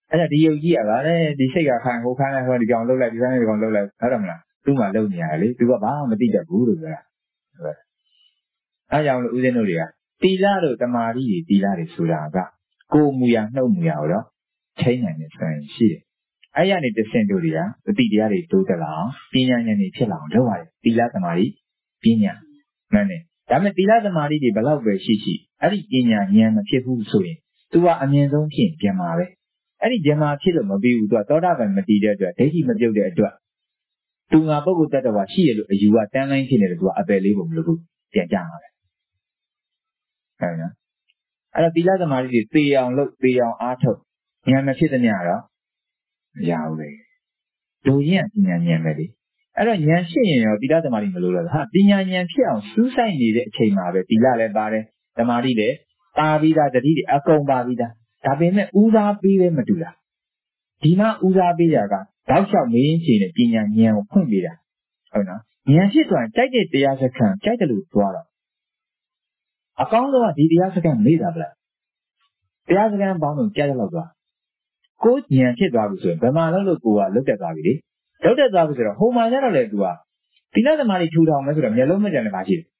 အဲ့ဒါဒီယုတ်ကြီးကဗါလေဒီစိတ်ကခံဟိုခံလိုက်ဟောဒီကောင်လှုပ်လိုက်ဒီကောင်လှုပ်လိုက်ဟုတ်တယ်မလားသူ့မှာလှုပ်နေရတယ်လေသူကဘာမှမသိတတ်ဘူးလို့ပြောတာဟုတ်အဲ့ကြောင့်လို့ဦးဇင်းတို့တွေကတီလာတို့တမာရီတွေတီလာတွေဆိုတာကကိုမူရနှုတ်မူရတော့ချိန်နိုင်တယ်ဆိုရင်ရှိတယ်အဲ့ရနေတဆင့်တို့တွေကသတိတရားတွေတိုးတက်လာအောင်ပညာဉာဏ်တွေဖြစ်လာအောင်လုပ်ရတယ်တီလာတမာရီပညာမှန်တယ်ဒါပေမဲ့တီလာတမာရီတွေဘလောက်ပဲရှိအဲ့ဒီပညာဉာဏ်မဖြစ်ဘူးဆိုရင်သူကအမြင်ဆုံးဖြစ်ပြန်မှာပဲအဲ့ဒီဉာဏ်မှာဖြစ်လို့မပြီးဘူးသူကသောတာပန်မတည်တဲ့အတွက်ဒိဋ္ဌိမပြုတ်တဲ့အတွက်သူငါပုဂ္ဂိုလ်တ attva ရှိရလို့အယူကတန်းလိုင်းဖြစ်နေတယ်သူကအပယ်လေးပုံမလို့ပြန်ကြမှာပဲဟုတ်နော်အဲ့တော့သီလသမာဓိတွေသေအောင်လုပ်သေအောင်အားထုတ်ဉာဏ်မဖြစ်တဲ့ညတော့မရဘူးလေဒုရင်ပညာဉာဏ်ပဲလေအဲ့တော့ဉာဏ်ရှိရင်ရောသီလသမာဓိမလို့တော့ဟာပညာဉာဏ်ဖြစ်အောင်စူးစိုက်နေတဲ့အချိန်မှာပဲသီလလည်းပါတယ်သမာဓိလည်းပါပြီးသားတတိတွေအကုန်ပါပြီးသားဒါပေမဲ့ဦးစားပေးပဲမတူတာဒီမှာဦးစားပေးတာကတောက်လျှောက်မင်းချင်တဲ့ပညာဉာဏ်ကိုဖွင့်ပေးတာဟုတ်နော်ဉာဏ်ဖြစ်သွားရင်ကြိုက်တဲ့တရားစခန်းကြိုက်တယ်လို့သွားတော့အကောင်းဆုံးကဒီတရားစခန်းမေ့တာဗလားတရားစခန်းပေါင်းတော့ကြားရတော့သွားကိုဉာဏ်ဖြစ်သွားပြီဆိုရင်ဗမာလို့ကိုကလုတ်တက်သွားပြီလေလုတ်တက်သွားပြီဆိုတော့ဟိုမှာကျတော့လေသူကသီလသမားတွေထူထောင်မယ်ဆိုတော့မျက်လုံးမကြံလည်းပါရှိတယ်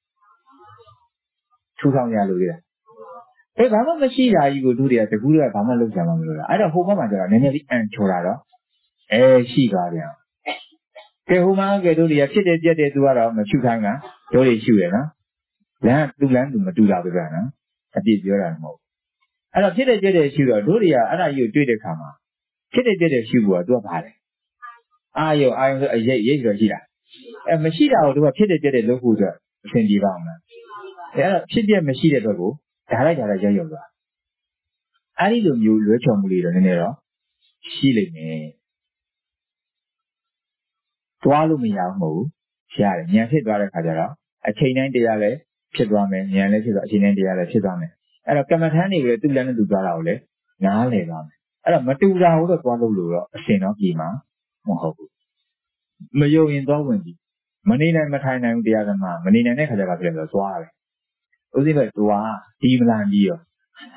ထူထောင်ရလို့လေဘာမှမရှိတာကြီးကိုသူတွေကတကူးတွေကဘာမှလုပ်ကြမှာမလို့လားအဲ့တော့ဟိုဘက်မှာကျတော့နည်းနည်းလေးအန်ချော်တာတော့ရှိသွားပြန်ကဲဟိုမှာကဲတို့တွေကဖြစ်တယ်ပြက်တယ်သူကတော့မဖြူခိုင်းတာတို့တွေရှူရနော်လမ်းသူမတူတာပဲဗျာနော်အပြစ်ပြောတာမဟုတ်အဲ့တော့ဖြစ်တယ်ပြက်တယ်ရှူတော့တို့တွေကအဲ့ဒါကြီးကိုတွေ့တဲ့ခါမှာဖြစ်တယ်ပြက်တယ်ရှူဖို့ကသူကပါတယ်အာယုံဆိုအရိပ်ဆိုရှိတာမရှိတာကိုသူကဖြစ်တယ်ပြက်တယ်လုပ်ဖို့ဆိုအဆင်ပြေပါအောင်လားအဲ့တော့ဖြစ်ပြက်မရှိတဲ့ဘက်ကိုဓာလိုက်ရောက်သွားအဲ့ဒီလိုမျိုးလွဲချော်မှုတွေတော့နည်းနည်းတော့ရှိလိမ့်မယ်တွားလို့မရဘူးမဟုတ်ဘူးရတယ်ဉာဏ်ဖြစ်သွားတဲ့ခါကျတော့အချိန်တိုင်းတရားလည်းဖြစ်သွားမယ်ဉာဏ်လည်းဖြစ်သွားအချိန်တိုင်းတရားလည်းဖြစ်သွားမယ်အဲ့တော့ကမ္မထမ်းတွေကိုလည်းသူ့လည်းနဲ့သူသွားတာကိုလည်းနားလည်သွားမယ်အဲ့တော့မတူတာကိုတော့သွားလို့တော့အရှင်တော့ပြေမှာမဟုတ်ဘူးမယုံရင်သွားဝင်ပြီမနေနိုင်မထိုင်နိုင်ဘူးတရားဓမ္မမနေနိုင်တဲ့ခါကျတော့ဖြစ်တယ်ဆိုတော့သွားတယ်ဦးစိပဲသွားဒီမလန်ကြီးရော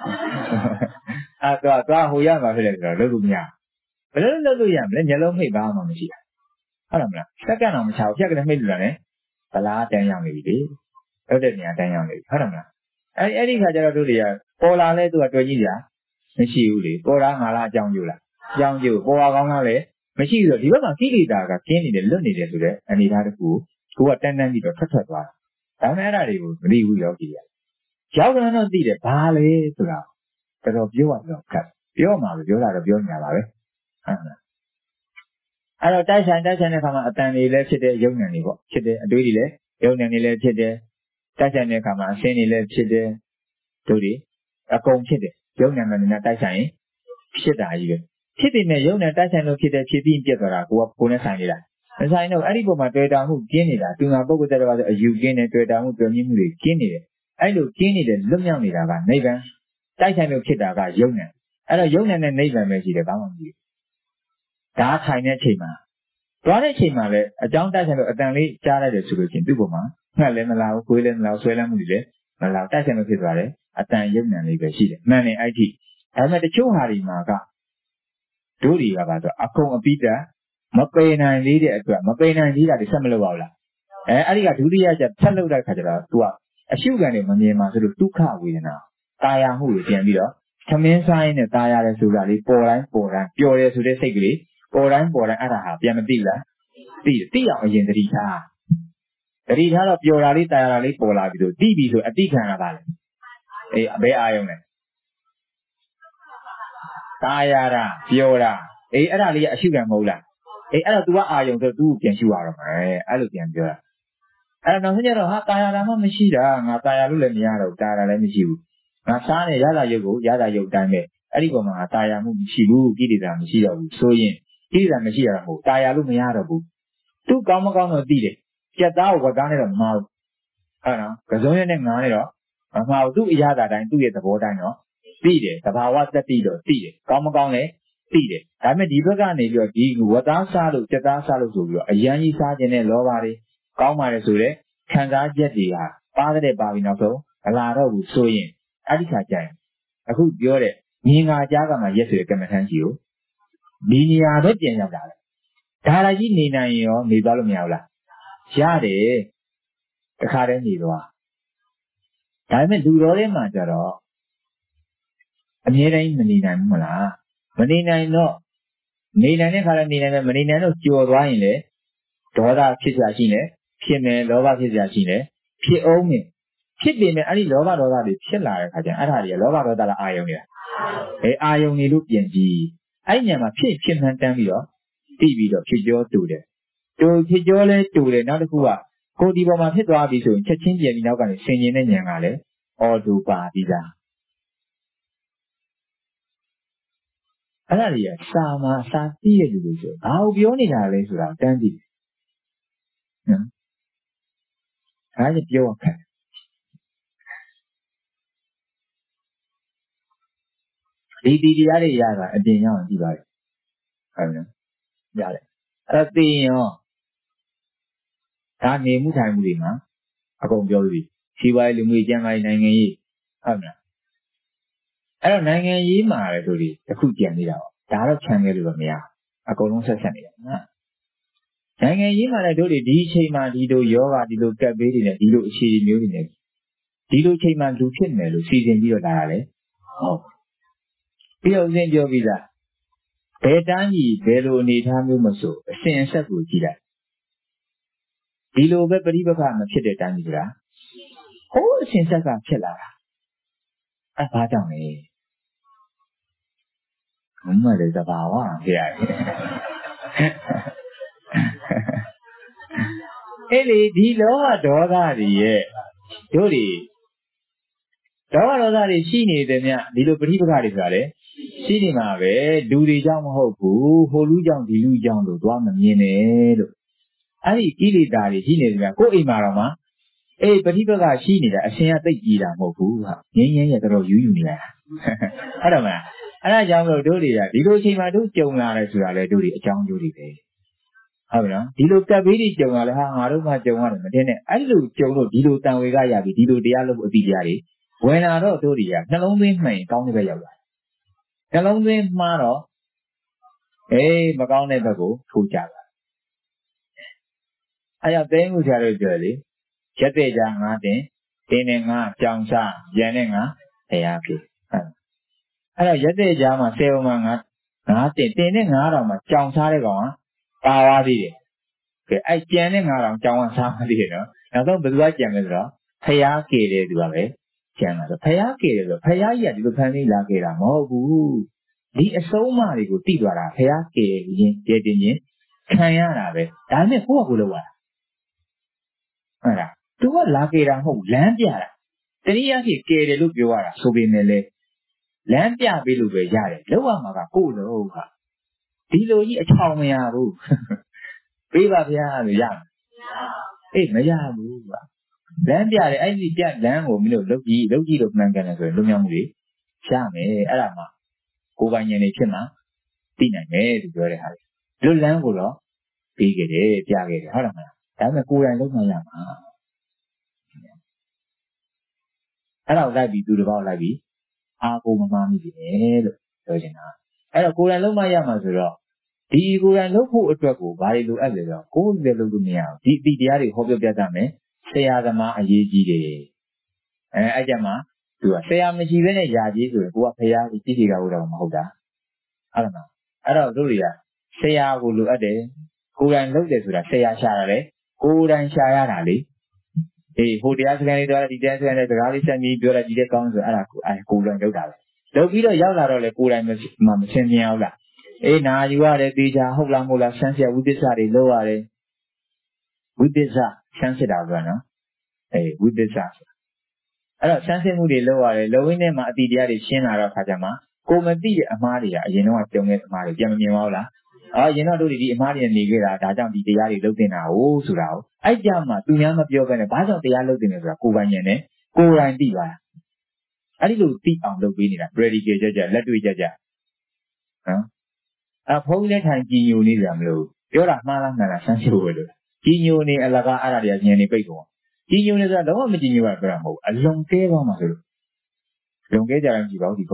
သွားဟိုရမှာဖြစ်တယ်ဆိုတော့လုပ်လို့မရဘယ်လိုလုပ်လို့ရမလဲမျက်လုံးမိတ်ပါမှမရှိတာဟုတ်တယ်မလားစက္ကန့်တော့မချဘူးဖြတ်ကလေးမိတ်လို့လည်းဗလားတန်းရောက်နေပြီလေဟုတ်တဲ့နေရာတန်းရောက်နေပြီဟုတ်တယ်မလားအဲ့ဒီခါကျတော့တို့တွေကပေါ်လာလဲသူကတွေ့ကြည့်ကြမရှိဘူးလေပေါ်လာငါလားအကြောင်းကျိုးလားအကြောင်းကျိုးပေါ်လာကောင်းလားလေမရှိဘူးဆိုဒီဘက်မှာကိလေသာကကျင်းနေတယ်လွတ်နေတယ်ဆိုတဲ့အနေအထားတစ်ခုကိုကတန်းပြီးတော့ထွက်သွားတာဒါပေမဲ့အဲ့ဒါတွေကိုမသိဘူးယောဂီတွေရောက်တော့သိတယ်ဘာလဲဆိုတာတော်တော်ပြောရတော့ခက်ပြောမှာပဲပြောတာတော့ပြောညာပါပဲဟုတ်လားအဲ့တော့တိုက်ဆိုင်တဲ့ခါမှာအတန်တွေလည်းဖြစ်တယ်ယုံဉာဏ်တွေပေါ့ဖြစ်တယ်အတွေးတွေလည်းယုံဉာဏ်တွေလည်းဖြစ်တယ်တိုက်ဆိုင်တဲ့ခါမှာအစင်းတွေလည်းဖြစ်တယ်တို့တွေအကုန်ဖြစ်တယ်ယုံဉာဏ်နဲ့တိုက်ဆိုင်ရင်ဖြစ်တာကြီးပဲဖြစ်ပြီးနဲ့ယုံဉာဏ်တိုက်ဆိုင်လို့ဖြစ်တယ်ဖြစ်ပြီးပြတ်သွားတာကိုနဲ့ဆိုင်နေတာမဆိုင်တော့အဲ့ဒီပုံမှာတွေ့တာမှုကျင်းနေတာသူငါပုဂ္ဂိုလ်တ attva ဆိုအယူကျင်းနေတွေ့တာမှုပြောင်းမှုတွေကျင်းနေတယ်အဲ့လိုကျင်းနေတဲ့လွတ်မြောက်နေတာကနိဗ္ဗာန်တိုက်ဆိုင်လို့ဖြစ်တာကယုံဉာဏ်အဲ့တော့ယုံဉာဏ်နဲ့နိဗ္ဗာန်ပဲရှိတယ်ဘာမှမကြည့်ဘူးဒါထိုင်တဲ့အချိန်မှာသွားတဲ့အချိန်မှာလည်းအကြောင်းတိုက်ဆိုင်လို့အတန်လေးကြားလိုက်တယ်ဆိုလို့ချင်းသူ့ပုံမှာငှက်လည်းမလာဘူးကိုယ်လည်းမလာဘူးဆွဲလမ်းမှုတွေလည်းမလာဘူးတိုက်ဆိုင်လို့ဖြစ်သွားတယ်အတန်ယုံဉာဏ်လေးပဲရှိတယ်မှန်တယ်အဲ့ဒီဒါပေမဲ့တချို့ဟာတွေမှာကတို့တွေကပါဆိုအကုန်အပိတမပေနိုင်သေးတဲ့အတွက်မပေနိုင်သေးတာတွေဆက်မလုပ်ပါဘူးလားအဲ့ဒီကဒုတိယချက်ဆက်လုပ်တဲ့ခါကျတော့ तू ကအရှုခံတွေမမြင်ပါဆိုလို့ဒုက္ခဝေဒနာတာယာမှုတွေပြန်ပြီးတော့သမင်းဆိုင်နဲ့တာယာတယ်ဆိုတာလေးပေါ်တိုင်းပျော်တယ်ဆိုတဲ့စိတ်ကလေးပေါ်တိုင်းအဲ့ဒါဟာပြန်မသိလားသိအောင်အရင်သတိထားတော့ပျော်တာလေးတာယာတာလေးပေါ်လာပြီဆိုသိပြီဆိုအတိခံရပါလေဘယ်အာယုံလဲတာယာတာပျော်တာအဲ့ဒါလေးကအရှုခံမဟုတ်လားအဲ့တော့ तू ကအာယုံဆို तू ကိုပြန်ရှုရတော့မယ်အဲ့လိုပြန်ပြောတာအဲ့တော့နောက်ဆုံးကျတော့ဟာတာယာတာမှမရှိတာငါတာယာလို့လည်းမရတော့တာယာလည်းမရှိဘူးငါစားနေရတာရုပ်ကိုရတာရုပ်တိုင်းပဲအဲ့ဒီပုံမှာတာယာမှုမရှိဘူးကိလေသာမရှိတော့ဘူးဆိုရင်ကိလေသာမရှိရတာမဟုတ်တာယာလို့မရတော့ဘူးသူကောင်းမကောင်းတော့သိတယ်ကြက်သားကိုဝက်သားနဲ့တော့မမှားဘူးဟုတ်နော်ကစုံရက်နဲ့ငါးနဲ့တော့မမှားဘူးသူ့အရာတာတိုင်းသူ့ရဲ့သဘောတိုင်းတော့သိတယ်သဘာဝတတိတော့သိတယ်ကောင်းမကောင်းလဲသိတယ်ဒါပေမဲ့ဒီဘက်ကနေပြီးတော့ဒီဝက်သားစားလို့ကြက်သားစားလို့ဆိုပြီးတော့အရန်ကြီးစားခြင်းနဲ့လောဘတွေကောင်းပါတယ်ဆိုတဲ့ခံစားချက်တွေဟာပါတဲ့ပါပြီးနောက်ဆုံးမလာတော့ဘူးဆိုရင်အဲ့ဒီခါကျရင်အခုပြောတဲ့ Ninga Jagama yesterday Kamatanjo. Minia Betian of that. Taraji Nina yo, Nibalumiola. Shade, the Karenidua. Diamond do Rore Majaro. And here ain't Manina Mula. Manina no. Nina Karanina, Manina no, you are Ryan. Dora Kisachine, Pime, Lova Kisachine, P. Omi. Kidney, any Lova Roda, Chilla, Aradia, Lova Roda Ionia. A Ioni Lupian G. I never pick him and Tamio. TV of Chijo to the. To Chijole to the not who are. Codiboma Hidwabi to Chachin and Nogan singing in Yangale, or do Badida. Aradia, Sama, Sati, how be only a laser out, Dandy. I just your cat. The other Yaga, a dinner on Divide. I know. Yale. A thing, that name was time with him, I go Jolie. See why the Mujan I 9 years. I don't 9 years, my duty, the cook candy out. That of Changal of me. I go on such a 9 years, my duty, DJ Dido Yoga, Dido Cabin, and Dido She Mutin. Dido Chayman to Chinmel, season your dialect. Oh. Bill then your visa. Bedani, Bello need Hamumaso, a sense of Gila. Dilo Beberiba, Chede Dangira. Oh, since I got Chilla. I thought on me. Mother is about one here. Ellie, Dilo, Dogari, Jody. Dogari, she needed Dilo Beriba. Cinema, do the young hopu, Holujan, Dilujan, the one minute. I kill it, Daddy, he needs go in Marama. Eh, but people are seen it, I say I think you are Mopu, Yen Yatro Unia. I don't know. And I don't know, do it. You don't see my do Jonah as well, I do it, John Judy. How long? You look at Billy Jonah, I don't want Jonah, but then I look Jonah, Dido Tawaya, Dido Diallo Diari. When I don't do it, not only me, County Bay. Not only Maro, eh, Macau never go, two java. I have been with her girlie. Chate Jang, Tinenga, Jangsa, Janenga, Ayaki. I know Yate Jama, Selmanga, nothing, Tinenga, Jangsa, Pawadi. I can't around Jama Samadi, now don't be like Jamila, Payaki, Jama, the Payaki, the Payaya, the Penny Lakira, Mobu. The Asoma, the Tigara, Payaki, Jedin, Kayana, I may walk with the one. To what lucky home, Landia. The Yaki Kade look you are, so be mele. Landia be look a yard, lower Maga, cool over. Below ye a Tomia roof. Viva Yam, eh, Maya roof. Landia, I need that land or Milo, Loki, of Mangana, Lumyamri, Shame, Alama, Kovanya Chima, Tina, made very high. Little Langulo, big it, Jagger, Harama. I'm a cool and look my yama. Hello, Labby, do the ball, Labby. I'll go my mammy, Virgin. Hello, cool and look my yamazero. The go and look who would go by the other, go the Lugumia, the diary of the Gadame, say Adama a ye. Ajama, to a say I'm a given a yaji to go up here with Tiga Moda. I don't know. I don't do ya. Say I will look at it. Cool and look at it, say I shall, cool and shy. Eh, who the other guy the dance and the rally and me, Dora Gida comes I cool and go down. Don't be the Yala or the cool and Mamma send me out. Eh, now you are a Bija, Holamula, Sansia, with this are a lower with this Sansia Davana. Eh, with this answer. I don't Sansia Moody lower, lowing them at the Diari Shena Kajama, come and be a Maria, you know what don't get Maria, Jamiola. Oh, you know, do the Maria Nigra, I don't be the Yari looking now, oh, Surao. I jama, to Yama Biogan, a battle of the Alodin, Kubanyane, Kura and Diva. I do think on the winner, ready Jaja, let me Jaja. A holy time, Ginu Nizamlo. You're a Malanga, Sansu. Ginu ni Alaga Aradia, Yani Bego. Ginu is a long Ginu Abramo, a long tail on Masu. Long get around about the phone.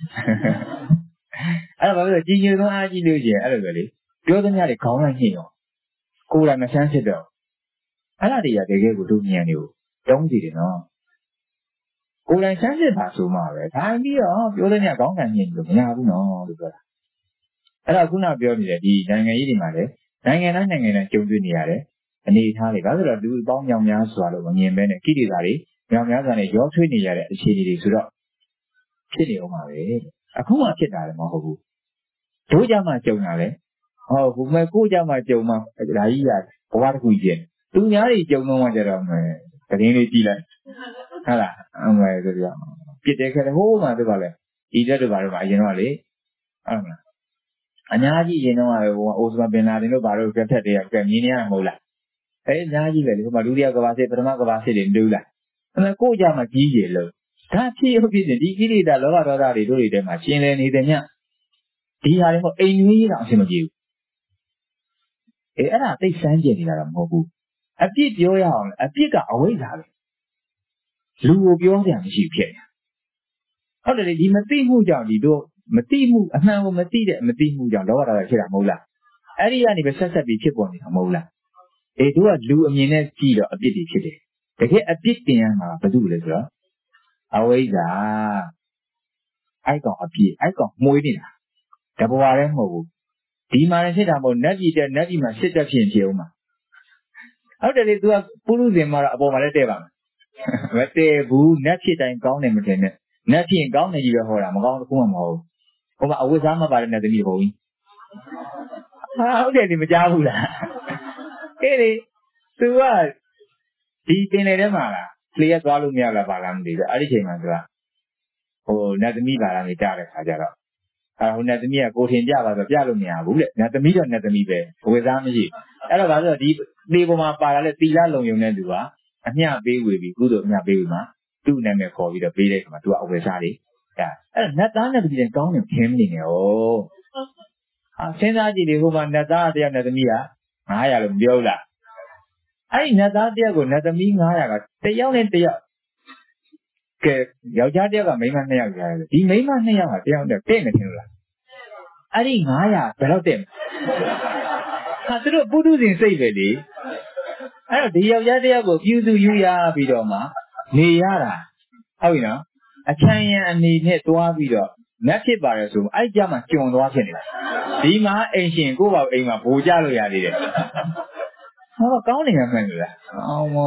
အဲ့တော့ဘာလို့ကြီးညိုဆုံးအားကြီးလို့ရှိရင်အဲ့လိုပဲလေပြောသမျှတွေခေါင်းလိုက်ညှိရောကိုယ်တိုင်မဆန်းစစ်တော့အဲ့ဒါတွေကတကယ်ကိုတို့ဉာဏ်တွေကိုတုံးစီတယ်နော်ကိုယ်တိုင်ဆန်းစစ်ပါဆိုမှပဲဒါပြီးတော့ပြောသမျှခေါင်းဆိုင်ညှိလို့မရဘူးနော်လို့ပြောတာအဲ့တော့ခုနပြောနေတဲ့ဒီနိုင်ငံရေးတွေမှာလည်းနိုင်ငံတိုင်းကြုံတွေ့နေရတယ်အနေအထားတွေဒါဆိုတော့လူပေါင်းမြောင်များစွာလို့မမြင်ဘဲနဲ့ကိလေသာတွေမြောင်များစွာနဲ့ရောထွေးနေရတဲ့အခြေအနေတွေဆိုတော့ဖြစ်နေအောင်ပါပဲအခုမှဖြစ်တာလည်းမဟုတ်ဘူးတို့ကြမှာကြုံတာလေဟုတ်ဘူးမဲ့ကိုကြမှာကြုံမှာဒါကြီးကဘဝတစ်ခုကြီးသူများတွေကြုံတော့မှကြတော့မယ်သတင်းလေးကြည့်လိုက်ဟုတ်လားအမေဆိုပြပြစ်တယ်ခဲ့တယ်ဟိုးမှသူကလည်းဤတဲ့တို့ဘာလို့အရင်တော့လေဟုတ်မလားအများကြီးရင်တော့ဟိုအိုစမပင်လာတယ်လို့ဘာလို့ကြက်ထက်တွေကမြင်နေရမှာမဟုတ်လားအဲအများကြီးပဲလေဟိုမှာဒုတိယကဘာစစ်ပထမကဘာစစ်တွေတူးလားအဲကိုကြမှာကြီးကြီးလို့ဒါဖြစ်ဟုတ်ဖြစ်ဒီကိလေသာလောဘဒေါသတွေတို့တွေထဲမှာရှင်လည်နေတယ်ညဒီဟာတွေမို့အိမ်နွေးရအောင်အဆင်မပြေဘူးအဲ့ဒါသိစမ်းကြည့်နေတာတော့မဟုတ်ဘူးအပြစ်ပြောရအောင်အပြစ်ကအဝိဇ္ဇာပဲလူကိုပြောစရာမရှိဖြစ်နေဟုတ်တယ်လေဒီမသိမှုကြောင့်ဒီတို့မသိမှုအမှန်ကိုမသိတဲ့မသိမှုကြောင့်လောဘဒေါသဖြစ်တာမဟုတ်လားအဲ့ဒီကနေပဲဆက်ပြီးဖြစ်ပေါ်နေတာမဟုတ်လားတို့ကလူအမြင်နဲ့ကြည့်တော့အပြစ်တွေဖြစ်တယ်တကယ်အပြစ်တင်ရမှာဘာလို့လဲဆိုတော့အဝိဇ္ဇာအဲ့ကောင်အပြစ်အဲ့ကောင်မှုေးနေတာတဘဝလည်းမဟုတ်ဘူးဒီမှာလည်းဖြစ်တာမဟုတ်နတ်ပြည်တဲ့နတ်ပြည်မှာစစ်တက်ဖြစ်အောင်မှာဟုတ်တယ်လေ तू ကပုရုဇဉ်မှာတော့အပေါ်မှာလည်းတဲ့ပါမတဲ့ဘူးနတ်ဖြစ်တိုင်းကောင်းတယ်မထင်နဲ့နတ်ဖြစ်ရင်ကောင်းတယ်ကြီးပဲဟောတာမကောင်းတစ်ခုမှမဟုတ်ဘူးဟိုမှာအဝိဇ္ဇာမပါတဲ့နတ်သမီးဘုံကြီးဟုတ်တယ်ဒီမကြားဘူးလားအေးလေ तू ကဒီတင်လေထဲမှာလားလေရသွားလို့မရလားပါလားမသိဘူးအဲ့ဒီချိန်မှာ तू ကဟိုနတ်သမီးပါလာနေကြတဲ့ခါကျတော့ဟိုနတ်သမီးကကိုထင်ကြပါဆိုပြလို့မရဘူးလေနတ်သမီးတော့နတ်သမီးပဲဝိဇ္ဇာမရှိအဲ့တော့ဘာလို့ဒီလေပေါ်မှာပါလာတဲ့သီလလုံယုံတဲ့သူကအမျှပေးဝေပြီးကုသိုလ်အမျှပေးဝေမှာသူ့နာမည်ခေါ်ပြီးတော့ပေးတဲ့အခါမှာသူကအဝိဇ္ဇာတွေအဲ့နတ်သားနတ်သမီးတွေကောင်းနေခင်းနေနေဩစဉ်းစားကြည့်လေဟိုမှာနတ်သားတယောက်နတ်သမီးက900လို့ပြောလားအဲ့ဒီနတ်သားတယောက်ကိုနတ်သမီး900ကတယောက်နဲ့တယောက်ကဲယောက်ျားတယောက်ကမိန်းမ2ယောက်ကြားတယ်ဒီမိန်းမ2ယောက်ကတယောက်နဲ့တဲ့နေတယ်လားအဲ့ဒီ900ဘယ်တော့တဲ့ဟာသူတို့ပုထုဇဉ်စိတ်ပဲလေအဲ့တော့ဒီယောက်ျားတယောက်ကိုပြုစုယူရပြီးတော့မှနေရတာဟုတ်ပြီနော်အချမ်းရံအနေနဲ့တွားပြီးတော့နတ်ဖြစ်ပါတယ်ဆိုအဲ့ကြမှာကျွန်သွားဖြစ်နေတာဒီမှာအိမ်ရှင်ကိုယ့်ဘာအိမ်မှာဗိုလ်ကြလို့ရသေးတယ်ဟောကောင်းနေမှန်းလို့လားအော်မ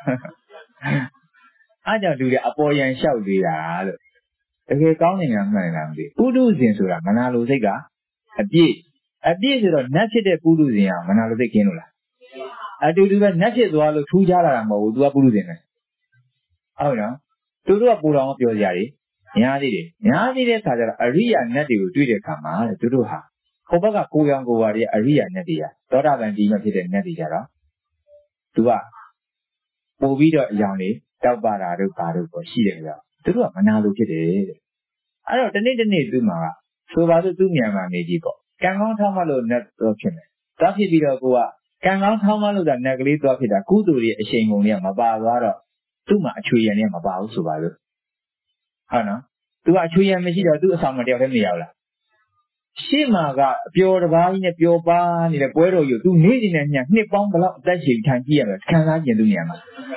အားကြောင့်လူတွေအပေါ်ယံလျှောက်သေးတာလို့တကယ်ကောင်းနေမှမှန်လားမသိပုထုဇဉ်ဆိုတာမနာလိုစိတ်ကအပြည့်ဆိုတော့နတ်ဖြစ်တဲ့ပုထုဇဉ်ကမနာလိုစိတ်ခင်းလို့လားအတူတူပဲနတ်ဖြစ်သွားလို့ထူးခြားလာတာမဟုတ်ဘူး तू ကပုထုဇဉ်ပဲဟုတ်နော်သူတို့ကပူတော်ပြောကြရတယ်ညားသေးတယ်ညားသေးတဲ့ခါကျတော့အရိယာနတ်တွေကိုတွေ့တဲ့အခါမှာသူတို့ဟာဟိုဘက်ကကိုရောင်ကိုဝါတွေအရိယာနတ်တွေကသောတာပန်ဒီမှာဖြစ်တဲ့နတ်တွေကြတော့ तू ကပို့ပြီးတော့အယောင်တွေတောက်ပါတာတို့ဘာတို့ပေါ့ရှိတယ်ကြတော့သူတို့ကမနာလိုဖြစ်တယ်တဲ့အဲ့တော့တနေ့သူ့မှာကဆိုပါစို့သူ့မြန်မှာနေကြည့်ပေါ့ကံကောင်းထောက်မှလို့နတ်တော့ဖြစ်မယ်သွားဖြစ်ပြီးတော့ကိုကကံကောင်းထောက်မှလို့ဒါနတ်ကလေးသွားဖြစ်တာကုသိုလ်ရဲ့အရှိန်ကုန်တွေကမပါသွားတော့သူ့မှာအချွေရံတွေကမပါဘူးဆိုပါလို့ဟုတ်နော်သူကအချွေရံမရှိတော့သူ့အဆောင်မတယောက်တည်းမရဘူးလားရှေ့မှာကအပျော်တကားကြီးနဲ့ပျော်ပါနေတဲ့ပွဲတော်ကြီးသူနေနေနဲ့ညနှစ်ပေါင်းဘလောက်အသက်ရှည်ထိုင်ကြည့်ရမယ်ခံစားကျင်သူနေရာမှာ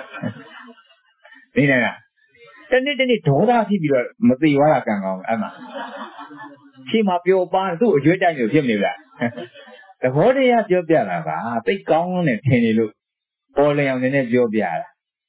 နေနေတာတနေ့ဒေါသဖြစ်ပြီးတော့မသေးသွားတာကံကောင်းအဲ့မှာရှေ့မှာပျော်ပါသူ့အကျွေးတိုက်လို့ဖြစ်မနေလားသဘောတရားပြောပြတာပါသိကောင်းနဲ့ထင်နေလို့ပေါ်လျောင်နေပြောပြတာ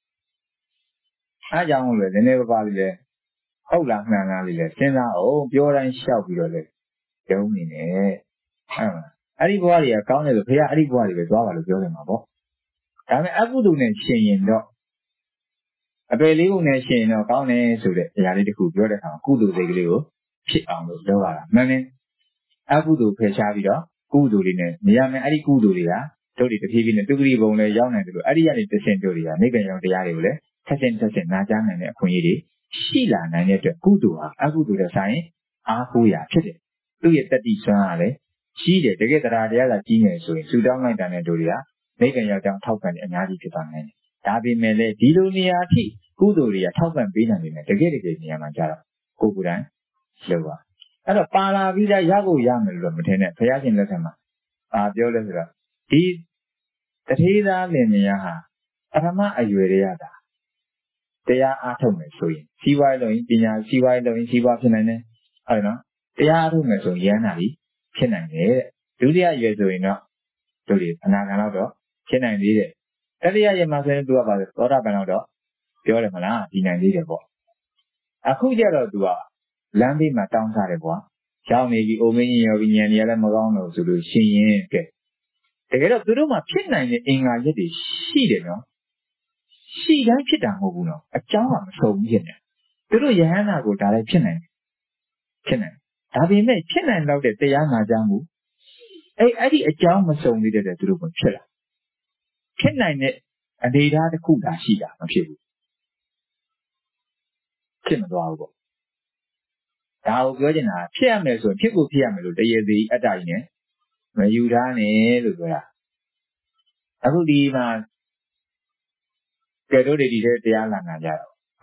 အားကြောင့်လို့နည်းနည်းပါးလေးလေဟုတ်လားမှန်လားလေးလေစဉ်းစားအောင်ပြောတိုင်းလျှောက်ပြီးတော့လေတုံးနေတယ်အဲ့ဒီဘဝတွေကကောင်းတယ်ဆိုဖေကအဲ့ဒီဘဝတွေပဲသွားပါလို့ပြောတယ်မှာပေါ့ဒါပေမဲ့အကုသိုလ်နဲ့ရှင်ရင်တော့အပေလေးပုံနဲ့ရှင်ရင်တော့ကောင်းတယ်ဆိုတဲ့အရာလေးတစ်ခုပြောတဲ့အခါကုသိုလ်စိတ်ကလေးကိုဖြစ်အောင်လို့ပြောရတာမှန်တယ်အကုသိုလ်ဖယ်ရှားပြီးတော့ကုသိုလ်လေးနဲ့နေရာမယ်အဲ့ဒီကုသိုလ်တွေကတို့တွေတဖြည်းဖြည်းနဲ့တုဂတိဘုံလဲရောက်နိုင်တယ်လို့အဲ့ဒီကနေတဆင့်တို့တွေကနိဗ္ဗာန်ရောက်တရားတွေကိုလည်းဆက်ဆက်နာကြားနိုင်တဲ့အခွင့်အရေးတွေရှိလာနိုင်တဲ့အတွက်ကုသိုလ်ဟာအကုသိုလ်တဲ့ဆိုင်အားကိုးရာဖြစ်တယ်သူ့ရဲ့တတိဆွမ်းအားလည်းကြီးတယ်တကယ်တရားကကြီးနေဆိုရင်စူတောင်းလိုက်တာနဲ့တို့တွေကနိဗ္ဗာန်ရောက်ကြောင်းထောက်ပံ့နေအများကြီးဖြစ်သွားနိုင်တယ်ဒါပေမဲ့လည်းဒီလိုနေရာအထိကုသိုလ်တွေကထောက်ပံ့ပေးနိုင်နေတယ်တကယ်နေရာမှာကြတော့ကိုယ်ကိုယ်တိုင် Lova. I don't Pala Vida Yago Yamil, Fayakin Latama. Diola. He that he that Lemiaha. Atama Ayuriada. They are atoms, so see why loin, Pina, see why loin, see what in I don't know. They are atoms, so Yanari, Kenai, do the idea doing up. Do it, and I cannot. Kenai did it. That the idea must do about it, or up and out. Pure Mana, Pina did it. A cool yellow do a landing my town side of one. Shall maybe Omini or in any other Morano to do she get. They get up to do my Kenai in our yeti, she did know. She got it down, a jam so yin. To do Yana go direct Kenai. Kenai. Having made Kenai know that they are not jamu. A jam was so needed to do with Chilla. Kenai net, and they had a cool Ashida, I'm sure. Kimado. Now, Gordina, Piames or Pico Piamelo, they are the Adine. When you ran in, I will leave my get already the Alana.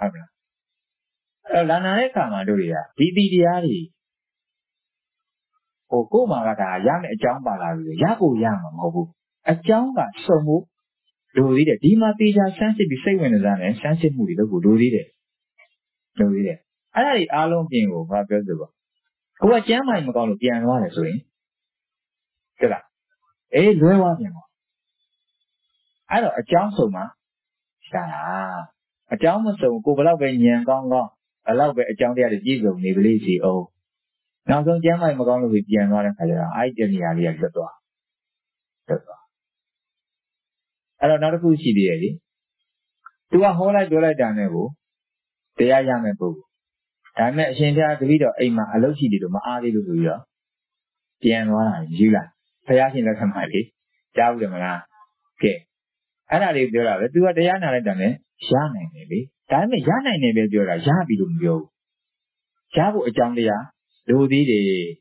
Lana Kamadoria, Bibiari. O Gomagata, Yam a Jamba, Yago Yam, Mobu. A Jamba, so move. Do it. Dima Pija Sansi be saying as an Sansi movie, the good do it. Do it. I alone being over Belzeba. Who are Jama in Magolo Piano as we? Killa. Eh, Luan. I know a jam so much. A jam so go below when Yan Gong. Allow a jam there the Jigo, Nibilisi. Oh. Now don't Jama in Magolo with Piano and Kaya. I generally at the door. I don't know who she did. To a whole lot of Danevo. They are young and boo. I met Shinja the video Emma Alosi to Maali to you. Piano, Jula. Payakin the Samadi. Jawdamana. Okay. And I live there. Do what they are not done. Shana maybe. Time is Yana never do a Jabidum yo. Jabu a Jandia. Do the.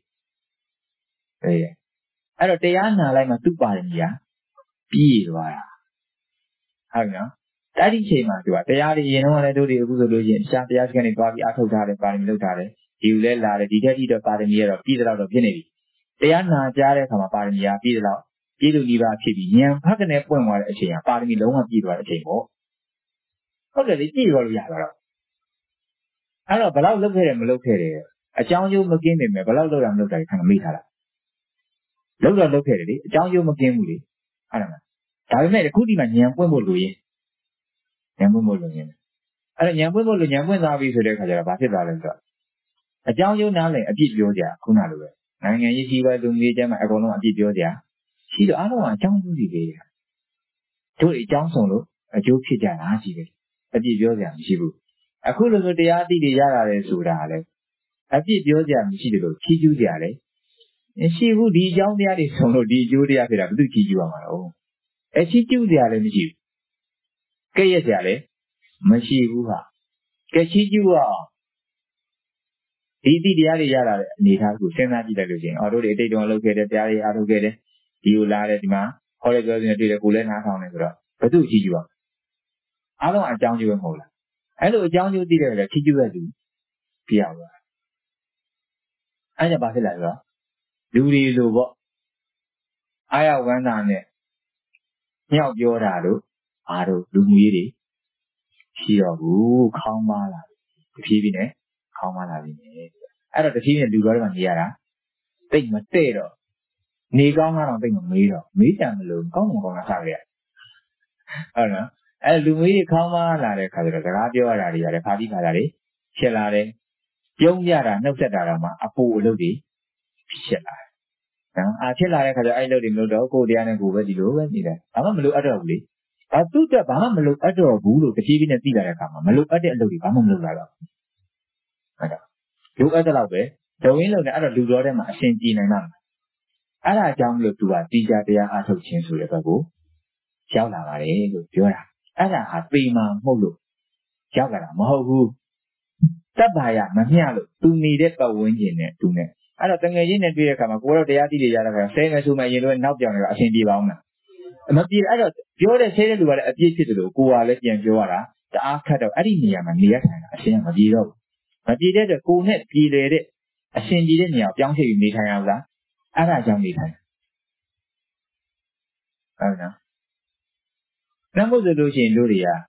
I don't they are not like my two parents. Be wire. How you know? That is came out to it. They are the I do the Uzulusian, Shantias can copy Atotare, Parimilotare, you let la the detective Parimir of Peter out of Kennedy. They are not Jare from a Parimia, Peter out, Peter Liva Tibi, Yam, Pagan when one a chain, Parimiloma people at a table. How does it be all Yara? I know, but I'll look at him, look at it. A John you McGinn, but I'll look at him, kind of meet her. Look at it, John you McGinn, I don't know. I made a goodie man, Yam, when will we? Yamulun. And Yamul Yamun are with the Kajabati. A young you now a deep Yodia, Kunalu. And you see why do me them a deep Yodia. See the other one, John Yudi. To a Johnson, a joke Chijan, a deep Yodia, Shibu. A cool of the Adi Yara Sudale. A deep Yodia, Shibu, Chijudiale. And she would be young the Adi Sono di Judia, do Chiju. A Chijudiale, Michi. Kayasiale. Mashiva. Kachiju are the Yara need have to send that delusion, although they don't look at the Yari out of get it. You lie at ma, all the girls in the Kulan town as well. But do you are? I don't want down you a mola. I know down you did a Chiju do. Piava. I about it like that. Do you what? I have one on it. Now your Ado, do me. She are who Kamala. The Pibine, Kamala. I don't see you do very much here. Think my tailor. Nigong on being a mirror. Meet them alone, come on a carrier. Oh no. I'll do me come on like a radio or a party gallery. Shellare. Young Yara, no set arama, a poor lady. Shella. I tell like I know the no go down and go where you go and either. I'm a look at a lady. I took the Bama look at a bull, the TV and Tigara come. I look at the lady, Bama look at her. Look at the love, the window the other do them a Saint Jean and Nam. I don't look to a teacher there out of change with a go. Chala, Jura. I have 3 months, Molo. Chala, Mohu. Tabaya, Manialo, 2 needed a win in it, 2 net. I don't think I didn't come a quarter of the Yadi, same as whom I know and now down a Saint Divana. And I don't, Jura said to what a beauty to go, let you and Jora, the arcade of Adinium and Niakan, a same of Giro. But he did a cool net, he did it. အရှင်ကြီးတဲ့နေရာပြောင်းရွှေ့ပြီးနေထိုင်ရအောင်လားအဲ့ဒါကြောင့်နေထိုင်ဟုတ်နော်နမို့ဆိုလို့ရှိရင်တို့တွေကဘယ်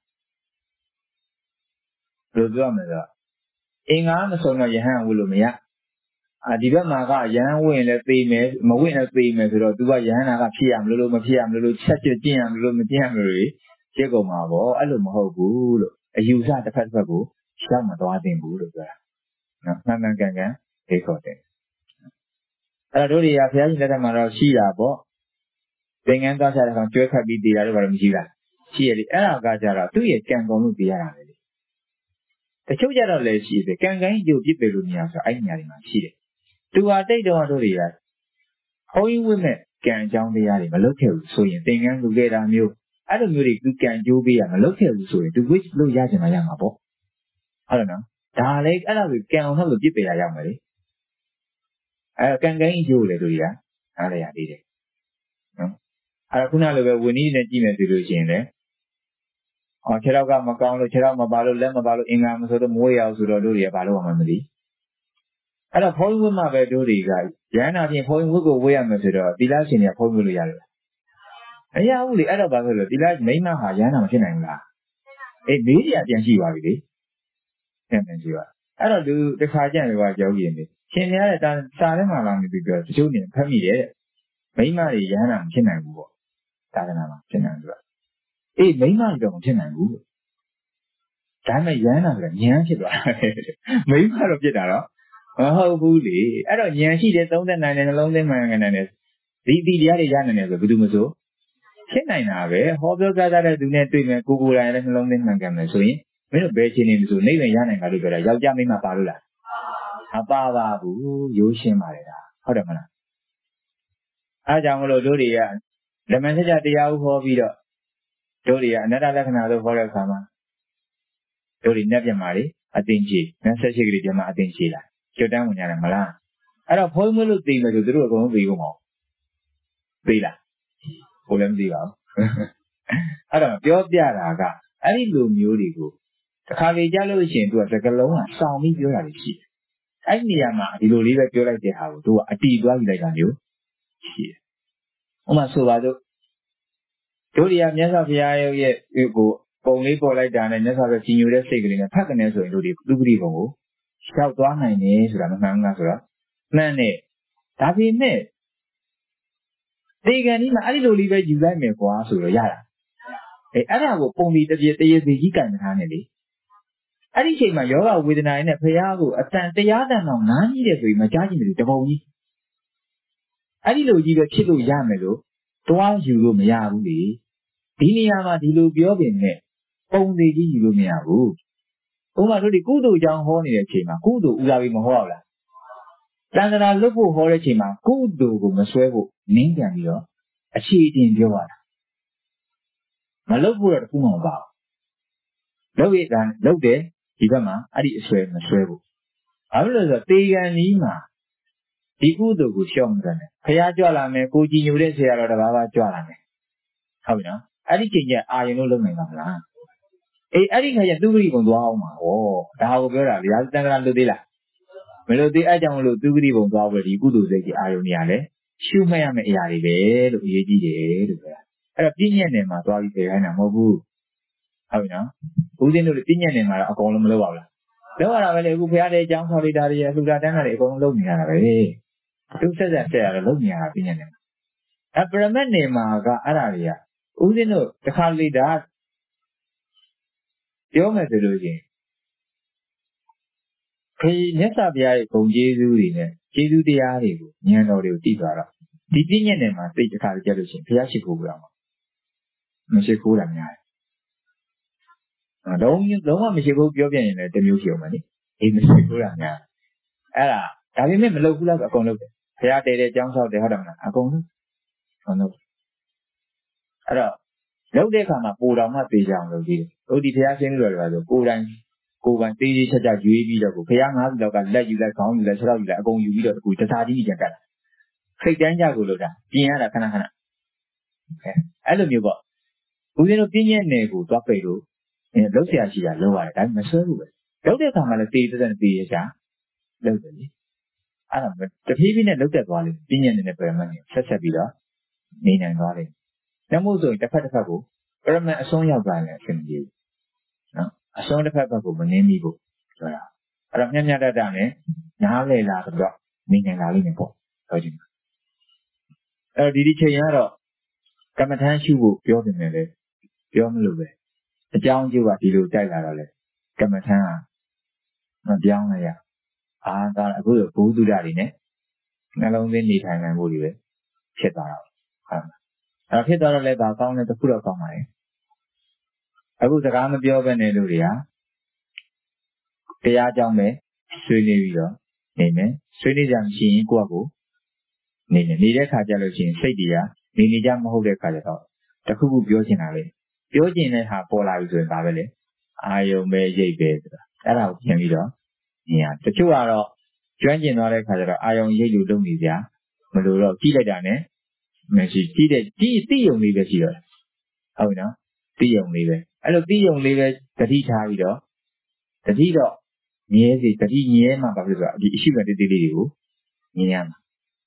လိုပြောမလဲဆိုတော့အင်္ဂါမဆုံးတော့ယဟန်ဝတ်လို့မရဒီဘက်မှာကယဟန်ဝင်လည်းသိမယ်မဝင်လည်းသိမယ်ဆိုတော့ तू ကယဟန်နာကဖြစ်ရမလို့မဖြစ်ရမလို့ချက်ကျင့်ရမလို့မကျင့်ရမလို့ဖြစ်ကုန်မှာပေါ့အဲ့လိုမဟုတ်ဘူးလို့အယူဆတစ်ဖက်ကိုရှောက်မသွားသင့်ဘူးလို့ပြောတာနော်မှန်မှန်ကန်ကန်သိခေါ်တယ်အဲ့တော့တို့တွေကဘုရားရှင်လက်ထက်မှာတော့ရှိတာပေါ့သင်္ကန်းသွားချတဲ့ကောင်ကျွဲခတ်ပြီးတည်တာတော့ဘာလို့မရှိလားရှိရလေအဲ့ဒါကကြတော့သူ့ရဲ့ကံကုန်လို့တည်ရတာပဲလေတချို့ကြတော့လည်းရှိတယ်ကံကံကြီးကိုပြစ်ပယ်လို့မရဆိုအဲ့ဒီနေရာတွေမှာရှိတယ်သူဟာတိတ်တော့တို့တွေကဘုန်းကြီးဝိမဲ့ကံအကြောင်းတရားတွေမလုပ်ခဲ့ဘူးဆိုရင်သင်္ကန်းလူခဲ့တာမျိုးအဲ့လိုမျိုးတွေသူကံကြိုးပေးရမလုပ်ခဲ့ဘူးဆိုရင်သူဝိ့လို့ရချင်မှရမှာပေါ့ဟုတ်တယ်နော်ဒါလည်းအဲ့လိုကံအောင်လို့ပြစ်ပယ်ရရောက်မယ်လေအဲ့ကံကံကြီးကျိုးလေတို့တွေကနားလည်ရသေးတယ်နော်အဲ့ခုနလိုပဲဝိနည်းနဲ့ကြည့်မယ်ဆိုလို့ရှိရင်လည်းခြေထောက်ကမကောင်းလို့ခြေထောက်မပါလို့လက်မပါလို့အင်္ဂါမဆိုတော့မွေးရအောင်ဆိုတော့တို့တွေကဘာလို့မှမသိအဲ့တော့ဘုန်းကြီးဝတ်မှပဲတို့တွေကရဟန္တာချင်းဘုန်းကြီးဝတ်ကိုဝတ်ရမယ်ဆိုတော့သီလရှင်တွေကဘုန်းကြီးဝတ်လို့ရတယ်မရဘူးလေအဲ့တော့ဘာလို့လဲသီလမိမဟာရဟန္တာမဖြစ်နိုင်ဘူးလားအေးမေးကြပြန်ရှိပါပြီလေပြန်ရှိပါအဲ့တော့သူတစ်ခါကျရင်ကကြောက်ရင်နေရှင်များတဲ့စာထဲမှာလာနေပြီးပြောတချို့နေဖတ်မိတယ်မိမတွေရဟန္တာမဖြစ်နိုင်ဘူးပေါ့သာသနာမှာဖြစ်နိုင်ဘူးအေးမိမတွေတော့မဖြစ်နိုင်ဘူးဒါမဲ့ရဟန္တာဆိုတာဉာဏ်ဖြစ်သွားတယ်မိမတော့ဖြစ်တာတော့မဟုတ်ဘူးလေအဲ့တော့ဉာဏ်ရှိတယ်သုံးသက်နိုင်တယ်နှလုံးသွင်းမှန်ကန်တယ်ဒီတရားတွေရနိုင်တယ်ဆိုဘယ်သူမဆိုဖြစ်နိုင်တာပဲဟောပြောကြားတဲ့သူနဲ့တွေ့မယ်ကိုယ်တိုင်လည်းနှလုံးသွင်းမှန်ကန်မယ်ဆိုရင်မင်းတို့ဘယ်ချင်းနေလို့ဆိုနေလည်းရနိုင်တာလို့ပြောတာယောက်ျားမိန်းမပါလို့လားမပါပါဘူးရိုးရှင်းပါလေဒါဟုတ်တယ်မလားအားကြောင့်မလို့တို့တွေကဓမ္မစကြာတရားဥဟောပြီးတော့တို့တွေကအနတ္တလက္ခဏာလို့ဟောတဲ့အခါမှာတို့တွေနဲ့ပြမှာလေအသိကြီးနဲ့ဆက်ရှိကလေးပြမှာအသိကြီးလားကျွတ်တန်းဝင်ရတယ်မလားအဲ့တော့ဘုန်းကြီးလို့သိမယ်ဆိုတို့အကုန်လုံးသိကုန်မအောင်သိလားဘုလည်းမသိပါဘူးအဲ့တော့ပြောပြတာကအဲ့ဒီလိုမျိုးတွေကိုတစ်ခါလေကြားလို့ရှိရင်သူကစကလုံးကစောင့်ပြီးပြောတာရှိတယ်အဲ့ဒီနေရာမှာဒီလိုလေးပဲပြောလိုက်တဲ့ဟာကိုတို့ကအတီသွားယူလိုက်တာမျိုးရှိတယ်ဥပမာဆိုပါစို့တို့တွေကမြတ်စွာဘုရားရဲ့ကိုပုံလေးပေါ်လိုက်တာနဲ့မြတ်စွာဘုရားကြီးညိုတဲ့စိတ်ကလေးနဲ့ဖတ်ကနေဆိုရင်တို့ဒီသူပတိဘုံကိုလျှောက်သွားနိုင်တယ်ဆိုတာမမှန်ဘူးလားဆိုတော့မှန်တယ်ဒါပေမဲ့ဒီကံဒီမှာအဲ့ဒီလိုလေးပဲယူလိုက်မယ်ကွာဆိုတော့ရတာအဲ့ဒါကိုပုံပြီးတရေစီကြီးကင်မထားနဲ့လေအဲ့ဒီချိန်မှာယောဂဝေဒနာနဲ့ဘုရားကိုအတန်တရားတန်အောင်နားကြီးတယ်ဆိုရင်မကြားကြည့်ဘူးတပုံကြီးအဲ့ဒီလိုကြီးပဲဖြစ်လို့ရမယ်လို့တွားယူလို့မရဘူးလေဒီနေရာမှာဒီလိုပြောပင်နဲ့ပုံသေးကြီးယူလို့မရဘူးဥပမာတို့ဒီကုသိုလ်ကြောင့်ဟောနေတဲ့အချိန်မှာကုသိုလ်ဥစားပြီးမဟောရဘူးလားတန်ត្រာလွတ်ဖို့ဟောတဲ့အချိန်မှာကုသိုလ်ကိုမဆွဲဖို့နင်းပြန်ပြီးတော့အခြေတင်ပြောရတာမလုပ်ဖို့တော့တခုမှမပါဘူးလုပ်ရတာလုပ်တယ်ဒီဘက်မှာအဲ့ဒီအဆွဲမဆွဲဘူးဘာလို့လဲဆိုတော့တေကံကြီးမှာဒီကုသိုလ်ကိုရှော့မှတယ်ခရီးကြွလာမယ်ကိုကြည်ညိုတဲ့ဆရာတော်တစ်ပါးပါကြွလာမယ်ဟုတ်ပြီနော်အဲ့ဒီချိန်ကျအာယုံလို့လုပ်နိုင်ပါမလားအေးအဲ့ဒီခါကျသူဂရိဘုံသွားအောင်ပါဟောဒါကိုပြောတာဗျာတန်ခါလွတ်သေးလားမလို့သေးအဲ့ကြောင့်မလို့သူဂရိဘုံသွားပြီးဒီကုသိုလ်စိတ်ကြီးအာယုံနေရလဲရှုမှတ်ရမယ့်အရာတွေပဲလို့အရေးကြီးတယ်လို့ပြောတာအဲ့တော့ပြည့်ညက်နယ်မှာသွားပြီးပြေခိုင်းတာမဟုတ်ဘူးဟုတ်ပြီနော်ဦးဇင်းတို့ပြည့်ညက်နယ်မှာတော့အကုန်လုံးမလုပ်ပါဘူးလားလုပ်ရတာပဲလေအခုဘုရားတဲ့အကြောင်းဆောက်လိုက်တာတွေအလှူဒါန်းတာတွေအကုန်လုံးလုပ်နေရတာပဲသူဆက်ဆက်ရတော့လုပ်နေရတာပြည့်ညက်နယ်မှာအပရမတ်နယ်မှာကအဲ့ဒါတွေကဦးဇင်းတို့တစ်ခါလေဒါပြောမယ်ဆိုလို့ရှိရင်ခေမြတ်စွာဘုရားရဲ့ဂုဏ်ကျေးဇူးတွေနဲ့ကျေးဇူးတရားတွေကိုဉာဏ်တော်တွေကိုသိသွားတော့ဒီပြည့်ညက်နယ်မှာသိတစ်ခါကြည့်လို့ရှိရင်ဘုရားရှိခိုးကြအောင်မရှိခိုးတာများတယ်လုံးဝမရှိခိုးပြောပြရင်လည်းတစ်မျိုးရှိအောင်ပါလေအေးမရှိခိုးတာများအဲ့ဒါပေမဲ့မလုပ်ဘူးလားဆိုအကုန်လုပ်တယ်ဘုရားတည်တဲ့အကြောင်းဆောက်တယ်ဟုတ်တယ်မလားအကုန်လုပ်အဲ့တော့လုပ်တဲ့အခါမှာပူတော်မှသိကြအောင်လုပ်ကြည့်တယ်တို့ဒီဘုရားရှင်းလို့ရတယ်ဆိုကိုယ်ပိုင်သေးသေးချက်ချက်ရွေးပြီးတော့ကိုဘုရား၅ခုလောက်ကလက်ယူလိုက်ခေါင်းယူလိုက်ခြေထောက်ယူလိုက်အကုန်ယူပြီးတော့ကိုတစားကြီးကြံကတ်စိတ်တန်းကြကိုလို့တာပြင်ရတာခဏအဲ့လိုမျိုးပေါ့ဦးဇင်းတို့ပြင်းညက်နယ်ကိုသွားပိတ်လို့လုပ်เสียရှိတာလုပ်ရတယ်ဒါပေမဲ့မဆွဲဘူးပဲလုပ်တဲ့အခါမှာလည်းတေးတဲ့တေးရချာလုပ်တယ်လေအဲ့ဒါတဖြည်းဖြည်းနဲ့လုတ်တက်သွားလိမ့်ပြင်းညံနေတဲ့ပရမတ်ကိုဆက်ဆက်ပြီးတော့နေနိုင်သွားလိမ့်။နောက်မို့ဆိုရင်တစ်ဖက်ကိုပရမတ်အဆုံးရောက်သွားရင်အဆင်ပြေဘူးနော်အဆုံးတစ်ဖက်ကိုမနှင်းပြီးဖို့ဆိုတာအဲ့တော့မျှမျှတတနဲ့နားလေလာဆိုတော့နေနိုင်လာလိမ့်မယ်ပေါ့ပြောချင်တာအဲ့တော့ဒီချိန်ကတော့ကမ္မထမ်းရှုဖို့ပြောနေတယ်လေပြောမလို့ပဲအကြောင်းကျိုးကဒီလိုတိုက်လာတော့လေကမ္မထမ်းကမပြောင်းလိုက်ရဒါအခုဘုသူဒ္ဓတွေနဲ့နှလုံးသွင်းနေထိုင်နိုင်ဖို့တွေပဲဖြစ်သွားတာဟုတ်အဲ့ဖြစ်သွားတော့လည်းဒါကောင်းတယ်တခုတော့ကောင်းပါလေအခုစကားမပြောဘဲနဲ့တို့တွေကတရားကြောင်းပဲဆွေးနွေးပြီးတော့နေမယ်ဆွေးနွေးကြမရှိရင်ကိုယ့်အကိုနေတယ်နေတဲ့ခါကျလို့ရှိရင်စိတ်တွေကနေကြမဟုတ်တဲ့ခါကျတော့တခုခုပြောချင်တာလေပြောချင်တဲ့ဟာပေါ်လာပြီဆိုရင်ဒါပဲလေအာယုံပဲရိပ်ပဲဆိုတာအဲ့ဒါကိုပြင်ပြီးတော့မြင်ရတချို့ကတော့ကျွမ်းကျင်သွားတဲ့ခါကျတော့အာယုံရိပ်လို့လုပ်နေကြမလို့တော့ကြည့်လိုက်တာနဲ့မရှိကြည့်တိယုံလေးပဲရှိတော့ဟုတ်ပြီနော်တိယုံလေးပဲအဲ့လိုတိယုံလေးပဲတတိထားပြီးတော့တတိတော့မြဲစီတတိမြဲမှာဘာဖြစ်လို့ဆိုတော့ဒီအရှိကတိတိလေးတွေကိုမြင်ရမှာ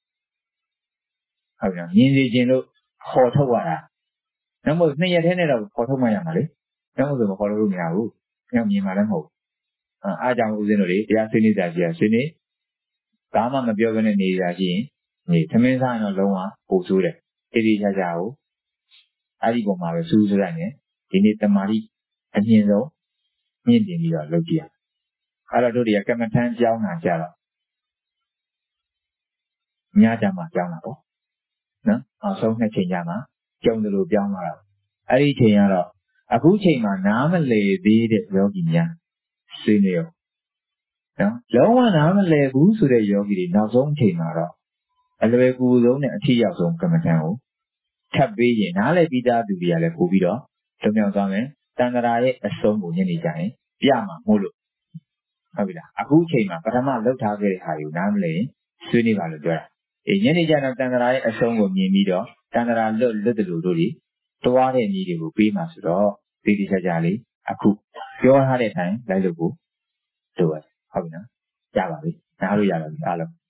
ဟုတ်ပြီနော်မြင်စီခြင်းလို့ခေါ်ထုတ်ရတာနောက်မို့နှစ်ရက်ထဲနဲ့တော့ခေါ်ထုတ်မှရမှာလေနောက်မို့ဆိုမခေါ်လို့မရဘူးနောက်မြင်မှလည်းမဟုတ်အားကြောင့်ဦးဇင်းတို့တွေတရားဆွေးနွေးကြစီဆွေးနွေးဘာမှမပြောဘဲနဲ့နေကြရှိရင်နေသမင်းစားရင်တော့လုံးဝပို့ဆိုးတယ်တိတိကျကျကိုအဲ့ဒီပုံမှာပဲစူးစမ်းနေဒီနေ့တမာတိအမြင့်ဆုံးမြင့်တင်ပြီးတော့လုပ်ကြည့်ရအဲ့တော့တို့တွေကကမ္မထမ်းကြောင်းတာကြတော့ညကြမှာကြောင်းတာပေါ့နော်အောင်ဆုံးနှစ်ချိန်ကြမှာကြုံတယ်လို့ပြောင်းသွားတာအဲ့ဒီချိန်ကတော့အခုချိန်မှာနားမလည်သေးတဲ့ယောဂီများဆွေးနွေးရောနော်လုံးဝနားမလည်ဘူးဆိုတဲ့ယောဂီတွေနောက်ဆုံးချိန်မှာတော့အလွယ်ကူဆုံးနဲ့အထီရောက်ဆုံးကမ္မထမ်းကိုထပ်ပေးရင်နားလည်ပြီးသားသူတွေကလည်းပို့ပြီးတော့လွန်မြောက်သွားမယ်တန်ត្រာရဲ့အဆုံးကိုညနေကြရင်ပြမှာမို့လို့ဟုတ်ပြီလားအခုချိန်မှာပထမလောက်ထားခဲ့တဲ့ဟာကိုနားမလည်ရင်ဆွေးနွေးပါလို့ပြောတာညနေကျတော့တန်ត្រာရဲ့အဆုံးကိုမြင်ပြီးတော့တန်ត្រာလွတ်တယ်လို့တို့တွေတွားတဲ့နည်းတွေကိုပေးမှာဆိုတော့ဒီချာလေးအခုပြောထားတဲ့အတိုင်းလိုက်လို့ကိုလိုပါတယ်ဟုတ်ပြီနော်ရပါပြီနားလို့ရပါပြီအားလုံး